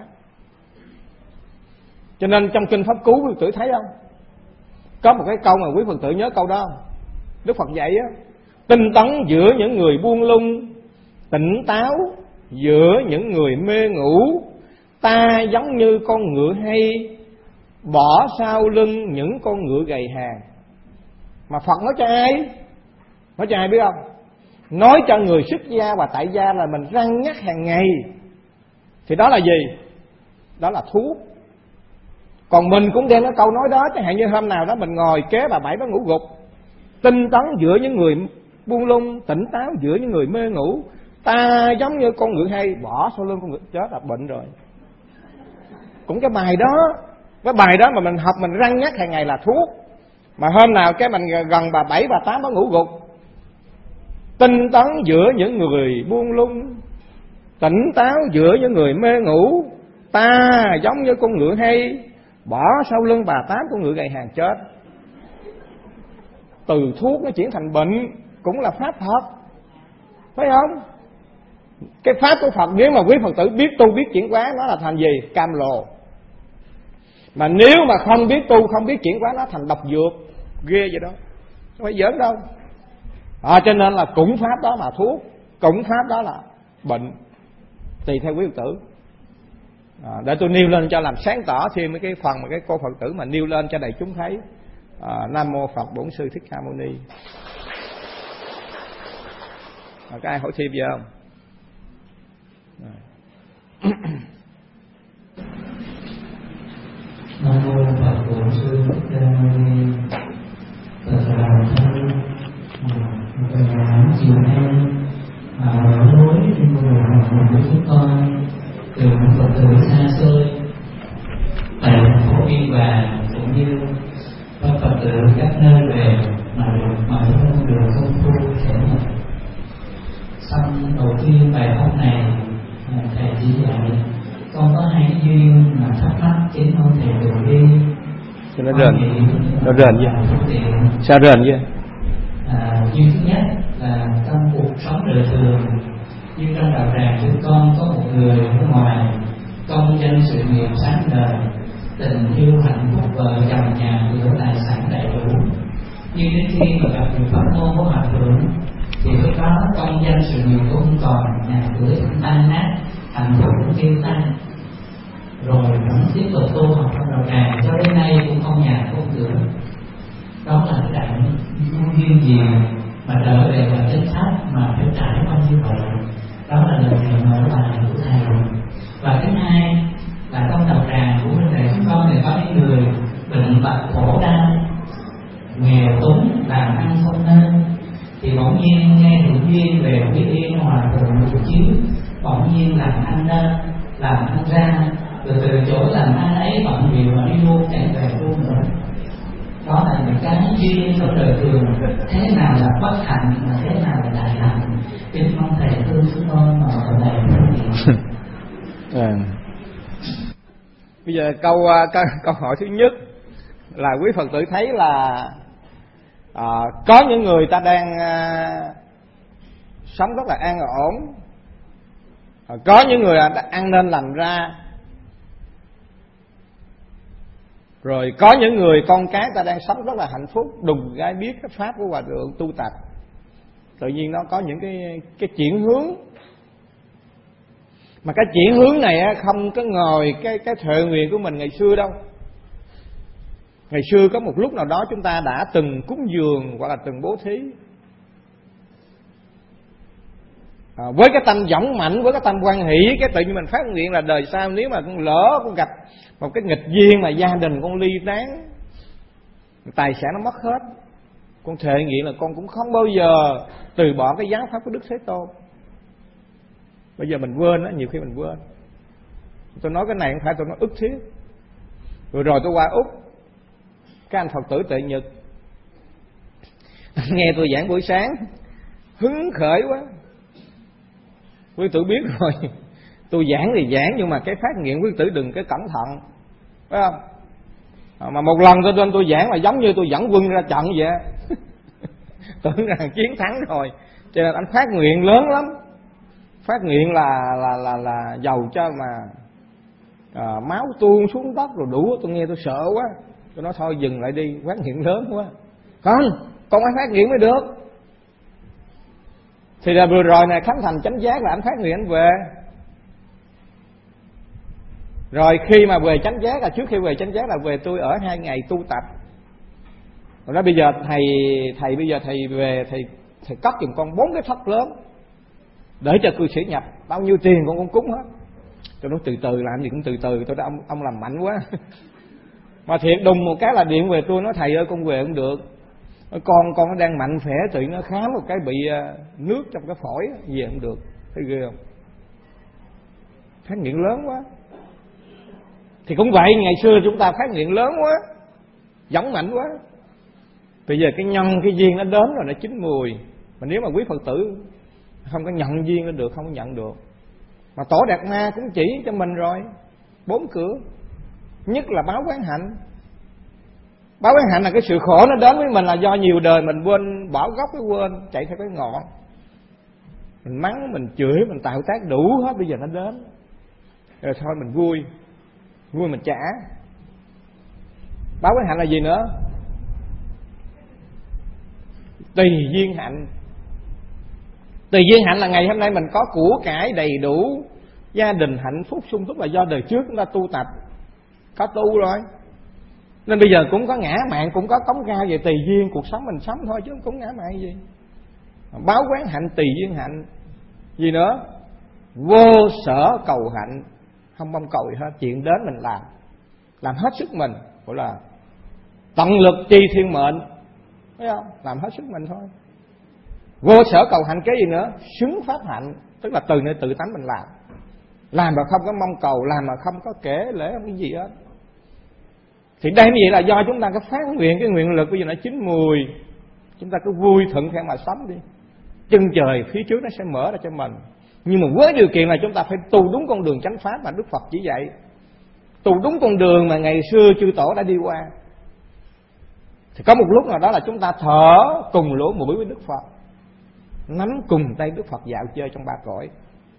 Cho nên trong kinh Pháp Cú quý Phật tử thấy không? Có một cái câu mà quý Phật tử nhớ câu đó không? Đức Phật dạy á, tinh tấn giữa những người buông lung, tỉnh táo giữa những người mê ngủ. Ta giống như con ngựa hay, bỏ sau lưng những con ngựa gầy hàng. Mà Phật nói cho ai? Nói cho ai biết không? Nói cho người xuất gia và tại gia là mình răn nhắc hàng ngày. Thì đó là gì? Đó là thuốc. Còn mình cũng đem cái câu nói đó, chẳng hạn như hôm nào đó mình ngồi kế bà Bảy nó ngủ gục. Tinh tấn giữa những người buông lung, tỉnh táo giữa những người mê ngủ. Ta giống như con ngựa hay, bỏ sau lưng con ngựa, chết là bệnh rồi. Cũng cái bài đó mà mình học, mình răn nhắc hàng ngày là thuốc. Mà hôm nào cái mình gần bà Bảy bà Tám nó ngủ gục. Tinh tấn giữa những người buông lung, tỉnh táo giữa những người mê ngủ. Ta giống như con ngựa hay, bỏ sau lưng bà Tám con ngựa gầy hàng, chết. từ thuốc nó chuyển thành bệnh cũng là pháp Phật, phải không? Cái pháp của Phật nếu mà quý Phật tử biết tu biết chuyển hóa, nó là thành gì? Cam lồ. Mà nếu mà không biết tu không biết chuyển hóa, nó thành độc dược, ghê vậy đó, không phải giỡn đâu. Cho nên là cũng pháp đó là thuốc, cũng pháp đó là bệnh, tùy theo quý Phật tử. Để tôi nêu lên cho làm sáng tỏ thêm cái phần mà cái cô Phật tử mà nêu lên cho đại chúng thấy. Nam mô Phật Bổn Sư Thích Ca Mâu Ni. Có ai hỏi thêm gì không? Nam mô Phật Bổn Sư Thích Ca Mâu Ni. Thật là thân một chiều nay nối trên một của chúng con từ một Phật tử xa xôi tại thành phố Biên Hòa cũng như các Phật tử các nơi về mà được mời hơn được công phu thể hiện. Xong đầu tiên bài học này thầy chỉ dạy con có hai duyên mà thắc mắc chính không thể tự đi. Nó rền gì? Sao rền gì? Duyên thứ nhất là trong cuộc sống đời thường, như trong đạo tràng chúng con có một người ở ngoài công danh sự nghiệp sáng ngời, tình yêu hạnh phúc vợ chồng nhà cửa tài sản đầy đủ. Nhưng đến khi mà gặp được pháp môn của Hòa Thượng thì lúc đó công danh sự nghiệp cũng không còn, nhà cửa cũng tan nát, hạnh phúc cũng tiêu tan. Rồi vẫn tiếp tục tu học trong đạo tràng cho đến nay cũng không nhà không cửa. Đó là cái đại duyên gì mà trở về là chính xác mà phải trải qua như vậy. Đó là lời thầy mở bài của thầy. Và thứ hai là trong đạo tràng của mình này chúng con thì có những người bệnh tật khổ đau, nghèo túng, làm ăn không nên, thì bỗng nhiên nghe được duyên về Quý Yên Hòa Thượng một chiếu, bỗng nhiên làm ăn nên, làm ăn ra, từ chỗ làm ăn ấy bận nhiều mà đi luôn chạy về luôn nữa. Đó là những cái duyên trong đời thường, thế nào là bất hạnh mà thế nào là đại hạnh. Kính mong thầy thương chúng con mà ở đây Bây giờ câu hỏi thứ nhất là quý Phật tử thấy là có những người ta đang sống rất là an ổn, có những người đã ăn nên làm ra, rồi có những người con cái ta đang sống rất là hạnh phúc, đùng cái biết cái pháp của Hòa Thượng tu tập, tự nhiên nó có những cái chuyển hướng. Mà cái chuyển hướng này không có ngồi cái thệ nguyện của mình ngày xưa đâu. Ngày xưa có một lúc nào đó chúng ta đã từng cúng dường hoặc là từng bố thí, với cái tâm dũng mạnh, với cái tâm hoan hỷ, cái tự nhiên mình phát nguyện là đời sau nếu mà con lỡ con gặp một cái nghịch duyên mà gia đình con ly tán, tài sản nó mất hết, con thệ nguyện là con cũng không bao giờ từ bỏ cái giáo pháp của Đức Thế Tôn. Bây giờ mình quên đó, nhiều khi mình quên. Tôi nói cái này không phải tôi nói ức thiết. Rồi tôi qua Úc, cái anh Phật tử Tệ Nhật nghe tôi giảng buổi sáng hứng khởi quá. Quý tử biết rồi, tôi giảng thì giảng nhưng mà cái phát nguyện quý tử đừng cái cẩn thận, phải không? Mà một lần tôi giảng mà giống như tôi dẫn quân ra trận vậy tưởng rằng chiến thắng rồi, cho nên anh phát nguyện lớn lắm. Phát nguyện là giàu cho mà máu tuôn xuống đất rồi đủ. Tôi nghe tôi sợ quá, tôi nói thôi dừng lại đi, phát nguyện lớn quá. Không, con phải phát nguyện mới được. Thì là vừa rồi này khánh thành chánh giác là anh phát nguyện anh về. Rồi khi mà về chánh giác là trước khi về chánh giác là về tôi ở 2 ngày tu tập. Rồi đó bây giờ thầy bây giờ thầy về thầy cất giùm con 4 cái thất lớn để cho cư sĩ nhập, bao nhiêu tiền con cúng hết. Tôi nói từ từ, làm gì cũng từ từ. Tôi nói ông làm mạnh quá mà thiệt đùng một cái là điện về tôi nói thầy ơi con về không được, con nó đang mạnh khỏe, tự nó khám một cái bị nước trong cái phổi, về không được. Thấy ghê không? Phát nguyện lớn quá. Thì cũng vậy, ngày xưa chúng ta phát nguyện lớn quá, dũng mạnh quá. Bây giờ cái nhân cái duyên nó đến rồi, nó chín mùi. Mà nếu mà quý Phật tử không có nhận duyên nó được, không có nhận được. Mà Tổ Đạt Ma cũng chỉ cho mình rồi 4 cửa. Nhất là báo quán hạnh. Báo quán hạnh là cái sự khổ nó đến với mình là do nhiều đời mình quên, bỏ gốc cái quên, chạy theo cái ngọn. Mình mắng, mình chửi, mình tạo tác đủ hết, bây giờ nó đến. Rồi thôi mình vui mình trả. Báo quán hạnh là gì nữa? Tùy duyên hạnh. Tùy duyên hạnh là ngày hôm nay mình có của cải đầy đủ, gia đình hạnh phúc sung túc là do đời trước chúng ta tu tập, có tu rồi. Nên bây giờ cũng có ngã mạn, cũng có cống cao về tùy duyên cuộc sống mình sống thôi chứ không có ngã mạn gì. Báo quán hạnh tùy duyên hạnh. Gì nữa? Vô sở cầu hạnh, không mong cầu gì hết, chuyện đến mình làm hết sức mình, gọi là tận lực chi thiên mệnh, thấy không? Làm hết sức mình thôi. Vô sở cầu hạnh cái gì nữa? Xứng pháp hạnh, tức là từ nơi tự tánh mình làm mà không có mong cầu, làm mà không có kể lễ, không có gì hết. Thì đây như vậy là do chúng ta có phát nguyện, cái nguyện lực bây giờ nó chín mùi, chúng ta cứ vui thuận theo mà sống đi, chân trời phía trước nó sẽ mở ra cho mình. Nhưng mà với điều kiện là chúng ta phải tu đúng con đường chánh pháp mà Đức Phật chỉ dạy, tu đúng con đường mà ngày xưa chư tổ đã đi qua. Thì có một lúc nào đó là chúng ta thở cùng lỗ mũi với Đức Phật, nắm cùng tay Đức Phật dạo chơi trong ba cõi.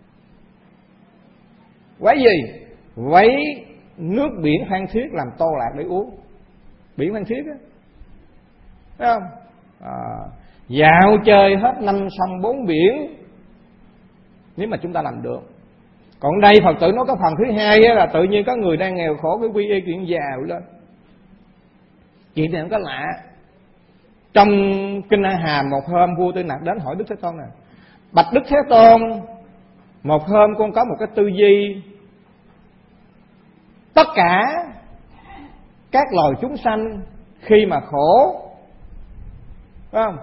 Quấy gì? Quấy nước biển Phan Thiết làm tô lạc để uống. Biển Phan Thiết á, thấy không? Dạo chơi hết 5 sông 4 biển, nếu mà chúng ta làm được. Còn đây Phật tử nói có phần thứ hai là tự nhiên có người đang nghèo khổ, cái quy y chuyện giàu lên. Chuyện này không có lạ. Trong Kinh A Hàm một hôm vua Tư Nặc đến hỏi Đức Thế Tôn nè: bạch Đức Thế Tôn, một hôm con có một cái tư duy, tất cả các loài chúng sanh khi mà khổ, phải không,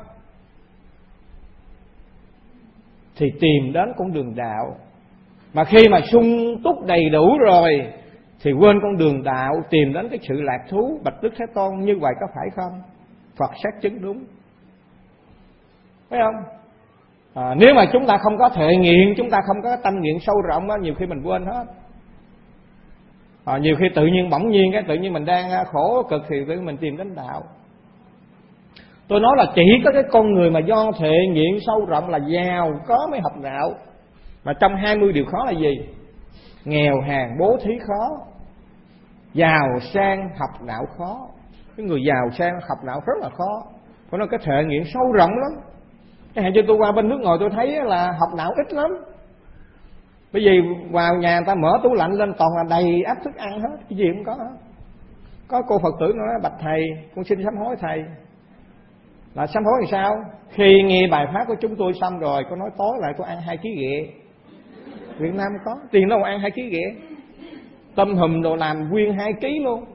thì tìm đến con đường đạo, mà khi mà sung túc đầy đủ rồi thì quên con đường đạo, tìm đến cái sự lạc thú. Bạch Đức Thế Tôn, như vậy có phải không? Phật xác chứng đúng, phải không? Nếu mà chúng ta không có thệ nghiện, chúng ta không có tâm nghiện sâu rộng đó, nhiều khi mình quên hết. Nhiều khi tự nhiên bỗng nhiên cái tự nhiên mình đang khổ cực thì tự mình tìm đến đạo. Tôi nói là chỉ có cái con người mà do thệ nghiện sâu rộng là giàu có mới học đạo. Mà trong 20 điều khó là gì? Nghèo hèn bố thí khó, giàu sang học đạo khó. Cái người giàu sang học đạo rất là khó, phải nói cái thệ nghiện sâu rộng lắm. Cái hạn cho tôi qua bên nước ngoài tôi thấy là học đạo ít lắm. Bởi vì vào nhà người ta mở tủ lạnh lên toàn là đầy ắp thức ăn hết, cái gì cũng có hết. Có cô Phật tử nói: bạch thầy, con xin sám hối thầy. Là sám hối thì sao? Khi nghe bài pháp của chúng tôi xong rồi, con nói tối lại con ăn 2 kg ghẹ. Việt Nam có tiền đâu mà ăn 2 kg ghẹ. Tôm hùm đồ làm nguyên 2 kg luôn.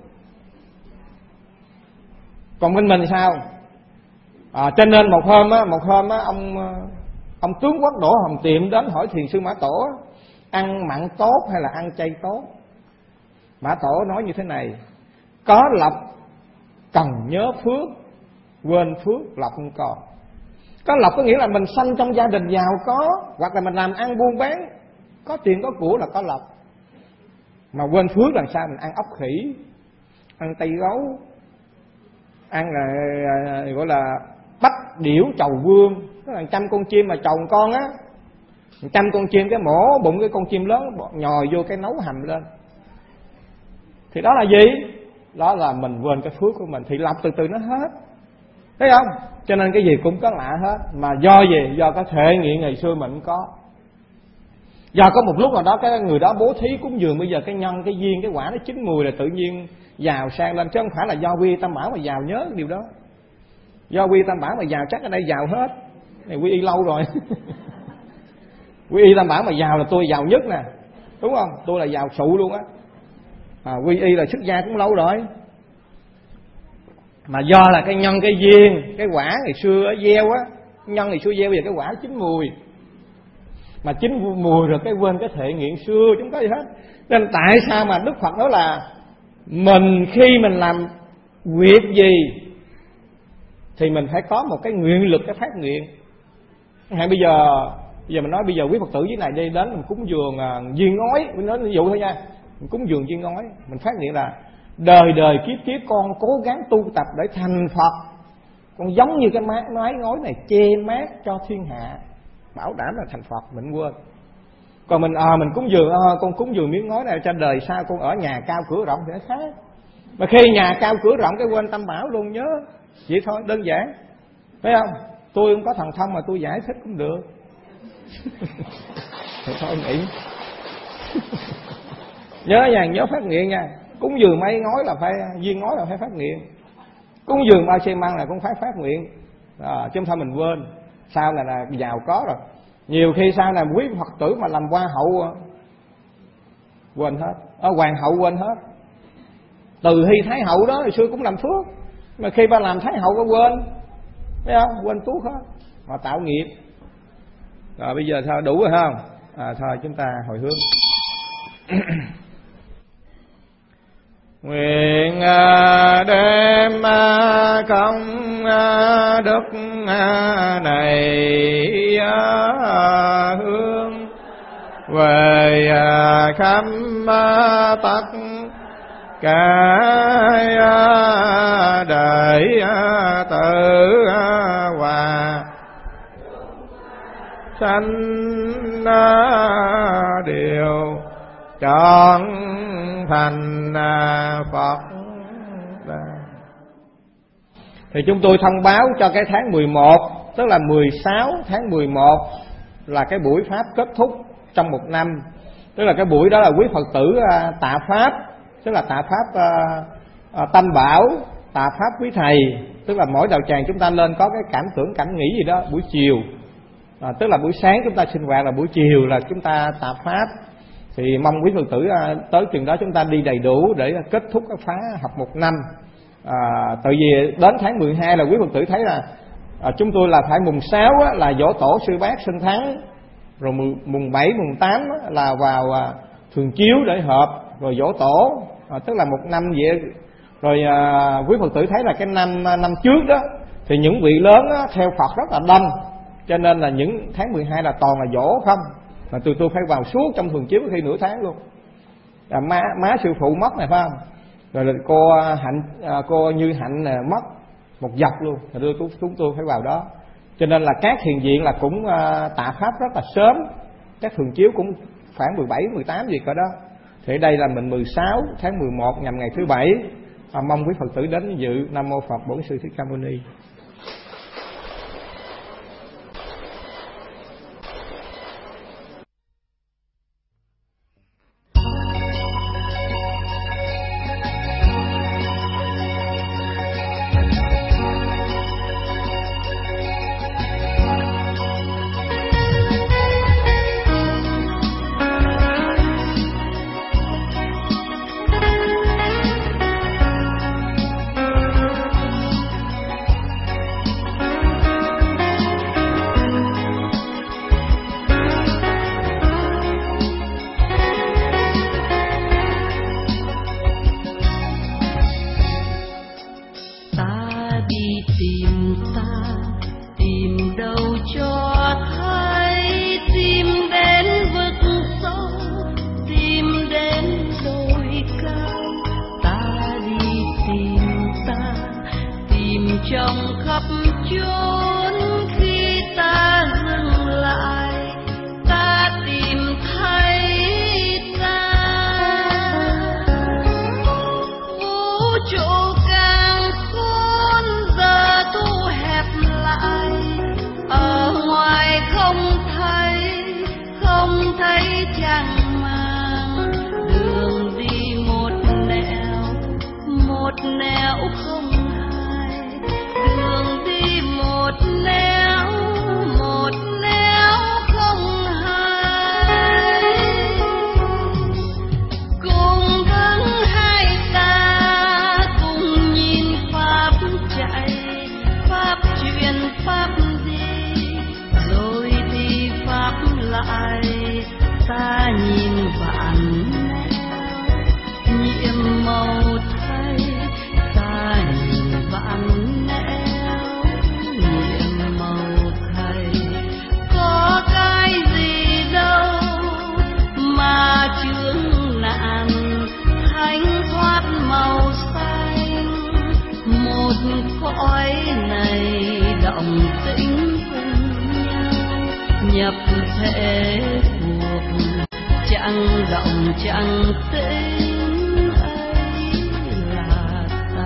Còn bên mình sao? Cho nên một hôm á, ông tướng quốc Đỗ Hồng Tiệm đến hỏi Thiền sư Mã Tổ: ăn mặn tốt hay là ăn chay tốt? Mã Tổ nói như thế này: có lộc cần nhớ phước, quên phước lộc không còn. Có lộc có nghĩa là mình sanh trong gia đình giàu có, hoặc là mình làm ăn buôn bán, có tiền có của là có lộc. Mà quên phước là sao? Mình ăn ốc khỉ, ăn tay gấu, ăn là gọi là bách điểu chầu vương, tức là 100 con chim mà chầu con á, 100 con chim cái mổ bụng cái con chim lớn nhồi vô cái nấu hầm lên. Thì đó là gì? Đó là mình quên cái phước của mình, thì lọc từ từ nó hết, thấy không? Cho nên cái gì cũng có lạ hết. Mà do gì? Do cái thể nghiện ngày xưa mình cũng có. Do có một lúc nào đó cái người đó bố thí cúng dường, bây giờ cái nhân, cái duyên, cái quả nó chín mùi là tự nhiên giàu sang lên, chứ không phải là do quy tam bảo mà giàu. Nhớ điều đó, do quy tam bảo mà giàu chắc ở đây giàu hết. Này quy y lâu rồi. Quy y tam bảo mà giàu là tôi giàu nhất nè, đúng không? Tôi là giàu sụ luôn á. Quy y là xuất gia cũng lâu rồi. Mà do là cái nhân, cái duyên, cái quả ngày xưa gieo á, nhân ngày xưa gieo, bây giờ cái quả chín mùi. Mà chín mùi rồi cái quên cái thể nghiện xưa, chúng có gì hết. Nên tại sao mà Đức Phật nói là mình khi mình làm việc gì thì mình phải có một cái nguyện lực, cái phát nguyện. Hay bây giờ mình nói bây giờ quý Phật tử dưới này đi đến mình cúng dường viên ngói, mình nói ví dụ thôi nha, mình cúng dường viên ngói, mình phát nguyện là đời đời kiếp kiếp con cố gắng tu tập để thành Phật. Con giống như cái mái ngói này che mát cho thiên hạ, bảo đảm là thành Phật, mình quên. Còn mình cúng dường, con cúng dường miếng ngói này cho đời sau con ở nhà cao cửa rộng thì nó khác. Mà khi nhà cao cửa rộng cái quên tâm bảo luôn, nhớ vậy thôi, đơn giản, thấy không? Tôi không có thần thông mà tôi giải thích cũng được. Thì thôi nghĩ nhớ phát nguyện nha. Cúng dường mấy ngói là phải, viên ngói là phải phát nguyện. Cúng dường bao xi măng là cũng phải phát nguyện, chứ không thôi mình quên. Sau này là giàu có rồi, nhiều khi sau này quý Phật tử mà làm hoa hậu quên hết, hoàng hậu quên hết. Từ Hy Thái hậu đó hồi xưa cũng làm phước, mà khi ba làm Thái hậu có quên, thấy không? Quên tuốt hết, họ tạo nghiệp. Rồi bây giờ thôi đủ rồi không? Thôi chúng ta hồi hướng. Nguyện đem công đức này hướng về khắp tất cả đệ tử hòa sanh đều trọn thành Phật. Thì chúng tôi thông báo cho cái tháng 11, tức là 16 tháng 11 là cái buổi pháp kết thúc trong một năm. Tức là cái buổi đó là quý Phật tử tạ pháp, tức là tạ pháp Tâm Bảo, tạ pháp quý thầy. Tức là mỗi đạo tràng chúng ta lên có cái cảm tưởng cảnh nghĩ gì đó buổi chiều, tức là buổi sáng chúng ta sinh hoạt, là buổi chiều là chúng ta tạ pháp. Thì mong quý Phật tử tới chừng đó chúng ta đi đầy đủ để kết thúc cái khóa học một năm. Tại vì đến tháng 12 là quý Phật tử thấy là chúng tôi là phải mùng 6 là dỗ tổ sư bác Sinh Thắng, rồi mùng 7, mùng 8 là vào thường chiếu để họp, rồi dỗ tổ, tức là một năm vậy. Rồi quý Phật tử thấy là cái năm trước đó thì những vị lớn theo Phật rất là đông, cho nên là những tháng 12 là toàn là dỗ không, mà tôi phải vào suốt trong thường chiếu khi nửa tháng luôn. Má sư phụ mất này phải không, rồi cô Như Hạnh mất một dọc luôn, rồi chúng tôi phải vào đó. Cho nên là các thiền viện là cũng tạ pháp rất là sớm, các thường chiếu cũng khoảng 17, 18 gì cả đó. Thì đây là mình 16 tháng 11 nhằm ngày thứ Bảy. Mong quý Phật tử đến dự. Nam mô Phật Bổn Sư Thích Ca Mâu Ni. Nhiệm màu thay ta thể cuộc chẳng động chẳng tĩnh ấy là ta.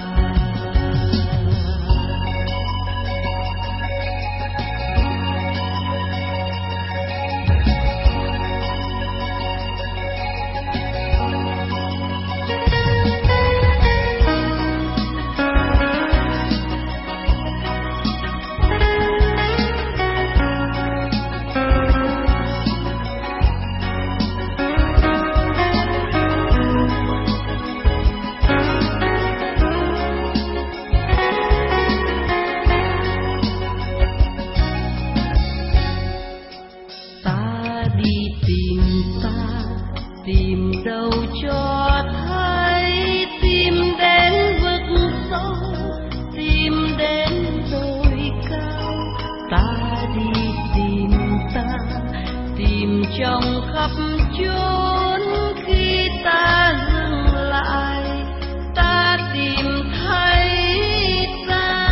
Tìm đâu cho thấy, tìm đến vực sâu, tìm đến đồi cao. Ta đi tìm ta, tìm trong khắp chốn. Khi ta dừng lại, ta tìm thấy ta.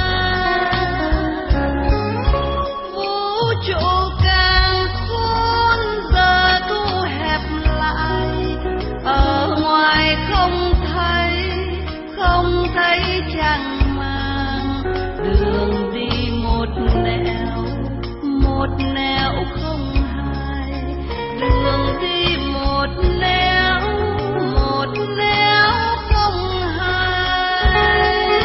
Vũ trụ càng khôn giờ thu hẹp lại. Ở ngoài không thấy chẳng màng. Đường đi một nẻo không hai. Đường đi một nẻo không hai.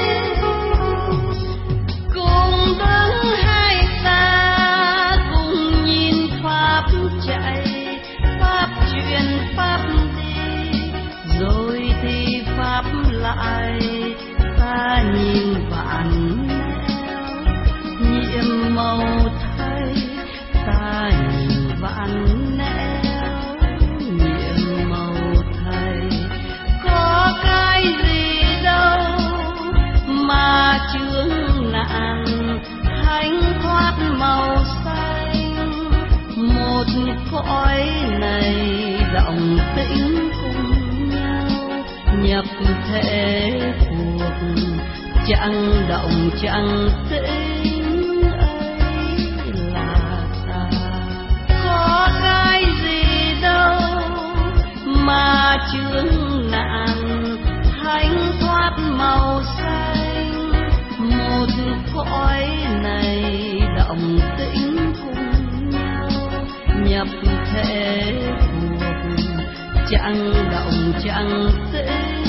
Cùng đứng hai ta, cùng nhìn pháp chạy, pháp truyền pháp rồi thì pháp lại. Ta nhìn vạn nẻo nhiệm màu thay. Ta nhìn vạn nẻo nhiệm màu thay. Có cái gì đâu mà chướng nạn, thánh thoát màu xanh. Một cõi này rộng tĩnh nhập thể cuộc chẳng động chẳng tĩnh ấy là ta. Có cái gì đâu mà chướng nạn, thánh thoát màu xanh. Một cõi này động tĩnh cùng nhau nhập thể cuộc chẳng động chẳng tĩnh.